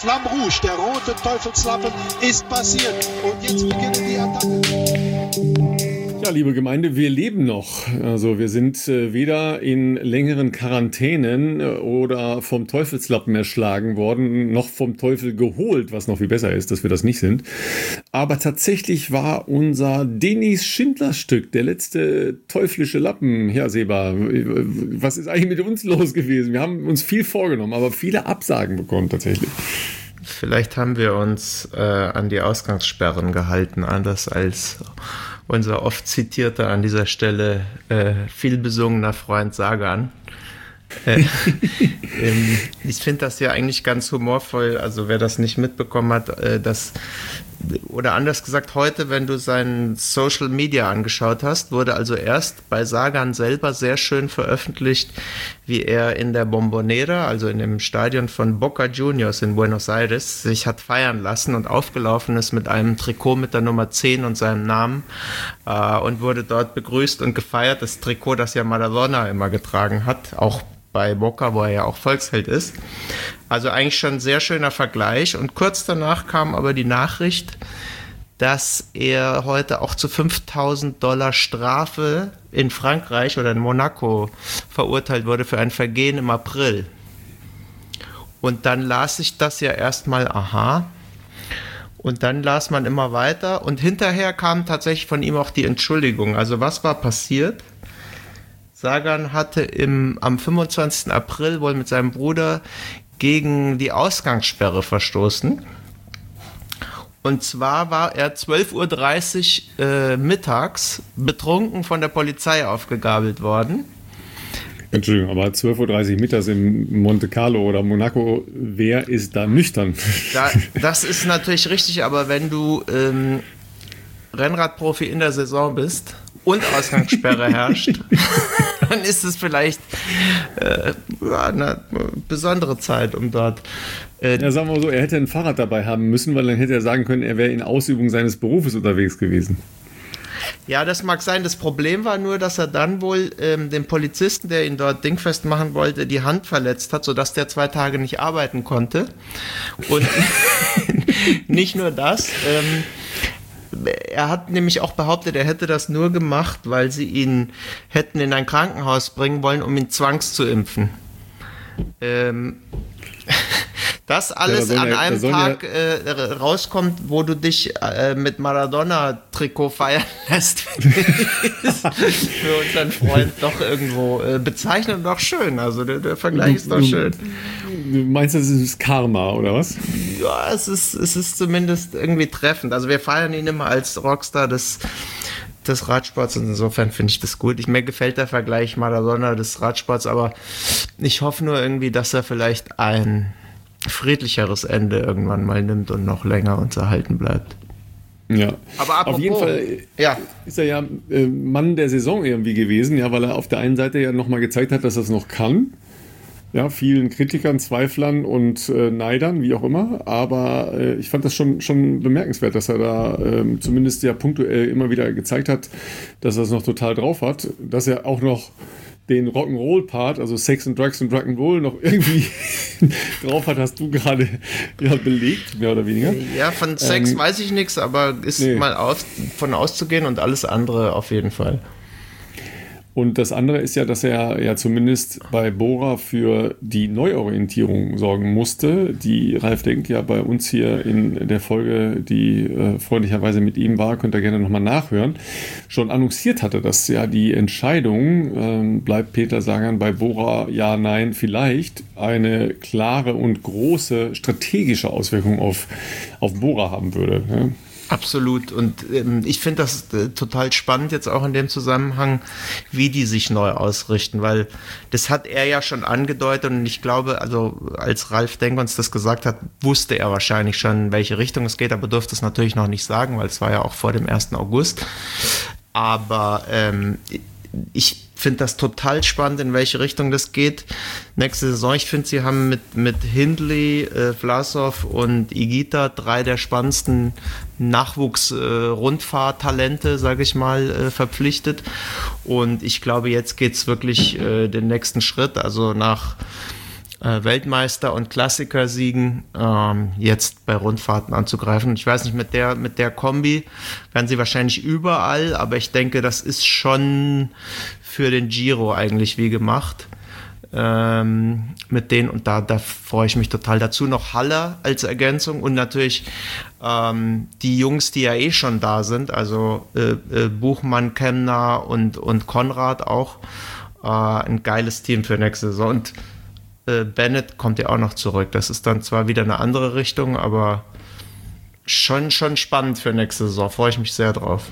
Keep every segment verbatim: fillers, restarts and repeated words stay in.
Flamme Rouge, der rote Teufelslappen, ist passiert. Und jetzt beginnen die Attacken. Ja, liebe Gemeinde, wir leben noch. Also wir sind äh, weder in längeren Quarantänen äh, oder vom Teufelslappen erschlagen worden, noch vom Teufel geholt, was noch viel besser ist, dass wir das nicht sind. Aber tatsächlich war unser Denis Schindler-Stück, der letzte teuflische Lappen, Herr Seba, was ist eigentlich mit uns los gewesen? Wir haben uns viel vorgenommen, aber viele Absagen bekommen tatsächlich. Vielleicht haben wir uns äh, an die Ausgangssperren gehalten, anders als unser oft zitierter an dieser Stelle äh, viel besungener Freund Sagan. Äh, ähm, ich finde das ja eigentlich ganz humorvoll, also wer das nicht mitbekommen hat, äh, dass, oder anders gesagt, heute, wenn du seinen Social Media angeschaut hast, wurde also erst bei Sagan selber sehr schön veröffentlicht, wie er in der Bombonera, also in dem Stadion von Boca Juniors in Buenos Aires, sich hat feiern lassen und aufgelaufen ist mit einem Trikot mit der Nummer zehn und seinem Namen äh, und wurde dort begrüßt und gefeiert. Das Trikot, das ja Maradona immer getragen hat, auch bei Boca, wo er ja auch Volksheld ist. Also eigentlich schon ein sehr schöner Vergleich. Und kurz danach kam aber die Nachricht, dass er heute auch zu fünftausend Dollar Strafe in Frankreich oder in Monaco verurteilt wurde für ein Vergehen im April. Und dann las ich das ja erstmal, aha. Und dann las man immer weiter. Und hinterher kam tatsächlich von ihm auch die Entschuldigung. Also was war passiert? Sagan hatte im, am fünfundzwanzigsten April wohl mit seinem Bruder gegen die Ausgangssperre verstoßen. Und zwar war er zwölf Uhr dreißig äh, mittags betrunken von der Polizei aufgegabelt worden. Entschuldigung, aber zwölf Uhr dreißig mittags in Monte Carlo oder Monaco, wer ist da nüchtern? Da, das ist natürlich richtig, aber wenn du ähm, Rennradprofi in der Saison bist und Ausgangssperre herrscht, dann ist es vielleicht äh, eine besondere Zeit, um dort... Äh, ja, sagen wir mal so, er hätte ein Fahrrad dabei haben müssen, weil dann hätte er sagen können, er wäre in Ausübung seines Berufes unterwegs gewesen. Ja, das mag sein. Das Problem war nur, dass er dann wohl ähm, den Polizisten, der ihn dort dingfest machen wollte, die Hand verletzt hat, sodass der zwei Tage nicht arbeiten konnte. Und nicht nur das... Ähm, Er hat nämlich auch behauptet, er hätte das nur gemacht, weil sie ihn hätten in ein Krankenhaus bringen wollen, um ihn zwangszuimpfen. Ähm, das alles ja, da an ja, einem Tag ja äh, rauskommt, wo du dich äh, mit Maradona-Trikot feiern lässt, ist für unseren Freund doch irgendwo äh, bezeichnend doch schön. Also der, der Vergleich ist doch schön. Du meinst, das ist Karma, oder was? Ja, es ist, es ist zumindest irgendwie treffend. Also wir feiern ihn immer als Rockstar des, des Radsports und insofern finde ich das gut. Ich, mir gefällt der Vergleich Maradona des Radsports, aber ich hoffe nur irgendwie, dass er vielleicht ein friedlicheres Ende irgendwann mal nimmt und noch länger uns erhalten bleibt. Ja, aber apropos, auf jeden Fall ja. ist er ja äh, Mann der Saison irgendwie gewesen, ja, weil er auf der einen Seite ja nochmal gezeigt hat, dass er es noch kann. Ja, vielen Kritikern, Zweiflern und äh, Neidern, wie auch immer. Aber äh, ich fand das schon, schon bemerkenswert, dass er da äh, zumindest ja punktuell immer wieder gezeigt hat, dass er es noch total drauf hat. Dass er auch noch den Rock'n'Roll-Part, also Sex and Drugs und Rock'n'Roll, noch irgendwie drauf hat, hast du gerade ja, belegt, mehr oder weniger. Ja, von Sex ähm, weiß ich nichts, aber ist nee. mal aus, von auszugehen und alles andere auf jeden Fall. Und das andere ist ja, dass er ja zumindest bei Bora für die Neuorientierung sorgen musste, die Ralf Denk ja bei uns hier in der Folge, die äh, freundlicherweise mit ihm war, könnt ihr gerne nochmal nachhören, schon annonciert hatte, dass ja die Entscheidung, ähm, bleibt Peter Sagan bei Bora, ja, nein, vielleicht, eine klare und große strategische Auswirkung auf, auf Bora haben würde. Ja. Absolut. Und ähm, ich finde das äh, total spannend jetzt auch in dem Zusammenhang, wie die sich neu ausrichten, weil das hat er ja schon angedeutet und ich glaube, also als Ralf Denk uns das gesagt hat, wusste er wahrscheinlich schon, in welche Richtung es geht, aber durfte es natürlich noch nicht sagen, weil es war ja auch vor dem ersten August. Aber ähm, ich finde das total spannend, in welche Richtung das geht. Nächste Saison, ich finde, sie haben mit, mit Hindley, äh, Vlasov und Higuita drei der spannendsten Nachwuchs-Rundfahrtalente, äh, sage ich mal, äh, verpflichtet. Und ich glaube, jetzt geht es wirklich äh, den nächsten Schritt. Also nach äh, Weltmeister und Klassiker-Siegen ähm, jetzt bei Rundfahrten anzugreifen. Ich weiß nicht, mit der, mit der Kombi werden sie wahrscheinlich überall, aber ich denke, das ist schon für den Giro eigentlich wie gemacht. Ähm, mit denen und da, da freue ich mich total. Dazu noch Haller als Ergänzung und natürlich ähm, die Jungs, die ja eh schon da sind, also äh, äh, Buchmann, Kemner und, und Konrad auch. Äh, ein geiles Team für nächste Saison. Und äh, Bennett kommt ja auch noch zurück. Das ist dann zwar wieder eine andere Richtung, aber schon, schon spannend für nächste Saison. Freue ich mich sehr drauf.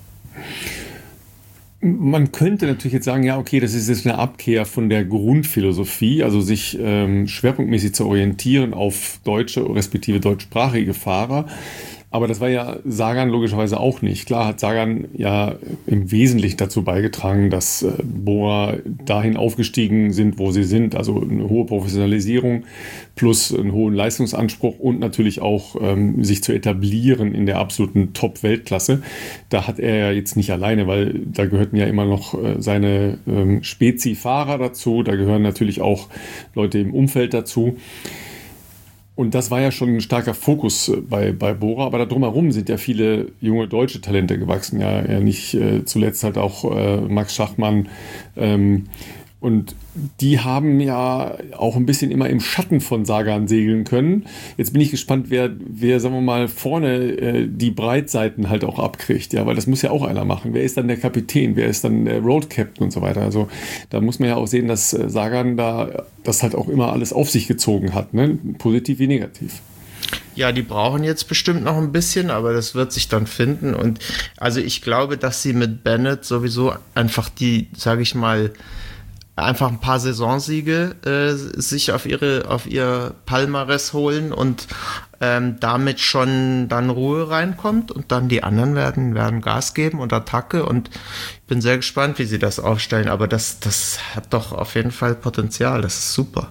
Man könnte natürlich jetzt sagen, ja, okay, das ist jetzt eine Abkehr von der Grundphilosophie, also sich ähm, schwerpunktmäßig zu orientieren auf deutsche respektive deutschsprachige Fahrer. Aber das war ja Sagan logischerweise auch nicht. Klar hat Sagan ja im Wesentlichen dazu beigetragen, dass äh, Bora dahin aufgestiegen sind, wo sie sind. Also eine hohe Professionalisierung plus einen hohen Leistungsanspruch und natürlich auch ähm, sich zu etablieren in der absoluten Top-Weltklasse. Da hat er ja jetzt nicht alleine, weil da gehörten ja immer noch äh, seine ähm, Spezi-Fahrer dazu. Da gehören natürlich auch Leute im Umfeld dazu. Und das war ja schon ein starker Fokus bei, bei Bora, aber da drumherum sind ja viele junge deutsche Talente gewachsen, ja, ja nicht äh, zuletzt halt auch äh, Max Schachmann. Ähm, und die haben ja auch ein bisschen immer im Schatten von Sagan segeln können. Jetzt bin ich gespannt, wer, wer sagen wir mal, vorne äh, die Breitseiten halt auch abkriegt, ja, weil das muss ja auch einer machen. Wer ist dann der Kapitän? Wer ist dann der Road Captain und so weiter? Also da muss man ja auch sehen, dass äh, Sagan da das halt auch immer alles auf sich gezogen hat, ne? Positiv wie negativ. Ja, die brauchen jetzt bestimmt noch ein bisschen, aber das wird sich dann finden. Und also ich glaube, dass sie mit Bennett sowieso einfach die, sage ich mal, einfach ein paar Saisonsiege äh, sich auf ihre auf ihr Palmares holen und ähm, damit schon dann Ruhe reinkommt und dann die anderen werden werden Gas geben und Attacke und ich bin sehr gespannt, wie sie das aufstellen, aber das, das hat doch auf jeden Fall Potenzial, das ist super.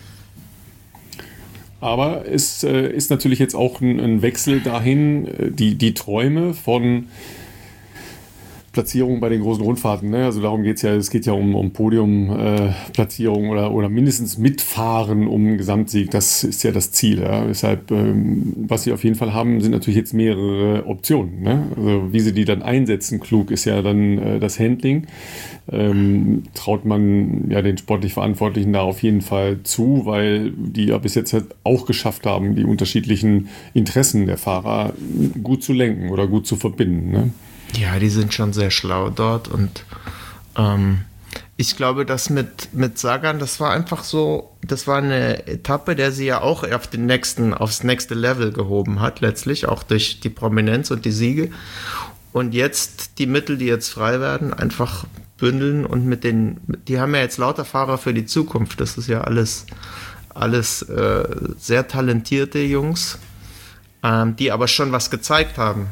Aber es äh, ist natürlich jetzt auch ein, ein Wechsel dahin, äh, die, die Träume von Platzierung bei den großen Rundfahrten, ne? Also darum geht es ja, es geht ja um, um Podiumplatzierung äh, oder, oder mindestens mitfahren um einen Gesamtsieg, das ist ja das Ziel. Ja? Deshalb, ähm, was sie auf jeden Fall haben, sind natürlich jetzt mehrere Optionen. Ne? Also wie sie die dann einsetzen, klug ist ja dann äh, das Handling. Ähm, traut man ja den sportlich Verantwortlichen da auf jeden Fall zu, weil die ja bis jetzt halt auch geschafft haben, die unterschiedlichen Interessen der Fahrer gut zu lenken oder gut zu verbinden. Ne? Ja, die sind schon sehr schlau dort und ähm, ich glaube, dass mit, mit Sagan, das war einfach so, das war eine Etappe, der sie ja auch auf den nächsten, aufs nächste Level gehoben hat, letztlich, auch durch die Prominenz und die Siege. Und jetzt die Mittel, die jetzt frei werden, einfach bündeln und mit den, die haben ja jetzt lauter Fahrer für die Zukunft. Das ist ja alles, alles äh, sehr talentierte Jungs, ähm, die aber schon was gezeigt haben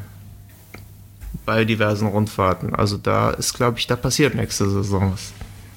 bei diversen Rundfahrten. Also da ist, glaube ich, da passiert nächste Saison was.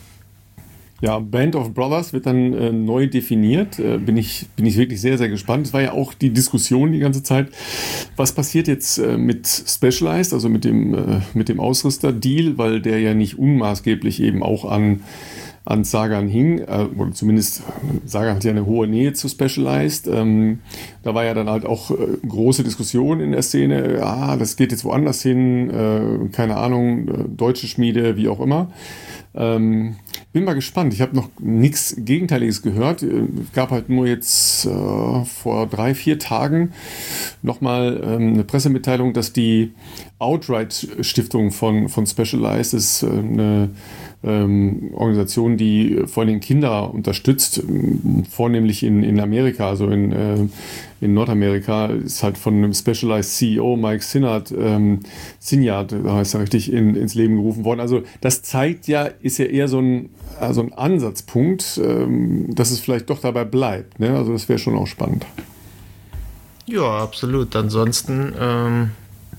Ja, Band of Brothers wird dann äh, neu definiert. Äh, bin ich, bin ich wirklich sehr, sehr gespannt. Es war ja auch die Diskussion die ganze Zeit. Was passiert jetzt äh, mit Specialized, also mit dem, äh, mit dem Ausrüster-Deal, weil der ja nicht unmaßgeblich eben auch an an Sagan hing, äh, oder zumindest Sagan hat ja eine hohe Nähe zu Specialized. Ähm, da war ja dann halt auch äh, große Diskussion in der Szene, ah, das geht jetzt woanders hin, äh, keine Ahnung, äh, deutsche Schmiede, wie auch immer. Ähm, bin mal gespannt. Ich habe noch nichts Gegenteiliges gehört. Es gab halt nur jetzt äh, vor drei, vier Tagen nochmal ähm, eine Pressemitteilung, dass die Outright-Stiftung von, von Specialized ist äh, eine ähm, Organisation, die vor allem Kinder unterstützt, vornehmlich in, in Amerika, also in, äh, in Nordamerika, ist halt von einem Specialized C E O, Mike Sinnard, ähm, Sinyard, heißt er richtig, in, ins Leben gerufen worden. Also das zeigt ja, ist ja eher so ein, also ein Ansatzpunkt, ähm, dass es vielleicht doch dabei bleibt. Ne? Also das wäre schon auch spannend. Ja, absolut. Ansonsten ähm,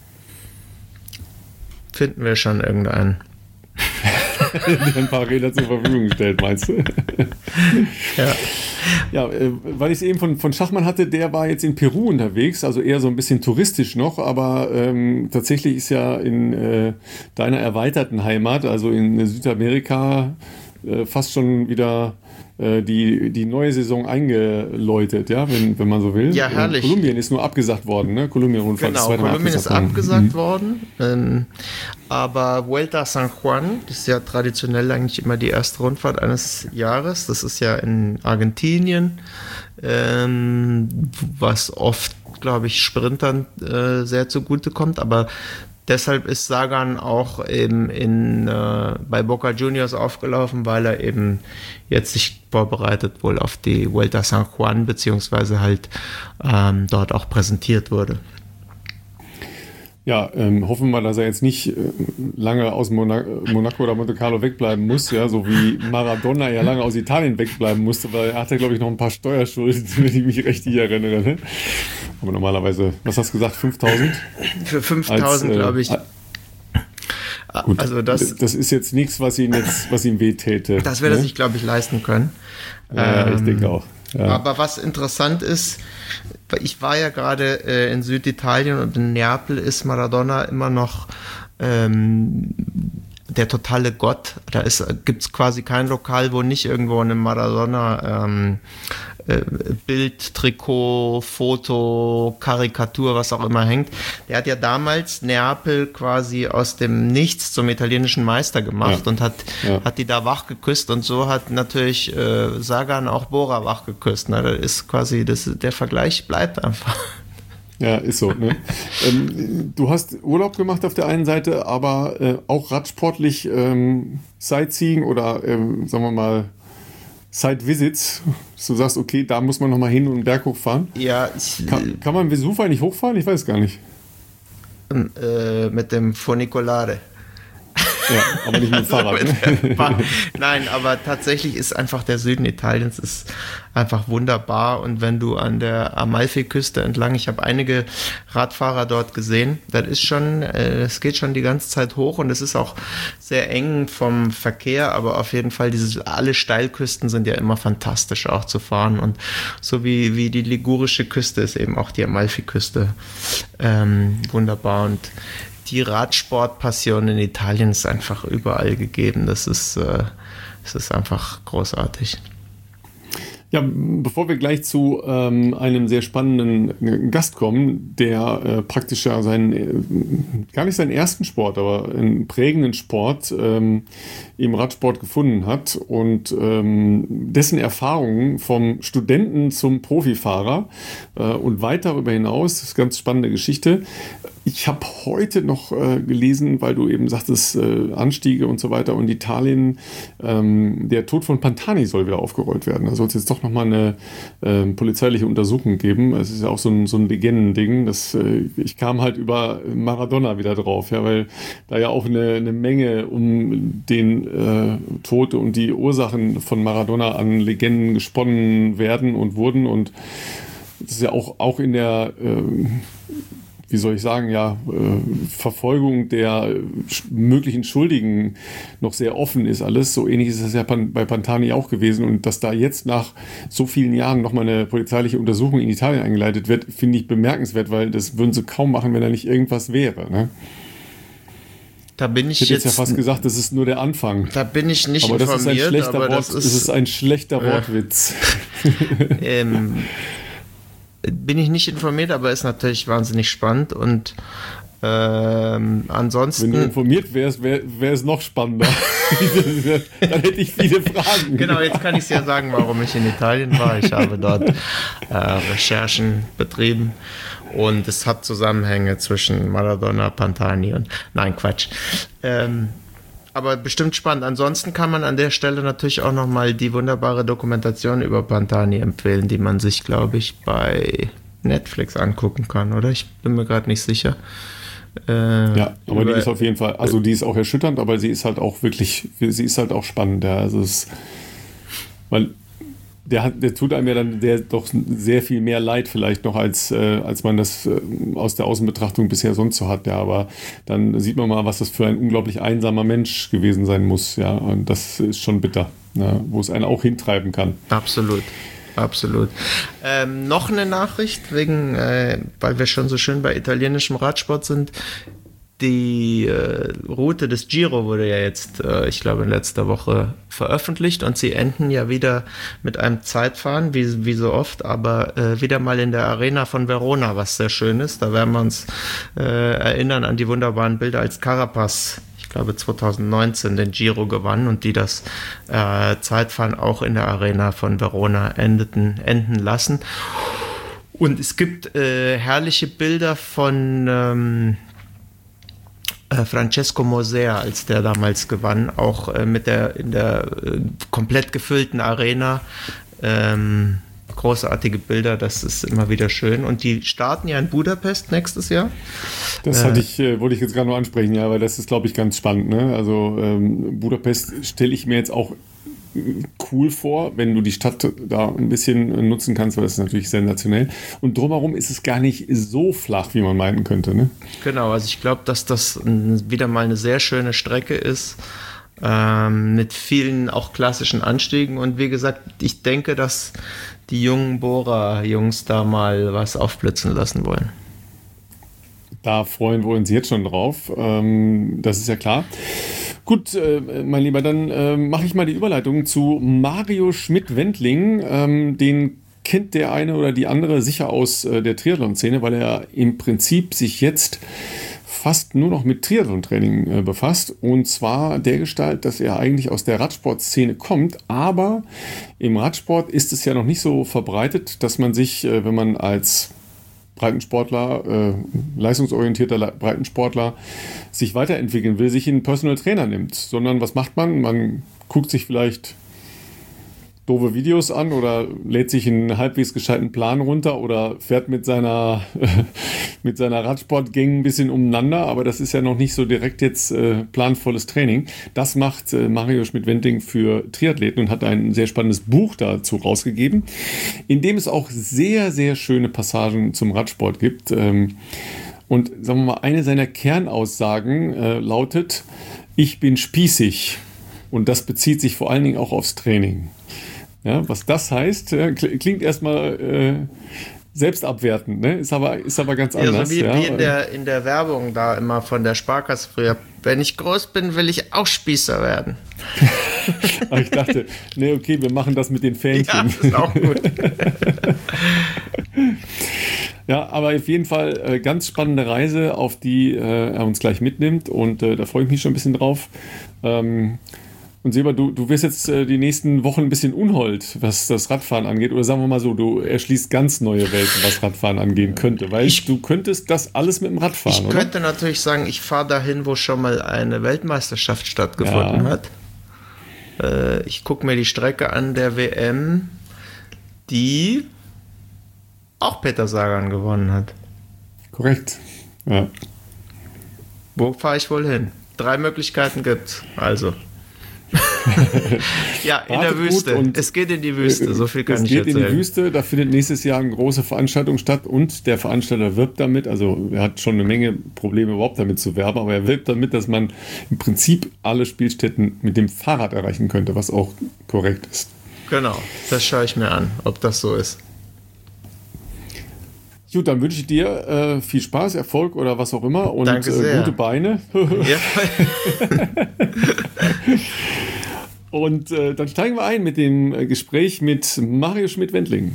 finden wir schon irgendeinen. Der ein paar Räder zur Verfügung stellt, meinst du? Ja. Ja, äh, weil ich es eben von, von Schachmann hatte, der war jetzt in Peru unterwegs, also eher so ein bisschen touristisch noch, aber ähm, tatsächlich ist ja in äh, deiner erweiterten Heimat, also in Südamerika, äh, fast schon wieder äh, die, die neue Saison eingeläutet, ja, wenn, wenn man so will. Ja, herrlich. Und Kolumbien ist nur abgesagt worden, ne? Kolumbien-Rundfahrt genau, ist Kolumbien ist abgesagt worden. Mhm. Ähm, aber Vuelta a San Juan, das ist ja traditionell eigentlich immer die erste Rundfahrt eines Jahres. Das ist ja in Argentinien, ähm, was oft, glaube ich, Sprintern äh, sehr zugutekommt. Aber deshalb ist Sagan auch eben in, äh, bei Boca Juniors aufgelaufen, weil er eben jetzt sich vorbereitet wohl auf die Vuelta a San Juan, beziehungsweise halt ähm, dort auch präsentiert wurde. Ja, ähm, hoffen wir, dass er jetzt nicht äh, lange aus Mona- Monaco oder Monte Carlo wegbleiben muss, ja, so wie Maradona ja lange aus Italien wegbleiben musste, weil er hatte, glaube ich, noch ein paar Steuerschulden, wenn ich mich richtig erinnere. Ne? Aber normalerweise, was hast du gesagt, fünftausend? Für fünftausend, äh, glaube ich. Gut, also das, das ist jetzt nichts, was ihn jetzt, was ihm wehtäte. Das wird er ne? sich, glaube ich, leisten können. Ja, ähm, ich denke auch. Ja. Aber was interessant ist, ich war ja gerade äh, in Süditalien und in Neapel ist Maradona immer noch ähm, der totale Gott. Da gibt es quasi kein Lokal, wo nicht irgendwo eine Maradona ähm, äh, Bild, Trikot, Foto, Karikatur, was auch immer hängt. Der hat ja damals Neapel quasi aus dem Nichts zum italienischen Meister gemacht ja. und hat, ja. hat die da wach geküsst, und so hat natürlich äh, Sagan auch Bora wach geküsst. Ne? Das ist quasi, das, der Vergleich bleibt einfach. Ja, ist so. Ne? ähm, du hast Urlaub gemacht auf der einen Seite, aber äh, auch radsportlich ähm, Sightseeing oder, ähm, sagen wir mal, Site-Visits. Du sagst, okay, da muss man nochmal hin und einen Berg hochfahren. Ja. Ich, kann, kann man Vesuv eigentlich hochfahren? Ich weiß gar nicht. Äh, mit dem Funicolare. Ja, aber nicht mit dem Fahrrad. Ne? Nein, aber tatsächlich ist einfach der Süden Italiens ist einfach wunderbar, und wenn du an der Amalfiküste entlang, ich habe einige Radfahrer dort gesehen, das ist schon, es äh, geht schon die ganze Zeit hoch, und es ist auch sehr eng vom Verkehr, aber auf jeden Fall, dieses, alle Steilküsten sind ja immer fantastisch auch zu fahren, und so wie, wie die ligurische Küste ist eben auch die Amalfiküste ähm, wunderbar, und die Radsportpassion in Italien ist einfach überall gegeben. Das ist, äh, das ist einfach großartig. Ja, bevor wir gleich zu ähm, einem sehr spannenden Gast kommen, der äh, praktisch ja seinen, äh, gar nicht seinen ersten Sport, aber einen prägenden Sport ähm, im Radsport gefunden hat und ähm, dessen Erfahrungen vom Studenten zum Profifahrer äh, und weit darüber hinaus, das ist eine ganz spannende Geschichte. Ich habe heute noch äh, gelesen, weil du eben sagtest, äh, Anstiege und so weiter, und Italien, ähm, der Tod von Pantani soll wieder aufgerollt werden. Da soll es jetzt doch nochmal eine äh, polizeiliche Untersuchung geben. Es ist ja auch so ein, so ein Legendending. Das, äh, ich kam halt über Maradona wieder drauf, ja, weil da ja auch eine, eine Menge um den äh, Tod und die Ursachen von Maradona an Legenden gesponnen werden und wurden. Und das ist ja auch, auch in der äh, wie soll ich sagen, ja, äh, Verfolgung der äh, möglichen Schuldigen noch sehr offen ist alles. So ähnlich ist es ja pan- bei Pantani auch gewesen. Und dass da jetzt nach so vielen Jahren nochmal eine polizeiliche Untersuchung in Italien eingeleitet wird, finde ich bemerkenswert, weil das würden sie kaum machen, wenn da nicht irgendwas wäre. Ne? Da bin ich, ich hätte jetzt, jetzt ja fast gesagt, das ist nur der Anfang. Da bin ich nicht aber informiert. Das ist ein schlechter aber Wort, das ist, das ist ein schlechter äh, Wortwitz. ähm, bin ich nicht informiert, aber ist natürlich wahnsinnig spannend, und ähm, ansonsten... Wenn du informiert wärst, wäre wär es noch spannender. Dann hätte ich viele Fragen. Genau, jetzt kann ich es ja sagen, warum ich in Italien war. Ich habe dort äh, Recherchen betrieben, und es hat Zusammenhänge zwischen Maradona, Pantani und... Nein, Quatsch. Ähm, aber bestimmt spannend. Ansonsten kann man an der Stelle natürlich auch nochmal die wunderbare Dokumentation über Pantani empfehlen, die man sich, glaube ich, bei Netflix angucken kann, oder? Ich bin mir gerade nicht sicher. Äh, ja, aber über, die ist auf jeden Fall, also die ist auch erschütternd, aber sie ist halt auch wirklich, sie ist halt auch spannend. Ja. Also es, weil der, hat, der tut einem ja dann der, doch sehr viel mehr leid vielleicht noch, als, äh, als man das äh, aus der Außenbetrachtung bisher sonst so hat. Ja. Aber dann sieht man mal, was das für ein unglaublich einsamer Mensch gewesen sein muss. Ja. Und das ist schon bitter, ja, wo es einen auch hintreiben kann. Absolut. Absolut. Ähm, noch eine Nachricht, wegen, äh, weil wir schon so schön bei italienischem Radsport sind. die äh, Route des Giro wurde ja jetzt, äh, ich glaube, in letzter Woche veröffentlicht und sie enden ja wieder mit einem Zeitfahren, wie, wie so oft, aber äh, wieder mal in der Arena von Verona, was sehr schön ist. Da werden wir uns äh, erinnern an die wunderbaren Bilder, als Carapaz, ich glaube zwanzig neunzehn, den Giro gewann und die das äh, Zeitfahren auch in der Arena von Verona endeten, enden lassen. Und es gibt äh, herrliche Bilder von ähm, äh, Francesco Moser, als der damals gewann, auch äh, mit der in der äh, komplett gefüllten Arena. Ähm, großartige Bilder, das ist immer wieder schön. Und die starten ja in Budapest nächstes Jahr. Das hatte ich, äh, wollte ich jetzt gerade noch ansprechen, ja, weil das ist, glaube ich, ganz spannend. Ne? Also ähm, Budapest stelle ich mir jetzt auch cool vor, wenn du die Stadt da ein bisschen nutzen kannst, weil das ist natürlich sensationell. Und drumherum ist es gar nicht so flach, wie man meinen könnte. Ne? Genau, also ich glaube, dass das wieder mal eine sehr schöne Strecke ist, ähm, mit vielen auch klassischen Anstiegen. Und wie gesagt, ich denke, dass die jungen Bora-Jungs da mal was aufblitzen lassen wollen. Da freuen wir uns jetzt schon drauf. Ähm, das ist ja klar. Gut, äh, mein Lieber, dann äh, mache ich mal die Überleitung zu Mario Schmidt-Wendling. Ähm, den kennt der eine oder die andere sicher aus äh, der Triathlon-Szene, weil er im Prinzip sich jetzt fast nur noch mit Triathlon-Training äh, befasst. Und zwar dergestalt, dass er eigentlich aus der Radsportszene kommt. Aber im Radsport ist es ja noch nicht so verbreitet, dass man sich, äh, wenn man als Breitensportler, äh, leistungsorientierter Le- Breitensportler sich weiterentwickeln will, sich einen Personal Trainer nimmt. Sondern was macht man? Man guckt sich vielleicht doofe Videos an oder lädt sich einen halbwegs gescheiten Plan runter oder fährt mit seiner, mit seiner Radsportgang ein bisschen umeinander, aber das ist ja noch nicht so direkt jetzt äh, planvolles Training. Das macht äh, Mario Schmidt-Wendling für Triathleten und hat ein sehr spannendes Buch dazu rausgegeben, in dem es auch sehr, sehr schöne Passagen zum Radsport gibt. Ähm, und sagen wir mal, eine seiner Kernaussagen äh, lautet: Ich bin spießig. Und das bezieht sich vor allen Dingen auch aufs Training. Ja, was das heißt, ja, klingt erstmal äh, selbstabwertend, ne? ist, aber, ist aber ganz anders. Ja, so wie, ja. wie in, der, in der Werbung da immer von der Sparkasse früher. Wenn ich groß bin, will ich auch Spießer werden. Aber ich dachte, nee, okay, wir machen das mit den Fähnchen. Ja, das ist auch gut. Ja, aber auf jeden Fall äh, ganz spannende Reise, auf die äh, er uns gleich mitnimmt und äh, da freue ich mich schon ein bisschen drauf. Ähm, Und Seba, du, du wirst jetzt äh, die nächsten Wochen ein bisschen unhold, was das Radfahren angeht. Oder sagen wir mal so, du erschließt ganz neue Welten, was Radfahren angehen könnte. Weil ich, du könntest das alles mit dem Radfahren, Ich oder? könnte natürlich sagen, ich fahre dahin, wo schon mal eine Weltmeisterschaft stattgefunden Ja. hat. Äh, ich gucke mir die Strecke an der W M, die auch Peter Sagan gewonnen hat. Korrekt. Ja. Wo fahre ich wohl hin? Drei Möglichkeiten gibt's. Also. Ja, in der Wüste. Und es geht in die Wüste, so viel kann es ich geht erzählen. in die Wüste, da findet nächstes Jahr eine große Veranstaltung statt und der Veranstalter wirbt damit, also er hat schon eine Menge Probleme überhaupt damit zu werben, aber er wirbt damit, dass man im Prinzip alle Spielstätten mit dem Fahrrad erreichen könnte, was auch korrekt ist. Genau, das schaue ich mir an, ob das so ist. Gut, dann wünsche ich dir äh, viel Spaß, Erfolg oder was auch immer und Danke äh, sehr. gute Beine. Ja. Und äh, dann steigen wir ein mit dem äh, Gespräch mit Mario Schmidt-Wendling.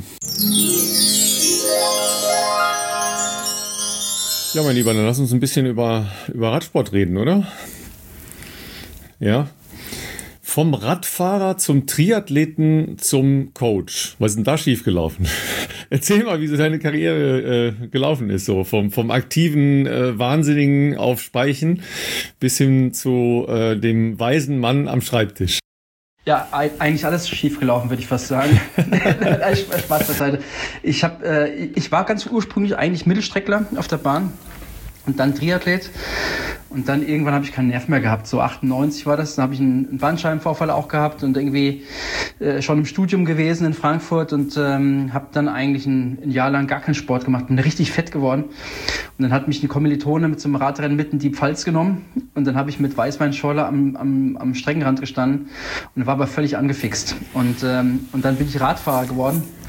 Ja, mein Lieber, dann lass uns ein bisschen über, über Radsport reden, oder? Ja. Vom Radfahrer zum Triathleten zum Coach. Was ist denn da schiefgelaufen? Erzähl mal, wie so deine Karriere äh, gelaufen ist. So vom, vom aktiven äh, Wahnsinnigen auf Speichen bis hin zu äh, dem weisen Mann am Schreibtisch. Ja, eigentlich alles schief gelaufen, würde ich fast sagen. Spaß beiseite. Ich, hab, äh, ich war ganz ursprünglich eigentlich Mittelstreckler auf der Bahn und dann Triathlet. Und dann irgendwann habe ich keinen Nerv mehr gehabt. So achtundneunzig war das. Dann habe ich einen Bandscheibenvorfall auch gehabt und irgendwie äh, schon im Studium gewesen in Frankfurt und ähm, habe dann eigentlich ein, ein Jahr lang gar keinen Sport gemacht. Bin richtig fett geworden. Und dann hat mich eine Kommilitone mit so einem Radrennen mitten in die Pfalz genommen. Und dann habe ich mit Weißweinschorle am, am, am Streckenrand gestanden und war aber völlig angefixt. Und, ähm, und dann bin ich Radfahrer geworden.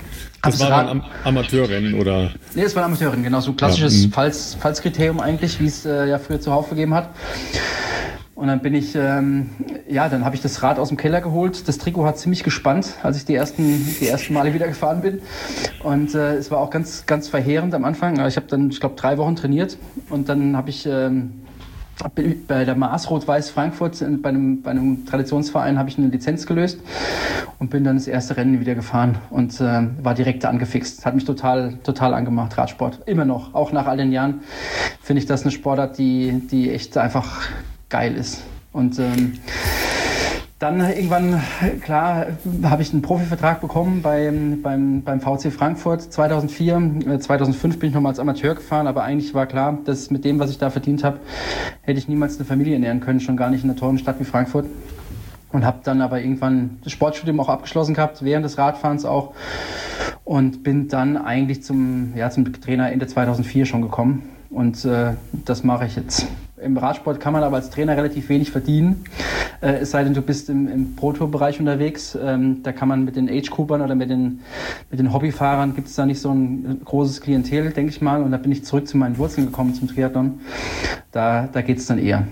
Das war Rad- ein Am- Amateurrennen, oder? Nee, es war ein Amateurrennen, genau. So ein klassisches ja, Falls, Fallskriterium eigentlich, wie es äh, ja früher zuhauf gegeben hat. Und dann bin ich, ähm, ja, dann habe ich das Rad aus dem Keller geholt. Das Trikot hat ziemlich gespannt, als ich die ersten, die ersten Male wieder gefahren bin. Und äh, es war auch ganz, ganz verheerend am Anfang. Ich habe dann, ich glaube, drei Wochen trainiert. Und dann habe ich ähm, bei der Maas Rot-Weiß Frankfurt, bei einem, bei einem Traditionsverein, habe ich eine Lizenz gelöst und bin dann das erste Rennen wieder gefahren und äh, war direkt angefixt. Hat mich total, total angemacht, Radsport. Immer noch, auch nach all den Jahren, finde ich das eine Sportart, die, die echt einfach geil ist. Und ähm, dann irgendwann, klar, habe ich einen Profivertrag bekommen beim, beim, beim V C Frankfurt zweitausendvier. zweitausendfünf bin ich nochmal als Amateur gefahren, aber eigentlich war klar, dass mit dem, was ich da verdient habe, hätte ich niemals eine Familie ernähren können, schon gar nicht in einer tollen Stadt wie Frankfurt. Und habe dann aber irgendwann das Sportstudium auch abgeschlossen gehabt, während des Radfahrens auch. Und bin dann eigentlich zum, ja, zum Trainer Ende zweitausendvier schon gekommen. Und äh, das mache ich jetzt. Im Radsport kann man aber als Trainer relativ wenig verdienen, äh, es sei denn, du bist im, im Pro-Tour-Bereich unterwegs. Ähm, da kann man mit den Age-Groupern oder mit den, mit den Hobbyfahrern, gibt es da nicht so ein großes Klientel, denke ich mal. Und da bin ich zurück zu meinen Wurzeln gekommen, zum Triathlon. Da, da geht es dann eher.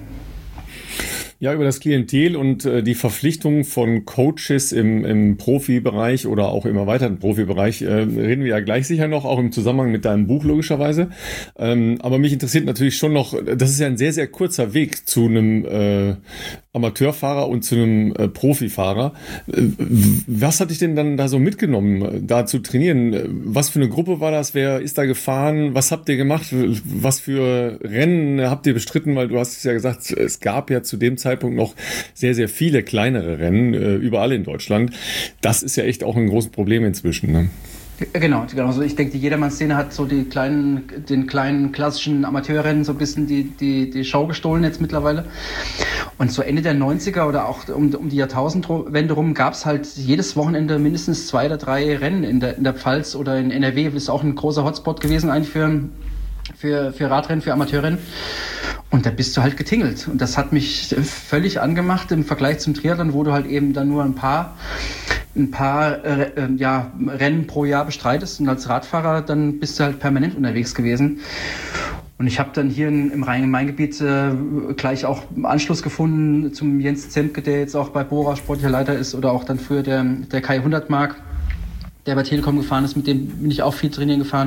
Ja, über das Klientel und äh, die Verpflichtung von Coaches im, im Profibereich oder auch im erweiterten Profibereich äh, reden wir ja gleich sicher noch, auch im Zusammenhang mit deinem Buch logischerweise. Ähm, aber mich interessiert natürlich schon noch, das ist ja ein sehr, sehr kurzer Weg zu einem äh, Amateurfahrer und zu einem äh, Profifahrer. Äh, was hat dich denn dann da so mitgenommen, da zu trainieren? Was für eine Gruppe war das? Wer ist da gefahren? Was habt ihr gemacht? Was für Rennen habt ihr bestritten? Weil du hast es ja gesagt, es gab ja zu dem Zeitpunkt noch sehr, sehr viele kleinere Rennen, äh, überall in Deutschland. Das ist ja echt auch ein großes Problem inzwischen, ne? Genau, genau. Also ich denke, die Jedermann-Szene hat so die kleinen, den kleinen klassischen Amateurrennen so ein bisschen die, die, die Show gestohlen jetzt mittlerweile. Und so Ende der neunziger oder auch um, um die Jahrtausendwende rum gab es halt jedes Wochenende mindestens zwei oder drei Rennen in der, in der Pfalz oder in N R W. Ist auch ein großer Hotspot gewesen eigentlich für, für, für Radrennen, für Amateurrennen. Und da bist du halt getingelt. Und das hat mich völlig angemacht im Vergleich zum Triathlon, wo du halt eben dann nur ein paar ein paar äh, äh, ja, Rennen pro Jahr bestreitest. Und als Radfahrer dann bist du halt permanent unterwegs gewesen. Und ich habe dann hier in, im Rhein-Main-Gebiet äh, gleich auch Anschluss gefunden zum Jens Zemke, der jetzt auch bei Bora sportlicher Leiter ist, oder auch dann früher der, der Kai Hundertmark, der bei Telekom gefahren ist, mit dem bin ich auch viel trainieren gefahren.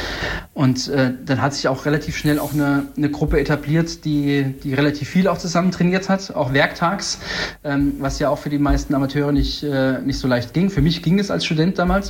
Und äh, dann hat sich auch relativ schnell auch eine, eine Gruppe etabliert, die, die relativ viel auch zusammen trainiert hat, auch werktags, ähm, was ja auch für die meisten Amateure nicht, äh, nicht so leicht ging. Für mich ging es als Student damals.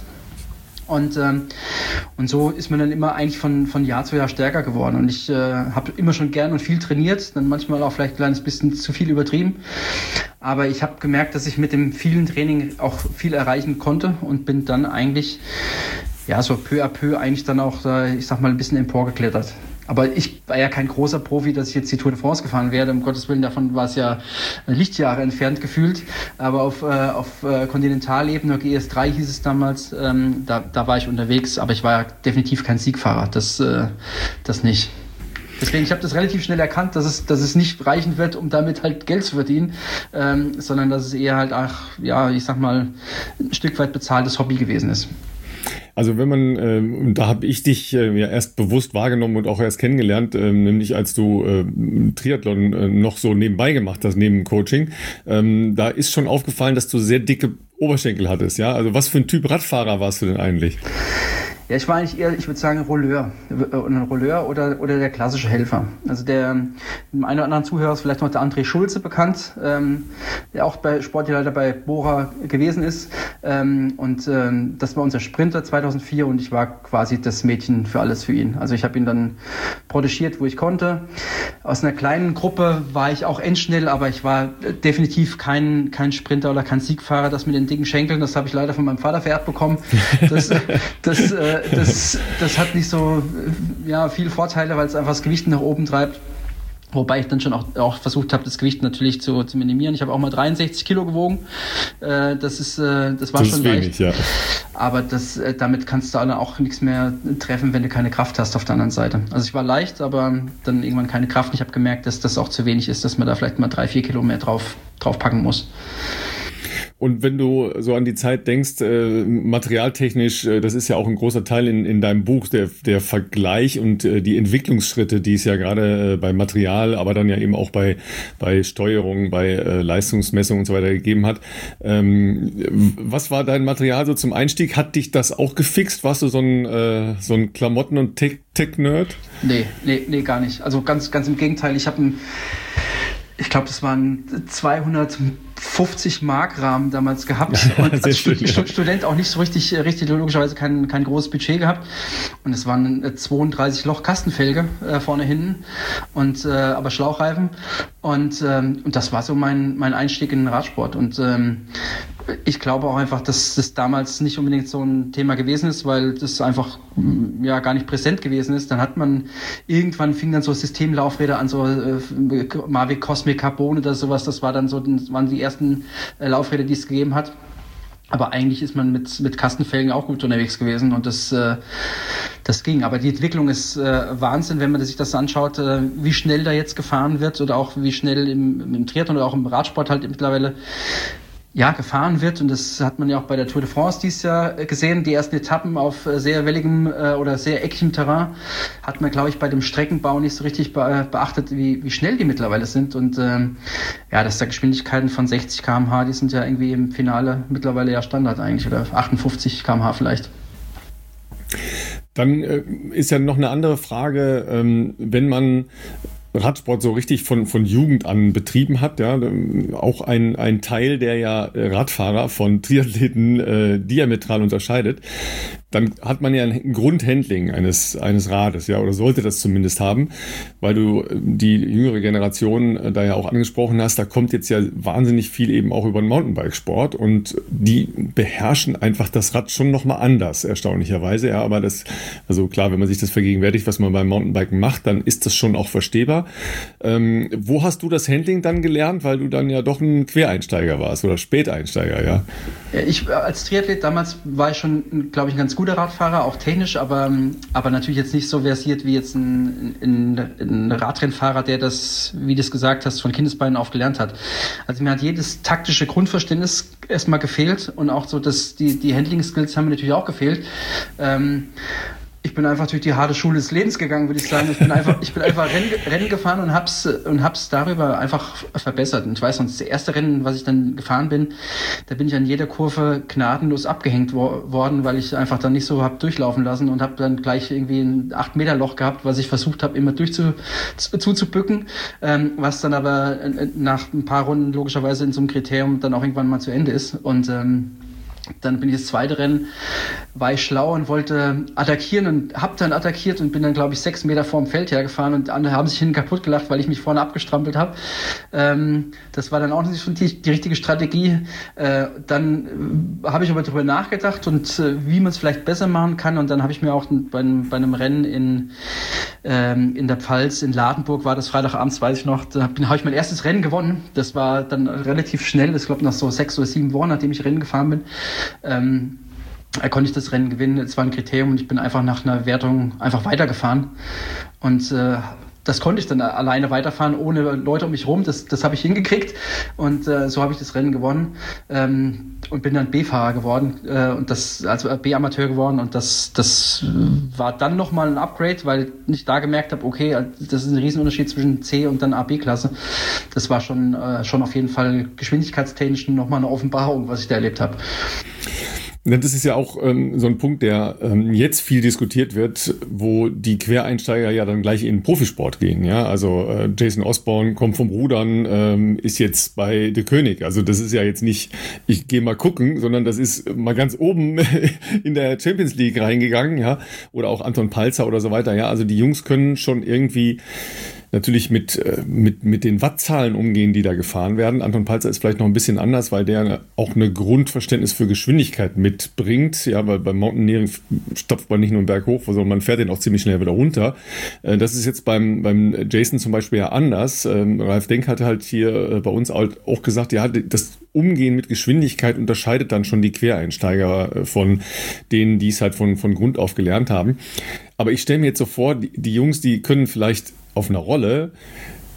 Und, ähm, und so ist man dann immer eigentlich von, von Jahr zu Jahr stärker geworden. Und ich äh, habe immer schon gern und viel trainiert, dann manchmal auch vielleicht ein kleines bisschen zu viel übertrieben. Aber ich habe gemerkt, dass ich mit dem vielen Training auch viel erreichen konnte und bin dann eigentlich, ja, so peu à peu eigentlich dann auch, ich sag mal, ein bisschen emporgeklettert. Aber ich war ja kein großer Profi, dass ich jetzt die Tour de France gefahren werde. Um Gottes Willen, davon war es ja Lichtjahre entfernt gefühlt. Aber auf, äh, auf äh, Kontinentalebene, G S drei hieß es damals, ähm, da, da war ich unterwegs. Aber ich war ja definitiv kein Siegfahrer, das, äh, das nicht. Deswegen, ich habe das relativ schnell erkannt, dass es, dass es nicht reichen wird, um damit halt Geld zu verdienen, ähm, sondern dass es eher halt, ach, ja, ich sag mal, ein Stück weit bezahltes Hobby gewesen ist. Also wenn man, äh, da habe ich dich äh, ja erst bewusst wahrgenommen und auch erst kennengelernt, äh, nämlich als du äh, Triathlon äh, noch so nebenbei gemacht hast, neben Coaching. Ähm, da ist schon aufgefallen, dass du sehr dicke Oberschenkel hattest, ja? Also was für ein Typ Radfahrer warst du denn eigentlich? Ja, ich war eigentlich eher, ich würde sagen, Rolleur. Ein Rolleur oder, oder der klassische Helfer. Also der, dem einen oder anderen Zuhörer ist vielleicht noch der André Schulze bekannt, ähm, der auch bei Sportleiter bei Bora gewesen ist. Ähm, und ähm, das war unser Sprinter zweitausendvier und ich war quasi das Mädchen für alles für ihn. Also ich habe ihn dann protegiert, wo ich konnte. Aus einer kleinen Gruppe war ich auch endschnell, aber ich war definitiv kein, kein Sprinter oder kein Siegfahrer. Das mit den dicken Schenkeln, das habe ich leider von meinem Vater vererbt bekommen. Das, das äh, Das, das hat nicht so ja, viele Vorteile, weil es einfach das Gewicht nach oben treibt. Wobei ich dann schon auch, auch versucht habe, das Gewicht natürlich zu, zu minimieren. Ich habe auch mal dreiundsechzig Kilo gewogen. Äh, das, ist, äh, das war das schon ist wenig, leicht. Ja. Aber das, äh, damit kannst du dann auch nichts mehr treffen, wenn du keine Kraft hast auf der anderen Seite. Also ich war leicht, aber dann irgendwann keine Kraft. Und ich habe gemerkt, dass das auch zu wenig ist, dass man da vielleicht mal drei, vier Kilo mehr drauf, drauf packen muss. Und wenn du so an die Zeit denkst, äh, materialtechnisch, äh, das ist ja auch ein großer Teil in, in deinem Buch, der, der Vergleich und äh, die Entwicklungsschritte, die es ja gerade äh, bei Material, aber dann ja eben auch bei, bei Steuerung, bei äh, Leistungsmessung und so weiter gegeben hat. Ähm, was war dein Material so zum Einstieg? Hat dich das auch gefixt? Warst du so ein, äh, so ein Klamotten- und Tech- Tech-Nerd? Nee, nee, nee, gar nicht. Also ganz, ganz im Gegenteil. Ich habe ein Ich glaube, das waren zweihundertfünfzig Mark Rahmen damals gehabt und als schön, Stud- ja. Student auch nicht so richtig, richtig logischerweise kein, kein großes Budget gehabt und es waren zweiunddreißig Loch Kastenfelge äh, vorne hinten und äh, aber Schlauchreifen und ähm, und das war so mein mein Einstieg in den Radsport und ähm, ich glaube auch einfach, dass das damals nicht unbedingt so ein Thema gewesen ist, weil das einfach ja gar nicht präsent gewesen ist. Dann hat man irgendwann fing dann so Systemlaufräder an, so äh, Mavic Cosmic Carbon oder sowas. Das war dann so, das waren die ersten äh, Laufräder, die es gegeben hat. Aber eigentlich ist man mit mit Kastenfelgen auch gut unterwegs gewesen und das äh, das ging. Aber die Entwicklung ist äh, Wahnsinn, wenn man sich das anschaut, äh, wie schnell da jetzt gefahren wird oder auch wie schnell im, im Triathlon oder auch im Radsport halt mittlerweile ja, gefahren wird und das hat man ja auch bei der Tour de France dieses Jahr gesehen. Die ersten Etappen auf sehr welligem äh, oder sehr eckigem Terrain hat man, glaube ich, bei dem Streckenbau nicht so richtig be- beachtet, wie, wie schnell die mittlerweile sind und ähm, ja, dass da Geschwindigkeiten von sechzig Kilometer pro Stunde, die sind ja irgendwie im Finale mittlerweile ja Standard eigentlich oder achtundfünfzig Kilometer pro Stunde vielleicht. Dann äh, ist ja noch eine andere Frage, ähm, wenn man Radsport so richtig von, von Jugend an betrieben hat, ja, auch ein, ein Teil, der ja Radfahrer von Triathleten äh, diametral unterscheidet, dann hat man ja ein Grundhandling eines, eines Rades, ja, oder sollte das zumindest haben, weil du die jüngere Generation äh, da ja auch angesprochen hast, da kommt jetzt ja wahnsinnig viel eben auch über den Mountainbikesport und die beherrschen einfach das Rad schon nochmal anders, erstaunlicherweise, ja, aber das, also klar, wenn man sich das vergegenwärtigt, was man beim Mountainbiken macht, dann ist das schon auch verstehbar. Ähm, wo hast du das Handling dann gelernt, weil du dann ja doch ein Quereinsteiger warst oder Späteinsteiger, ja? Ich als Triathlet damals war ich schon, glaube ich, ein ganz guter Radfahrer, auch technisch, aber, aber natürlich jetzt nicht so versiert wie jetzt ein, ein, ein Radrennfahrer, der das, wie du es gesagt hast, von Kindesbeinen auf gelernt hat. Also mir hat jedes taktische Grundverständnis erstmal gefehlt und auch so, dass die, die Handling-Skills haben mir natürlich auch gefehlt. Ähm, Ich bin einfach durch die harte Schule des Lebens gegangen, würde ich sagen. Ich bin einfach, ich bin einfach Rennen, Rennen gefahren und hab's, und hab's darüber einfach verbessert. Und ich weiß noch, das erste Rennen, was ich dann gefahren bin, da bin ich an jeder Kurve gnadenlos abgehängt wo- worden, weil ich einfach dann nicht so hab durchlaufen lassen und habe dann gleich irgendwie ein acht Meter Loch gehabt, was ich versucht habe, immer durchzubücken, ähm, was dann aber nach ein paar Runden logischerweise in so einem Kriterium dann auch irgendwann mal zu Ende ist. Und ähm, dann bin ich das zweite Rennen, war ich schlau und wollte attackieren und hab dann attackiert und bin dann, glaube ich, sechs Meter vorm Feld hergefahren und andere haben sich hinten kaputt gelacht, weil ich mich vorne abgestrampelt habe. Ähm, das war dann auch nicht die, die richtige Strategie. Äh, dann äh, habe ich aber darüber nachgedacht und äh, wie man es vielleicht besser machen kann und dann habe ich mir auch bei, bei einem Rennen in, ähm, in der Pfalz, in Ladenburg war das Freitagabends, weiß ich noch, da habe ich mein erstes Rennen gewonnen. Das war dann relativ schnell, das glaube ich nach so sechs oder sieben Wochen, nachdem ich Rennen gefahren bin. Ähm, konnte ich das Rennen gewinnen. Es war ein Kriterium und ich bin einfach nach einer Wertung einfach weitergefahren. Und äh, das konnte ich dann alleine weiterfahren, ohne Leute um mich rum. Das, das habe ich hingekriegt und äh, so habe ich das Rennen gewonnen ähm, und bin dann B-Fahrer geworden äh, und das also B-Amateur geworden und das das war dann nochmal ein Upgrade, weil ich da gemerkt habe, okay, das ist ein Riesenunterschied zwischen C und dann A B-Klasse. Das war schon äh, schon auf jeden Fall geschwindigkeitstechnisch nochmal eine Offenbarung, was ich da erlebt habe. Das ist ja auch ähm, so ein Punkt, der ähm, jetzt viel diskutiert wird, wo die Quereinsteiger ja dann gleich in den Profisport gehen. Ja, also äh, Jason Osborne kommt vom Rudern, ähm, ist jetzt bei De König. Also das ist ja jetzt nicht, ich gehe mal gucken, sondern das ist mal ganz oben in der Champions League reingegangen, ja, oder auch Anton Palzer oder so weiter. Ja, also die Jungs können schon irgendwie natürlich mit, mit, mit den Wattzahlen umgehen, die da gefahren werden. Anton Palzer ist vielleicht noch ein bisschen anders, weil der auch eine Grundverständnis für Geschwindigkeit mitbringt. Ja, weil beim Mountaineering stopft man nicht nur einen Berg hoch, sondern man fährt den auch ziemlich schnell wieder runter. Das ist jetzt beim, beim Jason zum Beispiel ja anders. Ralf Denk hat halt hier bei uns auch gesagt, ja, das Umgehen mit Geschwindigkeit unterscheidet dann schon die Quereinsteiger von denen, die es halt von, von Grund auf gelernt haben. Aber ich stelle mir jetzt so vor, die, die Jungs, die können vielleicht auf einer Rolle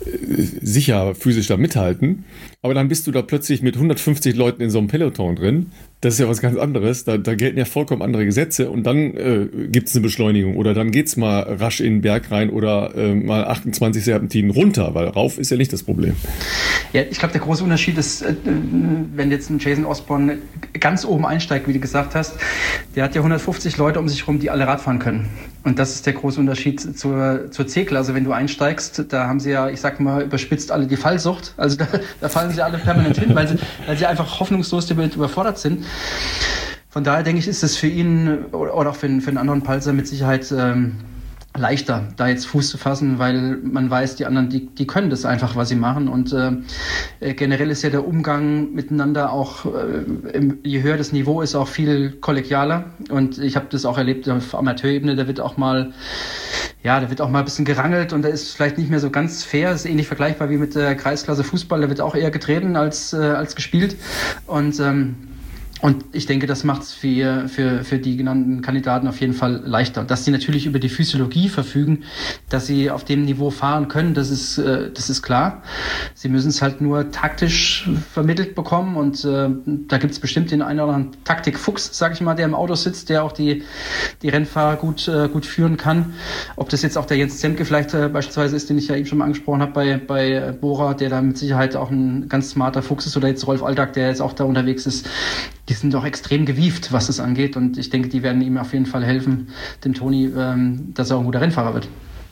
sicher physisch da mithalten, aber dann bist du da plötzlich mit hundertfünfzig Leuten in so einem Peloton drin. Das ist ja was ganz anderes. Da, da gelten ja vollkommen andere Gesetze und dann äh, gibt es eine Beschleunigung oder dann geht's mal rasch in den Berg rein oder äh, mal achtundzwanzig Serpentinen runter, weil rauf ist ja nicht das Problem. Ja, ich glaube, der große Unterschied ist, äh, wenn jetzt ein Jason Osborne ganz oben einsteigt, wie du gesagt hast, der hat ja hundertfünfzig Leute um sich herum, die alle Rad fahren können. Und das ist der große Unterschied zur, zur C-Klasse. Wenn du einsteigst, da haben sie ja, ich sag mal, überspitzt alle die Fallsucht. Also da, da fallen sie alle permanent hin, weil sie, weil sie einfach hoffnungslos damit überfordert sind. Von daher denke ich, ist es für ihn oder auch für, für einen anderen Palzer mit Sicherheit ähm, leichter, da jetzt Fuß zu fassen, weil man weiß, die anderen, die, die können das einfach, was sie machen. Und äh, generell ist ja der Umgang miteinander auch, äh, je höher das Niveau ist, auch viel kollegialer. Und ich habe das auch erlebt auf Amateurebene, da wird auch mal, ja, da wird auch mal ein bisschen gerangelt und da ist vielleicht nicht mehr so ganz fair. Das ist ähnlich vergleichbar wie mit der Kreisklasse Fußball, da wird auch eher getreten als, äh, als gespielt. Und ähm, Und ich denke, das macht es für, für, für die genannten Kandidaten auf jeden Fall leichter. Dass sie natürlich über die Physiologie verfügen, dass sie auf dem Niveau fahren können, das ist, äh, das ist klar. Sie müssen es halt nur taktisch vermittelt bekommen und äh, da gibt es bestimmt den einen oder anderen Taktikfuchs, sag ich mal, der im Auto sitzt, der auch die, die Rennfahrer gut, äh, gut führen kann. Ob das jetzt auch der Jens Zemke vielleicht äh, beispielsweise ist, den ich ja eben schon mal angesprochen habe bei, bei Bora, der da mit Sicherheit auch ein ganz smarter Fuchs ist, oder jetzt Rolf Aldag, der jetzt auch da unterwegs ist. Die sind doch extrem gewieft, was das angeht. Und ich denke, die werden ihm auf jeden Fall helfen, dem Toni, ähm, dass er auch ein guter Rennfahrer wird.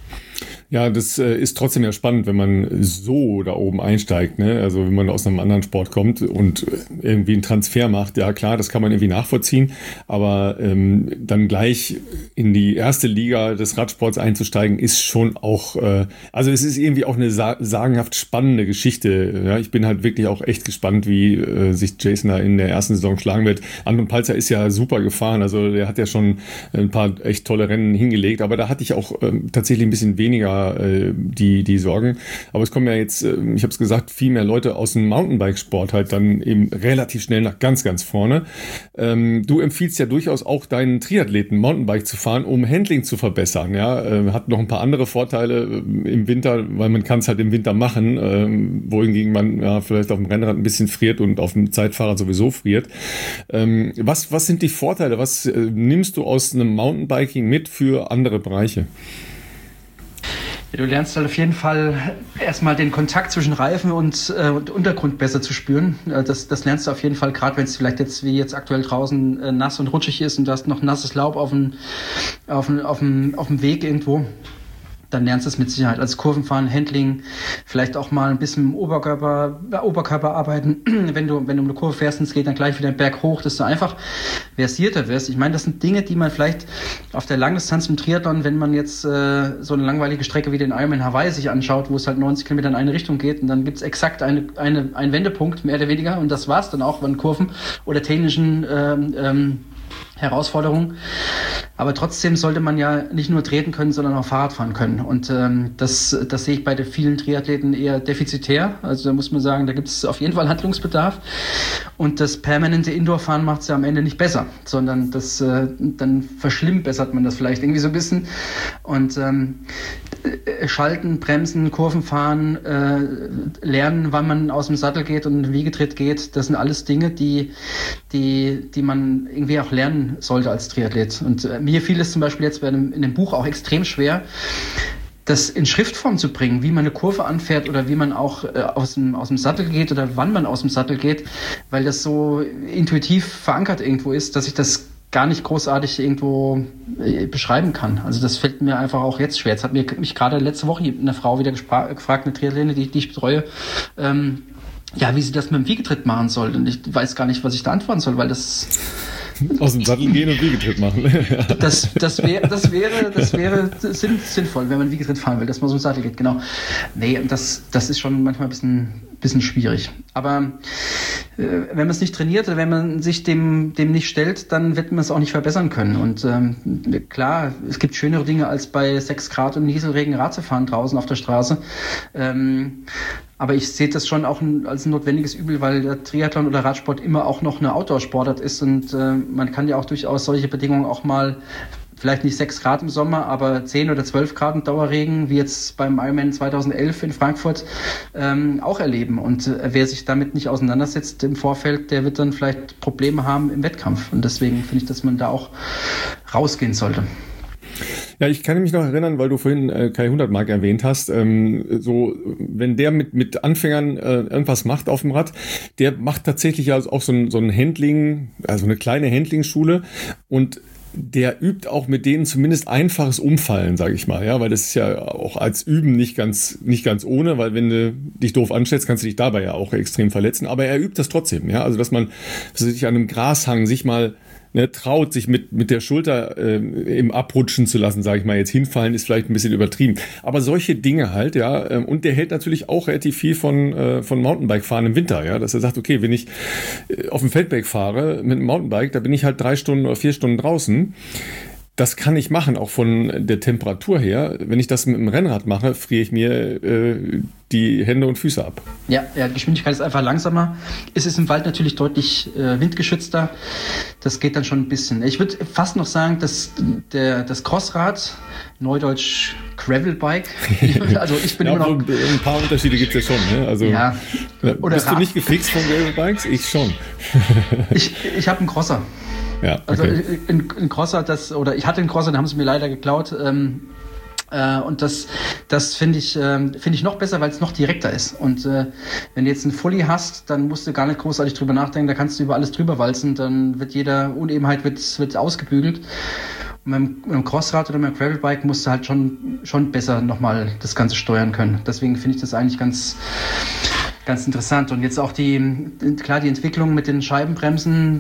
Ja, das äh, ist trotzdem ja spannend, wenn man so da oben einsteigt, ne? Also wenn man aus einem anderen Sport kommt und irgendwie einen Transfer macht, ja klar, das kann man irgendwie nachvollziehen, aber ähm, dann gleich in die erste Liga des Radsports einzusteigen, ist schon auch, äh, also es ist irgendwie auch eine sa- sagenhaft spannende Geschichte. Ja? Ich bin halt wirklich auch echt gespannt, wie äh, sich Jason da in der ersten Saison schlagen wird. Anton Palzer ist ja super gefahren, also der hat ja schon ein paar echt tolle Rennen hingelegt, aber da hatte ich auch äh, tatsächlich ein bisschen weniger die die Sorgen. Aber es kommen ja jetzt, ich habe es gesagt, viel mehr Leute aus dem Mountainbike-Sport halt dann eben relativ schnell nach ganz, ganz vorne. Ähm, du empfiehlst ja durchaus auch deinen Triathleten Mountainbike zu fahren, um Handling zu verbessern. Ja, äh, hat noch ein paar andere Vorteile äh, im Winter, weil man kann es halt im Winter machen, äh, wohingegen man ja vielleicht auf dem Rennrad ein bisschen friert und auf dem Zeitfahrrad sowieso friert. Ähm, was was sind die Vorteile? Was äh, nimmst du aus einem Mountainbiking mit für andere Bereiche? Du lernst halt auf jeden Fall erstmal den Kontakt zwischen Reifen und, äh, und Untergrund besser zu spüren. Das, das lernst du auf jeden Fall, gerade wenn es vielleicht jetzt wie jetzt aktuell draußen äh, nass und rutschig ist und du hast noch nasses Laub auf dem, auf dem, auf dem, auf dem Weg irgendwo. Dann lernst du es mit Sicherheit. Also Kurvenfahren, Handling, vielleicht auch mal ein bisschen im Oberkörper, Oberkörper arbeiten. Wenn du, wenn du um eine Kurve fährst und es geht dann gleich wieder einen Berg hoch, dass du einfach versierter wirst. Ich meine, das sind Dinge, die man vielleicht auf der Langdistanz im Triathlon, wenn man jetzt äh, so eine langweilige Strecke wie den Ironman Hawaii sich anschaut, wo es halt neunzig Kilometer in eine Richtung geht und dann gibt es exakt eine, eine, einen Wendepunkt, mehr oder weniger, und das war's dann auch von Kurven oder technischen ähm, ähm, Herausforderung. Aber trotzdem sollte man ja nicht nur treten können, sondern auch Fahrrad fahren können. Und ähm, das, das sehe ich bei den vielen Triathleten eher defizitär. Also da muss man sagen, da gibt es auf jeden Fall Handlungsbedarf. Und das permanente Indoor-Fahren macht es ja am Ende nicht besser, sondern das, äh, dann verschlimmbessert man das vielleicht irgendwie so ein bisschen. Und ähm, Schalten, Bremsen, Kurven fahren, äh, lernen, wann man aus dem Sattel geht und in den Wiegetritt geht, das sind alles Dinge, die, die, die man irgendwie auch lernen sollte als Triathlet. Und äh, mir fiel es zum Beispiel jetzt bei dem, in dem Buch auch extrem schwer, das in Schriftform zu bringen, wie man eine Kurve anfährt oder wie man auch äh, aus dem, aus dem Sattel geht oder wann man aus dem Sattel geht, weil das so intuitiv verankert irgendwo ist, dass ich das gar nicht großartig irgendwo äh, beschreiben kann. Also das fällt mir einfach auch jetzt schwer. Jetzt hat mir, mich gerade letzte Woche eine Frau wieder gespra- gefragt, eine Triathletin, die, die ich betreue, ähm, ja, wie sie das mit dem Wiegetritt machen soll. Und ich weiß gar nicht, was ich da antworten soll, weil das aus dem Sattel gehen und Wiegetritt machen. das, das, wär, das wäre, das wäre sinn, sinnvoll, wenn man Wiegetritt fahren will, dass man so im Sattel geht, genau. Nee, das, das ist schon manchmal ein bisschen, bisschen schwierig. Aber äh, wenn man es nicht trainiert oder wenn man sich dem, dem nicht stellt, dann wird man es auch nicht verbessern können. Und ähm, klar, es gibt schönere Dinge, als bei sechs Grad und Nieselregen Rad zu fahren draußen auf der Straße. Ähm, Aber ich sehe das schon auch als ein notwendiges Übel, weil der Triathlon oder Radsport immer auch noch eine Outdoor-Sportart ist und äh, man kann ja auch durchaus solche Bedingungen auch mal vielleicht nicht sechs Grad im Sommer, aber zehn oder zwölf Grad im Dauerregen, wie jetzt beim Ironman zweitausendelf in Frankfurt, ähm, auch erleben. Und äh, wer sich damit nicht auseinandersetzt im Vorfeld, der wird dann vielleicht Probleme haben im Wettkampf. Und deswegen finde ich, dass man da auch rausgehen sollte. Ja, ich kann mich noch erinnern, weil du vorhin äh, Kai Hundertmark erwähnt hast, ähm, so, wenn der mit, mit Anfängern äh, irgendwas macht auf dem Rad, der macht tatsächlich also auch so ein, so ein Handling, also eine kleine Handlingsschule, und der übt auch mit denen zumindest einfaches Umfallen, sage ich mal, ja, weil das ist ja auch als Üben nicht ganz, nicht ganz ohne, weil wenn du dich doof anstellst, kannst du dich dabei ja auch extrem verletzen, aber er übt das trotzdem, ja, also dass man dass sich an einem Grashang sich mal Ne, traut, sich mit, mit der Schulter äh, im Abrutschen zu lassen, sage ich mal. Jetzt hinfallen ist vielleicht ein bisschen übertrieben. Aber solche Dinge halt, ja. Ähm, und der hält natürlich auch relativ viel von, äh, von Mountainbike-Fahren im Winter, ja. Dass er sagt, okay, wenn ich äh, auf dem Feldberg fahre mit einem Mountainbike, da bin ich halt drei Stunden oder vier Stunden draußen. Das kann ich machen, auch von der Temperatur her. Wenn ich das mit dem Rennrad mache, friere ich mir äh, die Hände und Füße ab. Ja, ja, die Geschwindigkeit ist einfach langsamer. Es ist im Wald natürlich deutlich äh, windgeschützter. Das geht dann schon ein bisschen. Ich würde fast noch sagen, dass der, das Crossrad, Neudeutsch Gravelbike, also ich bin ja, immer noch... Ein paar Unterschiede gibt es ja schon. Ne? Also, ja. Oder bist Rad- du nicht gefixt von Gravelbikes? Ich schon. ich ich habe einen Crosser. Ja, okay. Also ein, ein Crosser, das, oder ich hatte einen Crosser, den haben sie mir leider geklaut. Ähm, äh, und das, das finde ich, äh, finde ich noch besser, weil es noch direkter ist. Und äh, wenn du jetzt einen Fully hast, dann musst du gar nicht großartig drüber nachdenken, da kannst du über alles drüber walzen, dann wird jede Unebenheit wird, wird ausgebügelt. Und mit dem, mit dem Crossrad oder mit dem Gravelbike musst du halt schon, schon besser nochmal das Ganze steuern können. Deswegen finde ich das eigentlich ganz... Ganz interessant. Und jetzt auch die, klar, die Entwicklung mit den Scheibenbremsen,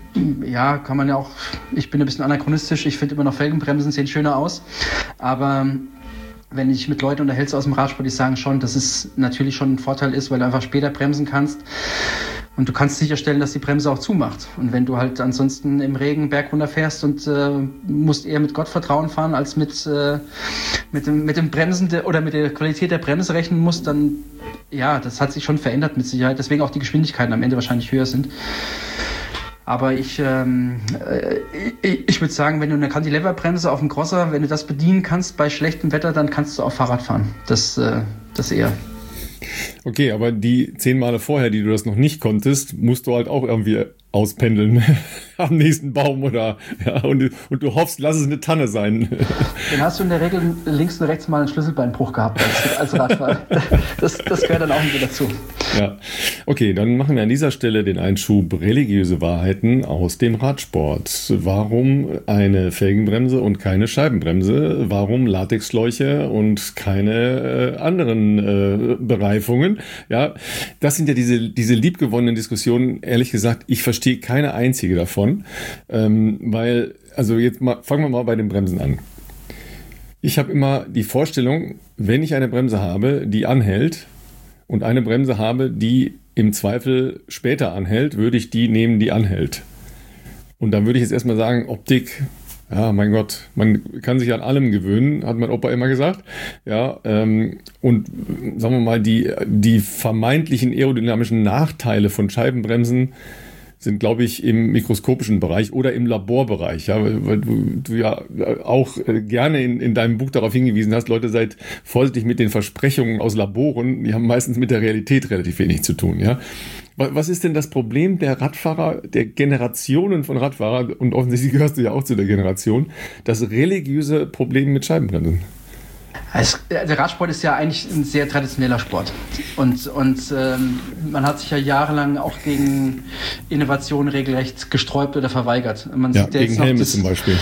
ja, kann man ja auch, ich bin ein bisschen anachronistisch, ich finde immer noch Felgenbremsen sehen schöner aus, aber wenn ich mit Leuten unterhältst aus dem Radsport, die sagen schon, dass es natürlich schon ein Vorteil ist, weil du einfach später bremsen kannst. Und du kannst sicherstellen, dass die Bremse auch zumacht. Und wenn du halt ansonsten im Regen berg runterfährst und äh, musst eher mit Gottvertrauen fahren, als mit, äh, mit, dem, mit dem Bremsen de, oder mit der Qualität der Bremse rechnen musst, dann, ja, das hat sich schon verändert mit Sicherheit. Deswegen auch die Geschwindigkeiten am Ende wahrscheinlich höher sind. Aber ich, ähm, äh, ich, ich würde sagen, wenn du eine Cantilever-Bremse auf dem Crosser, wenn du das bedienen kannst bei schlechtem Wetter, dann kannst du auch Fahrrad fahren. Das, äh, das eher. Okay, aber die zehn Male vorher, die du das noch nicht konntest, musst du halt auch irgendwie auspendeln am nächsten Baum oder ja, und, und du hoffst, lass es eine Tanne sein. Dann hast du in der Regel links und rechts mal einen Schlüsselbeinbruch gehabt als, als Radfahrer. Das, das gehört dann auch wieder dazu. Ja, okay, dann machen wir an dieser Stelle den Einschub religiöse Wahrheiten aus dem Radsport. Warum eine Felgenbremse und keine Scheibenbremse? Warum Latexschläuche und keine äh, anderen äh, Bereifungen? Ja, das sind ja diese, diese liebgewonnenen Diskussionen. Ehrlich gesagt, ich verstehe keine einzige davon, ähm, weil, also jetzt mal, fangen wir mal bei den Bremsen an. Ich habe immer die Vorstellung, wenn ich eine Bremse habe, die anhält und eine Bremse habe, die im Zweifel später anhält, würde ich die nehmen, die anhält. Und dann würde ich jetzt erstmal sagen, Optik, ja, mein Gott, man kann sich an allem gewöhnen, hat mein Opa immer gesagt. Ja, ähm, und sagen wir mal, die, die vermeintlichen aerodynamischen Nachteile von Scheibenbremsen sind, glaube ich, im mikroskopischen Bereich oder im Laborbereich, ja, weil, weil du, du ja auch gerne in, in deinem Buch darauf hingewiesen hast, Leute, seid vorsichtig mit den Versprechungen aus Laboren, die haben meistens mit der Realität relativ wenig zu tun, ja. Was ist denn das Problem der Radfahrer, der Generationen von Radfahrern, und offensichtlich gehörst du ja auch zu der Generation, das religiöse Problem mit Scheibenbremsen? Es, der Radsport ist ja eigentlich ein sehr traditioneller Sport und, und ähm, man hat sich ja jahrelang auch gegen Innovationen regelrecht gesträubt oder verweigert. Man ja, sieht ja gegen jetzt noch Helme das, zum Beispiel.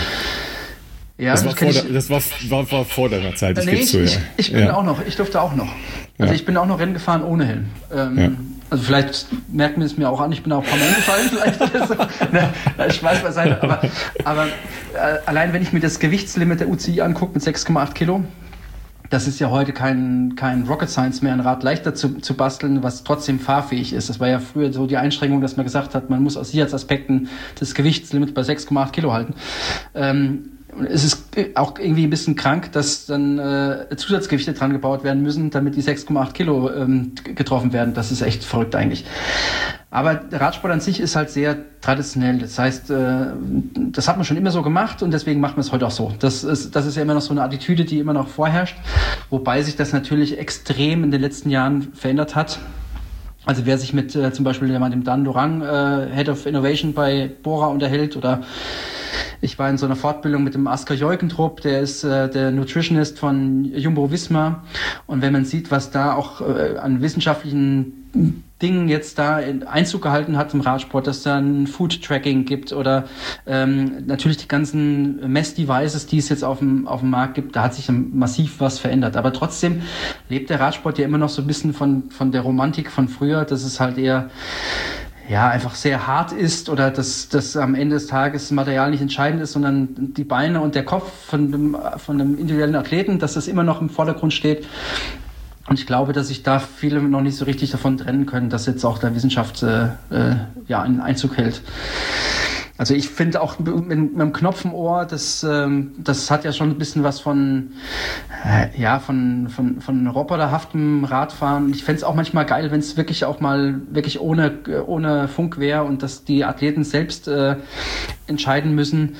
Ja, das, das, war vor, ich, der, das war, war, war vor deiner Zeit. Nee, ich, so, ja. ich, ich bin ja. auch noch, ich durfte auch noch. Also ja. ich bin auch noch Rennen gefahren ohne Helm. Ähm, ja. Also vielleicht merkt man es mir auch an, ich bin auch ein paar Mal hingefallen vielleicht oder so. Na, Spaß beiseite. Aber, aber äh, allein wenn ich mir das Gewichtslimit der U C I angucke mit sechs Komma acht Kilo, das ist ja heute kein, kein Rocket Science mehr, ein Rad leichter zu, zu basteln, was trotzdem fahrfähig ist. Das war ja früher so die Einschränkung, dass man gesagt hat, man muss aus Sicherheitsaspekten das Gewichtslimit bei sechs Komma acht Kilo halten. Ähm, es ist auch irgendwie ein bisschen krank, dass dann äh, Zusatzgewichte dran gebaut werden müssen, damit die sechs Komma acht Kilo ähm, getroffen werden. Das ist echt verrückt eigentlich. Aber der Radsport an sich ist halt sehr traditionell. Das heißt, äh, das hat man schon immer so gemacht und deswegen macht man es heute auch so. Das ist, das ist ja immer noch so eine Attitüde, die immer noch vorherrscht, wobei sich das natürlich extrem in den letzten Jahren verändert hat. Also wer sich mit äh, zum Beispiel dem Dan Dorang, äh, Head of Innovation bei Bora unterhält, oder ich war in so einer Fortbildung mit dem Asker Jeugendrup, der ist äh, der Nutritionist von Jumbo-Visma, und wenn man sieht, was da auch äh, an wissenschaftlichen Dingen jetzt da in Einzug gehalten hat im Radsport, dass da ein Food-Tracking gibt oder ähm, natürlich die ganzen Mess-Devices, die es jetzt auf dem, auf dem Markt gibt, da hat sich massiv was verändert. Aber trotzdem lebt der Radsport ja immer noch so ein bisschen von, von der Romantik von früher, dass es halt eher ja, einfach sehr hart ist oder dass, dass am Ende des Tages das Material nicht entscheidend ist, sondern die Beine und der Kopf von dem, von dem individuellen Athleten, dass das immer noch im Vordergrund steht. Und ich glaube, dass sich da viele noch nicht so richtig davon trennen können, dass jetzt auch der Wissenschaft äh, äh, ja, einen Einzug hält. Also ich finde auch mit, mit dem Knopf im Ohr, das, ähm, das hat ja schon ein bisschen was von, äh, ja, von, von, von roboterhaftem Radfahren. Ich fände es auch manchmal geil, wenn es wirklich auch mal wirklich ohne, ohne Funk wäre und dass die Athleten selbst äh, entscheiden müssen,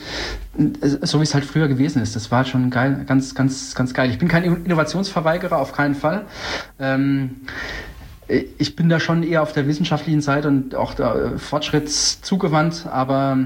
so wie es halt früher gewesen ist. Das war schon geil, ganz, ganz, ganz geil. Ich bin kein Innovationsverweigerer, auf keinen Fall. Ähm, Ich bin da schon eher auf der wissenschaftlichen Seite und auch der fortschrittszugewandt, aber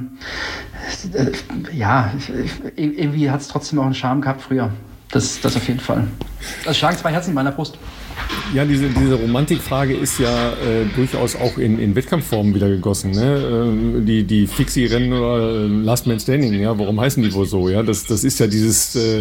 äh, ja, irgendwie hat es trotzdem auch einen Charme gehabt früher. Das, das auf jeden Fall. Also schlagen zwei Herzen in meiner Brust. Ja, diese, diese Romantikfrage ist ja äh, durchaus auch in, in Wettkampfformen wieder gegossen. Ne? Äh, die die Fixie-Rennen oder Last Man Standing, ja, warum heißen die wohl so? Ja, das, das ist ja dieses... Äh,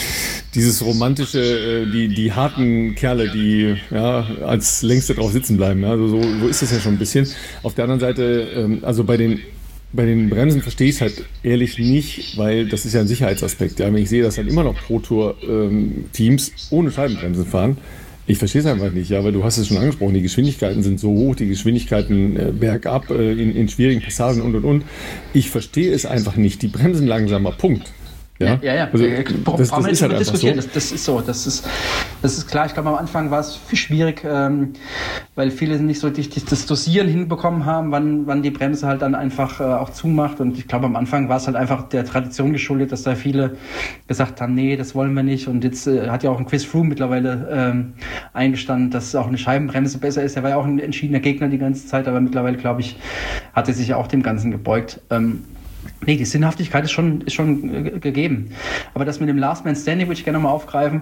Dieses romantische, die, die harten Kerle, die ja als längste drauf sitzen bleiben. Also so, so ist das ja schon ein bisschen. Auf der anderen Seite, also bei den, bei den Bremsen verstehe ich es halt ehrlich nicht, weil das ist ja ein Sicherheitsaspekt. Ja, wenn ich sehe, dass dann immer noch Pro-Tour-Teams ohne Scheibenbremsen fahren, ich verstehe es einfach nicht, ja, weil du hast es schon angesprochen, die Geschwindigkeiten sind so hoch, die Geschwindigkeiten äh, bergab, äh, in, in schwierigen Passagen und und und. Ich verstehe es einfach nicht. Die bremsen langsamer, Punkt. Ja, ja, ja. Also, das, das das ist halt einfach so. Das, das ist so. Das ist, das ist klar. Ich glaube, am Anfang war es viel schwierig, ähm, weil viele nicht so richtig das Dosieren hinbekommen haben, wann, wann die Bremse halt dann einfach äh, auch zumacht. Und ich glaube, am Anfang war es halt einfach der Tradition geschuldet, dass da viele gesagt haben, nee, das wollen wir nicht. Und jetzt äh, hat ja auch ein Chris Froome mittlerweile ähm, eingestanden, dass auch eine Scheibenbremse besser ist. Er war ja auch ein entschiedener Gegner die ganze Zeit, aber mittlerweile, glaube ich, hat er sich ja auch dem Ganzen gebeugt. Ähm, Nee, die Sinnhaftigkeit ist schon, ist schon äh, gegeben. Aber das mit dem Last Man Standing würde ich gerne nochmal aufgreifen.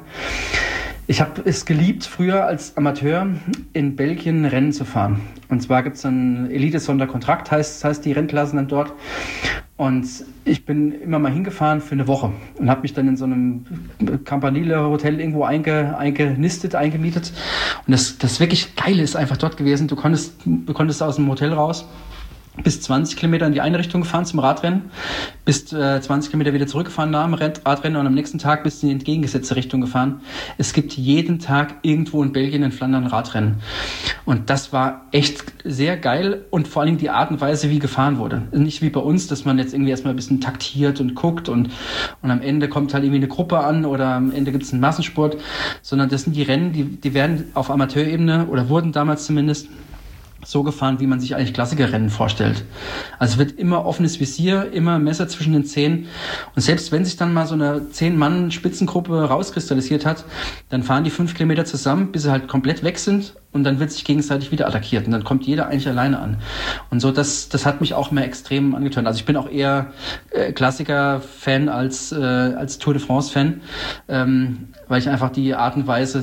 Ich habe es geliebt, früher als Amateur in Belgien Rennen zu fahren. Und zwar gibt es einen Elite-Sonderkontrakt, heißt, heißt die Rennklassen dann dort. Und ich bin immer mal hingefahren für eine Woche und habe mich dann in so einem Campanile-Hotel irgendwo einge, eingenistet, eingemietet. Und das, das wirklich Geile ist einfach dort gewesen. Du konntest, du konntest aus dem Hotel raus bis zwanzig Kilometer in die eine Richtung gefahren zum Radrennen, bis äh, zwanzig Kilometer wieder zurückgefahren nach dem Radrennen und am nächsten Tag bist du in die entgegengesetzte Richtung gefahren. Es gibt jeden Tag irgendwo in Belgien, in Flandern ein Radrennen. Und das war echt sehr geil und vor allem die Art und Weise, wie gefahren wurde. Nicht wie bei uns, dass man jetzt irgendwie erstmal ein bisschen taktiert und guckt und, und am Ende kommt halt irgendwie eine Gruppe an oder am Ende gibt es einen Massensport, sondern das sind die Rennen, die, die werden auf Amateurebene oder wurden damals zumindest so gefahren, wie man sich eigentlich Klassikerrennen vorstellt. Also es wird immer offenes Visier, immer Messer zwischen den Zähnen. Und selbst wenn sich dann mal so eine zehn-Mann-Spitzengruppe rauskristallisiert hat, dann fahren die fünf Kilometer zusammen, bis sie halt komplett weg sind und dann wird sich gegenseitig wieder attackiert. Und dann kommt jeder eigentlich alleine an. Und so, das, das hat mich auch mehr extrem angetan. Also ich bin auch eher äh, Klassiker-Fan als, äh, als Tour de France-Fan, ähm, weil ich einfach die Art und Weise,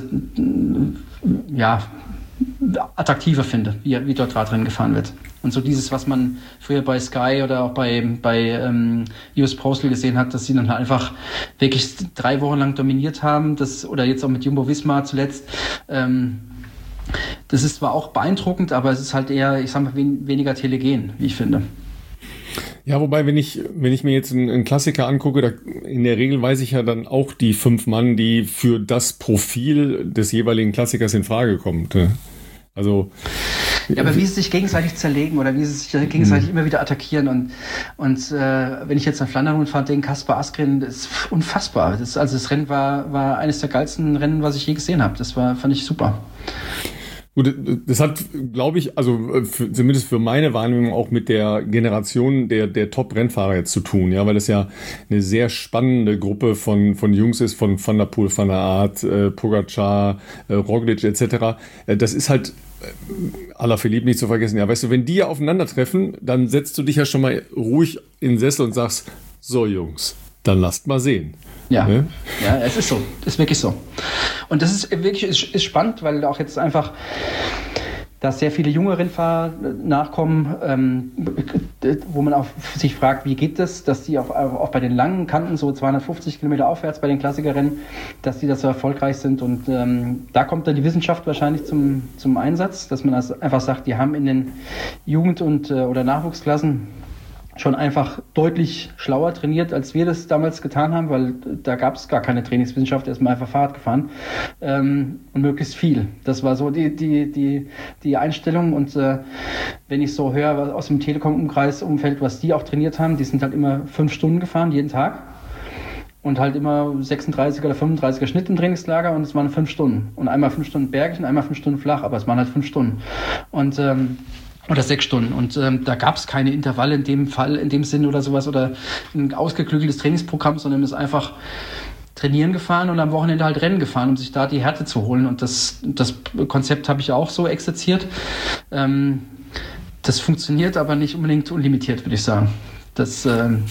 äh, ja, attraktiver finde, wie, wie dort Radrennen gefahren wird. Und so dieses, was man früher bei Sky oder auch bei, bei ähm, U S Postal gesehen hat, dass sie dann halt einfach wirklich drei Wochen lang dominiert haben, das, oder jetzt auch mit Jumbo-Visma zuletzt. Ähm, das ist zwar auch beeindruckend, aber es ist halt eher, ich sag mal, wen, weniger telegen, wie ich finde. Ja, wobei, wenn ich, wenn ich mir jetzt einen, einen Klassiker angucke, da, in der Regel weiß ich ja dann auch die fünf Mann, die für das Profil des jeweiligen Klassikers in Frage kommt. Also, Ja, aber wie sie sich gegenseitig zerlegen oder wie sie sich gegenseitig mhm. immer wieder attackieren. Und, und äh, wenn ich jetzt nach Flandern fahre, den Kaspar Asgreen, das ist unfassbar. Das, also das Rennen war, war eines der geilsten Rennen, was ich je gesehen habe. Das war, fand ich super. Gut, das hat, glaube ich, also für, zumindest für meine Wahrnehmung auch mit der Generation der, der Top-Rennfahrer jetzt zu tun, ja, weil das ja eine sehr spannende Gruppe von, von Jungs ist, von Van der Poel, Van der Aert, äh, Pogacar, äh, Roglic et cetera. Äh, das ist halt äh, Alaphilippe nicht zu vergessen. Ja, weißt du, wenn die ja aufeinandertreffen, dann setzt du dich ja schon mal ruhig in den Sessel und sagst, so Jungs, dann lasst mal sehen. Ja, ja, ja, es ist so, es ist wirklich so. Und das ist wirklich ist, ist spannend, weil auch jetzt einfach, dass sehr viele junge Rennfahrer nachkommen, ähm, wo man auch sich fragt, wie geht das, dass die auch, auch bei den langen Kanten, so zweihundertfünfzig Kilometer aufwärts bei den Klassikerrennen, dass die da so erfolgreich sind. Und ähm, da kommt dann die Wissenschaft wahrscheinlich zum, zum Einsatz, dass man also einfach sagt, die haben in den Jugend- und äh, oder Nachwuchsklassen schon einfach deutlich schlauer trainiert, als wir das damals getan haben, weil da gab es gar keine Trainingswissenschaft, erstmal einfach Fahrrad gefahren ähm, und möglichst viel. Das war so die, die, die, die Einstellung und äh, wenn ich so höre aus dem Telekom-Umkreis-Umfeld, was die auch trainiert haben, die sind halt immer fünf Stunden gefahren, jeden Tag und halt immer sechsunddreißiger oder fünfunddreißiger Schnitt im Trainingslager und es waren fünf Stunden und einmal fünf Stunden bergig und einmal fünf Stunden flach, aber es waren halt fünf Stunden und ähm, oder sechs Stunden. Und ähm, da gab es keine Intervalle in dem Fall, in dem Sinn oder sowas oder ein ausgeklügeltes Trainingsprogramm, sondern es ist einfach trainieren gefahren und am Wochenende halt Rennen gefahren, um sich da die Härte zu holen. Und das, das Konzept habe ich auch so exerziert. Ähm, das funktioniert aber nicht unbedingt unlimitiert, würde ich sagen. Das... Ähm,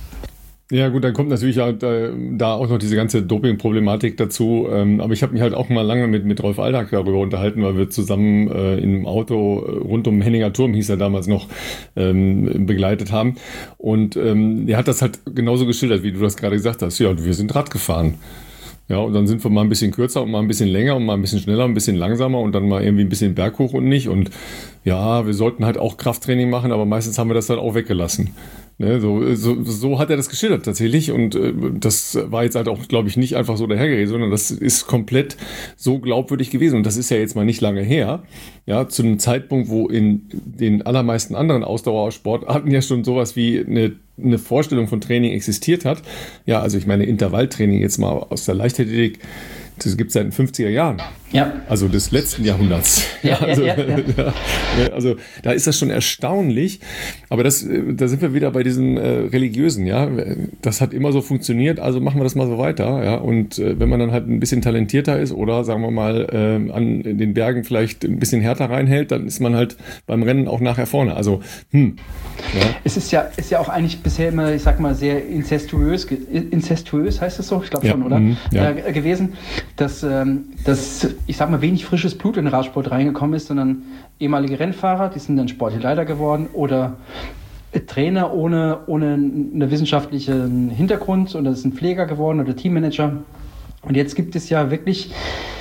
Ja gut, dann kommt natürlich halt, äh, da auch noch diese ganze Doping-Problematik dazu. Ähm, aber ich habe mich halt auch mal lange mit, mit Rolf Aldag darüber unterhalten, weil wir zusammen äh, im Auto rund um Henninger Turm, hieß er damals noch, ähm, begleitet haben. Und ähm, er hat das halt genauso geschildert, wie du das gerade gesagt hast. Ja, wir sind Rad gefahren. Ja, und dann sind wir mal ein bisschen kürzer und mal ein bisschen länger und mal ein bisschen schneller, ein bisschen langsamer und dann mal irgendwie ein bisschen berghoch und nicht. Und ja, wir sollten halt auch Krafttraining machen, aber meistens haben wir das halt auch weggelassen. Ne, so, so, so hat er das geschildert tatsächlich und äh, das war jetzt halt auch, glaube ich, nicht einfach so dahergeredet, sondern das ist komplett so glaubwürdig gewesen und das ist ja jetzt mal nicht lange her, ja, zu einem Zeitpunkt, wo in den allermeisten anderen Ausdauersportarten ja schon sowas wie eine, eine Vorstellung von Training existiert hat. Ja, also ich meine Intervalltraining jetzt mal aus der Leichtathletik, das gibt es seit den fünfziger Jahren. Ja. Also des letzten Jahrhunderts. Ja, also, ja, ja, ja. also da ist das schon erstaunlich. Aber das, da sind wir wieder bei diesen äh, religiösen, ja. Das hat immer so funktioniert, also machen wir das mal so weiter. Ja. Und äh, wenn man dann halt ein bisschen talentierter ist oder sagen wir mal äh, an den Bergen vielleicht ein bisschen härter reinhält, dann ist man halt beim Rennen auch nachher vorne. Also hm. Ja. Es ist ja, ist ja auch eigentlich bisher immer, ich sag mal, sehr inzestuös, inzestuös heißt es so, ich glaube schon, ja, oder? Mm, ja. äh, gewesen, dass, ähm, dass, ich sag mal, wenig frisches Blut in den Radsport reingekommen ist, sondern ehemalige Rennfahrer, die sind dann sportliche Leiter geworden oder Trainer ohne, ohne einen wissenschaftlichen Hintergrund oder sind Pfleger geworden oder Teammanager. Und jetzt gibt es ja wirklich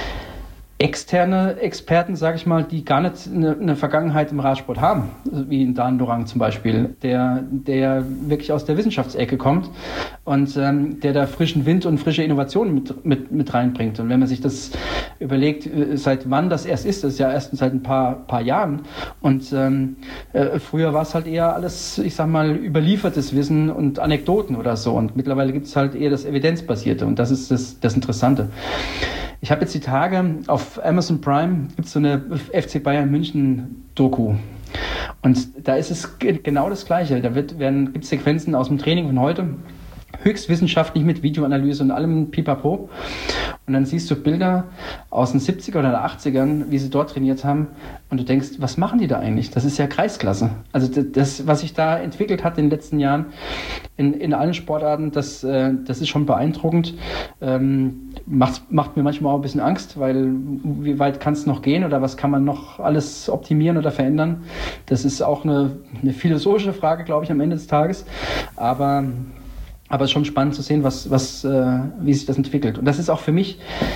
externe Experten, sage ich mal, die gar nicht eine, eine Vergangenheit im Radsport haben, wie in Dan Dorang zum Beispiel, der, der wirklich aus der Wissenschaftsecke kommt und ähm, der da frischen Wind und frische Innovationen mit, mit, mit reinbringt. Und wenn man sich das überlegt, seit wann das erst ist, das ist ja erst seit ein paar, paar Jahren und ähm, äh, früher war es halt eher alles, ich sag mal, überliefertes Wissen und Anekdoten oder so und mittlerweile gibt es halt eher das Evidenzbasierte und das ist das, das Interessante. Ich habe jetzt die Tage auf Amazon Prime, gibt es so eine F C Bayern München Doku. Und da ist es genau das Gleiche. Da wird, werden, gibt es Sequenzen aus dem Training von heute, höchst wissenschaftlich mit Videoanalyse und allem Pipapo. Und dann siehst du Bilder aus den siebziger oder achtzigern, wie sie dort trainiert haben. Und du denkst, was machen die da eigentlich? Das ist ja Kreisklasse. Also das, was sich da entwickelt hat in den letzten Jahren in, in allen Sportarten, das, das ist schon beeindruckend. Ähm, macht, macht mir manchmal auch ein bisschen Angst, weil wie weit kann es noch gehen oder was kann man noch alles optimieren oder verändern? Das ist auch eine, eine philosophische Frage, glaube ich, am Ende des Tages. Aber Aber es ist schon spannend zu sehen, was, was, äh, wie sich das entwickelt. Und das ist auch für mich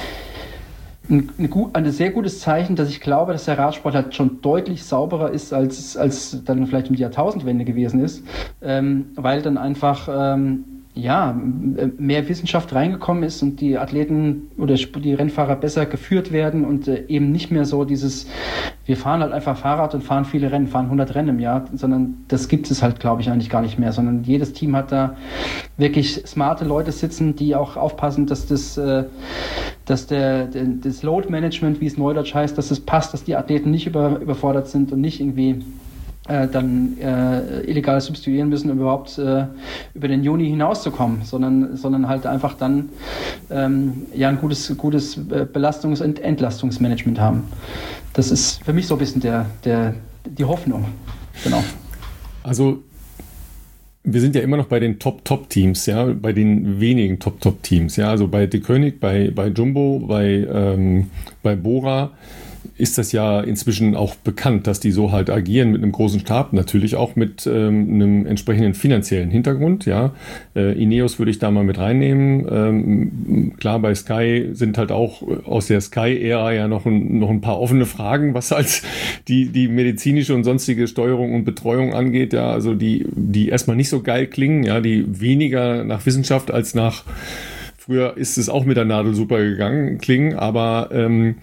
ein, ein, ein sehr gutes Zeichen, dass ich glaube, dass der Radsport halt schon deutlich sauberer ist, als, als dann vielleicht um die Jahrtausendwende gewesen ist. Ähm, weil dann einfach ähm, ja, mehr Wissenschaft reingekommen ist und die Athleten oder die Rennfahrer besser geführt werden und äh, eben nicht mehr so dieses, wir fahren halt einfach Fahrrad und fahren viele Rennen, fahren hundert Rennen im Jahr, sondern das gibt es halt, glaube ich, eigentlich gar nicht mehr, sondern jedes Team hat da wirklich smarte Leute sitzen, die auch aufpassen, dass das, äh, dass der, der das Load Management, wie es neudeutsch heißt, dass es passt, dass die Athleten nicht über, überfordert sind und nicht irgendwie Äh, dann äh, illegal substituieren müssen, um überhaupt äh, über den Juni hinauszukommen, sondern, sondern halt einfach dann ähm, ja ein gutes, gutes Belastungs- und Entlastungsmanagement haben. Das ist für mich so ein bisschen der, der, die Hoffnung. Genau. Also wir sind ja immer noch bei den Top-Top-Teams, ja, bei den wenigen Top-Top-Teams, ja, also bei De König, bei, bei Jumbo, bei, ähm, bei Bora ist das ja inzwischen auch bekannt, dass die so halt agieren mit einem großen Stab, natürlich auch mit ähm, einem entsprechenden finanziellen Hintergrund, ja. Äh, Ineos würde ich da mal mit reinnehmen. Ähm, klar, bei Sky sind halt auch aus der Sky-Ära ja noch ein, noch ein paar offene Fragen, was halt die, die medizinische und sonstige Steuerung und Betreuung angeht, ja, also die, die erstmal nicht so geil klingen, ja, die weniger nach Wissenschaft als nach, früher ist es auch mit der Nadel super gegangen, klingen, aber ähm,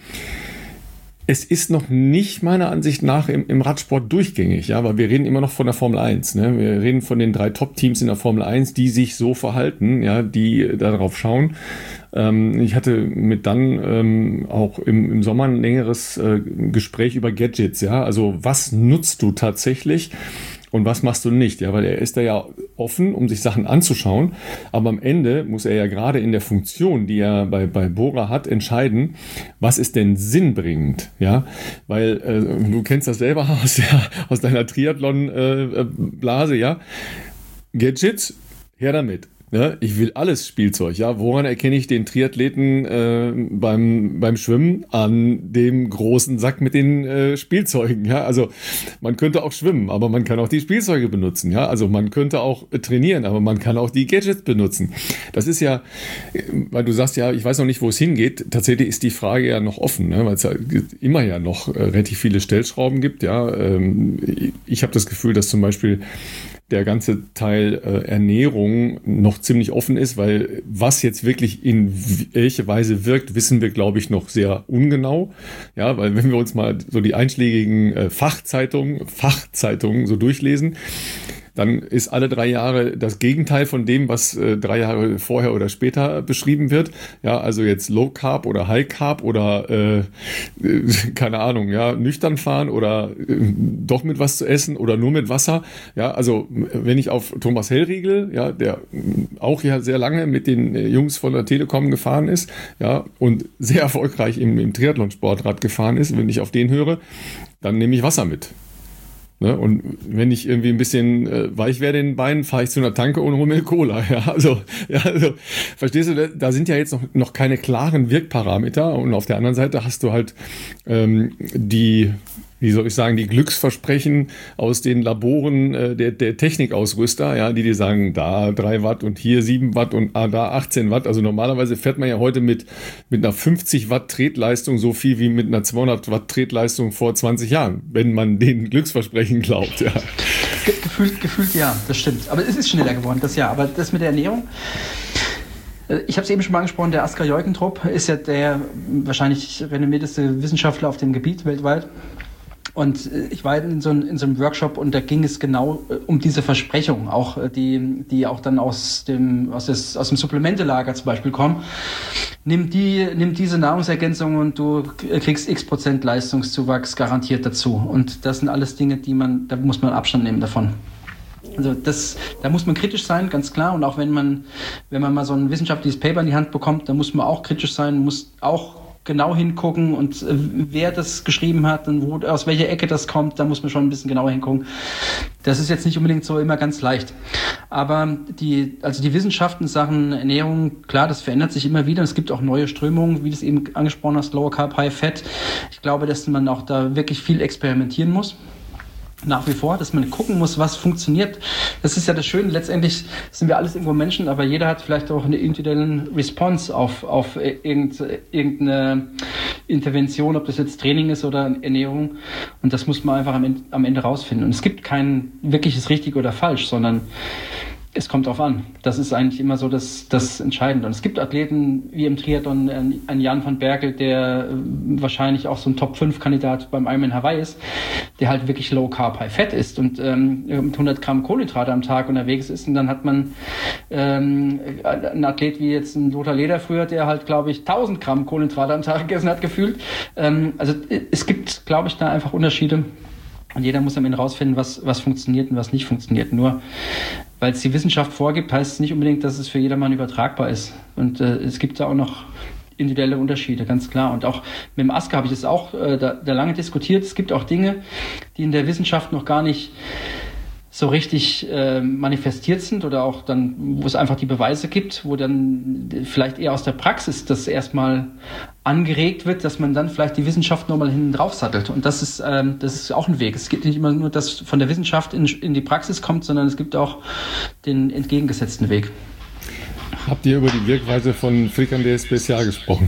es ist noch nicht meiner Ansicht nach im, im Radsport durchgängig, ja, weil wir reden immer noch von der Formel eins, ne? Wir reden von den drei Top-Teams in der Formel eins, die sich so verhalten, ja, die darauf schauen. Ähm, ich hatte mit dann ähm, auch im, im Sommer ein längeres äh, Gespräch über Gadgets, ja, also was nutzt du tatsächlich und was machst du nicht, ja, weil er ist da ja offen, um sich Sachen anzuschauen, aber am Ende muss er ja gerade in der Funktion, die er bei, bei Bora hat, entscheiden, was ist denn sinnbringend, ja, weil äh, du kennst das selber aus, der, aus deiner Triathlon-Blase, äh, ja, Gadgets, her damit. Ja, ich will alles Spielzeug. Ja, woran erkenne ich den Triathleten äh, beim beim Schwimmen? An dem großen Sack mit den äh, Spielzeugen. Ja, also man könnte auch schwimmen, aber man kann auch die Spielzeuge benutzen. Ja, also man könnte auch äh, trainieren, aber man kann auch die Gadgets benutzen. Das ist ja, weil du sagst ja, ich weiß noch nicht, wo es hingeht. Tatsächlich ist die Frage ja noch offen, ne? Weil es ja immer ja noch äh, relativ viele Stellschrauben gibt. Ja, ähm, ich habe das Gefühl, dass zum Beispiel der ganze Teil äh, Ernährung noch ziemlich offen ist, weil was jetzt wirklich in welche Weise wirkt, wissen wir, glaube ich, noch sehr ungenau. Ja, weil wenn wir uns mal so die einschlägigen äh, Fachzeitungen, Fachzeitungen so durchlesen, dann ist alle drei Jahre das Gegenteil von dem, was äh, drei Jahre vorher oder später beschrieben wird. Ja, also jetzt Low Carb oder High Carb oder äh, äh, keine Ahnung, ja, nüchtern fahren oder äh, doch mit was zu essen oder nur mit Wasser. Ja, also wenn ich auf Thomas Hellriegel, ja, der auch ja sehr lange mit den äh, Jungs von der Telekom gefahren ist, ja, und sehr erfolgreich im, im Triathlon-Sportrad gefahren ist, wenn ich auf den höre, dann nehme ich Wasser mit. Ne? Und wenn ich irgendwie ein bisschen äh, weich werde in den Beinen, fahre ich zu einer Tanke und hole mir Cola. Ja, also, ja, also, verstehst du, da sind ja jetzt noch, noch keine klaren Wirkparameter. Und auf der anderen Seite hast du halt ähm, die, wie soll ich sagen, die Glücksversprechen aus den Laboren äh, der, der Technikausrüster, ja, die dir sagen, da drei Watt und hier sieben Watt und ah, da achtzehn Watt. Also normalerweise fährt man ja heute mit, mit einer fünfzig Watt Tretleistung so viel wie mit einer zweihundert Watt Tretleistung vor zwanzig Jahren, wenn man den Glücksversprechen glaubt, ja. Gefühlt, gefühlt ja, das stimmt. Aber es ist schneller geworden, das ja. Aber das mit der Ernährung, ich habe es eben schon mal angesprochen, der Askar Jeukentrop ist ja der wahrscheinlich renommierteste Wissenschaftler auf dem Gebiet weltweit. Und ich war in so, einem, in so einem Workshop und da ging es genau um diese Versprechungen, auch die, die auch dann aus dem, aus, des, aus dem Supplementelager zum Beispiel kommen. Nimm, die, nimm diese Nahrungsergänzung und du kriegst x Prozent Leistungszuwachs garantiert dazu. Und das sind alles Dinge, die man, da muss man Abstand nehmen davon. Also das, da muss man kritisch sein, ganz klar. Und auch wenn man, wenn man mal so ein wissenschaftliches Paper in die Hand bekommt, da muss man auch kritisch sein, muss auch genau hingucken und äh, wer das geschrieben hat und wo, aus welcher Ecke das kommt, da muss man schon ein bisschen genauer hingucken. Das ist jetzt nicht unbedingt so immer ganz leicht. Aber die, also die Wissenschaften, Sachen Ernährung, klar, das verändert sich immer wieder. Es gibt auch neue Strömungen, wie du es eben angesprochen hast, Lower Carb, High Fat. Ich glaube, dass man auch da wirklich viel experimentieren muss. Nach wie vor, dass man gucken muss, was funktioniert. Das ist ja das Schöne. Letztendlich sind wir alles irgendwo Menschen, aber jeder hat vielleicht auch eine individuelle Response auf, auf irgendeine Intervention, ob das jetzt Training ist oder Ernährung. Und das muss man einfach am Ende, am Ende rausfinden. Und es gibt kein wirkliches richtig oder falsch, sondern es kommt drauf an. Das ist eigentlich immer so das, das Entscheidende. Und es gibt Athleten wie im Triathlon, ein Jan van Berkel, der wahrscheinlich auch so ein Top fünf Kandidat beim Ironman Hawaii ist, der halt wirklich Low Carb, High Fat ist und ähm, mit hundert Gramm Kohlenhydrate am Tag unterwegs ist. Und dann hat man ähm, einen Athlet wie jetzt ein Lothar Leder früher, der halt, glaube ich, tausend Gramm Kohlenhydrate am Tag gegessen hat, gefühlt. Ähm, also es gibt, glaube ich, da einfach Unterschiede. Und jeder muss am Ende rausfinden, was, was funktioniert und was nicht funktioniert. Nur weil es die Wissenschaft vorgibt, heißt es nicht unbedingt, dass es für jedermann übertragbar ist. Und äh, es gibt da auch noch individuelle Unterschiede, ganz klar. Und auch mit dem Asker habe ich das auch äh, da, da lange diskutiert. Es gibt auch Dinge, die in der Wissenschaft noch gar nicht so richtig äh, manifestiert sind oder auch dann, wo es einfach die Beweise gibt, wo dann vielleicht eher aus der Praxis das erstmal angeregt wird, dass man dann vielleicht die Wissenschaft nochmal hinten drauf sattelt. Und das ist, ähm, das ist auch ein Weg. Es gibt nicht immer nur, dass von der Wissenschaft in, in die Praxis kommt, sondern es gibt auch den entgegengesetzten Weg. Habt ihr über die Wirkweise von Frikandel Spezial gesprochen?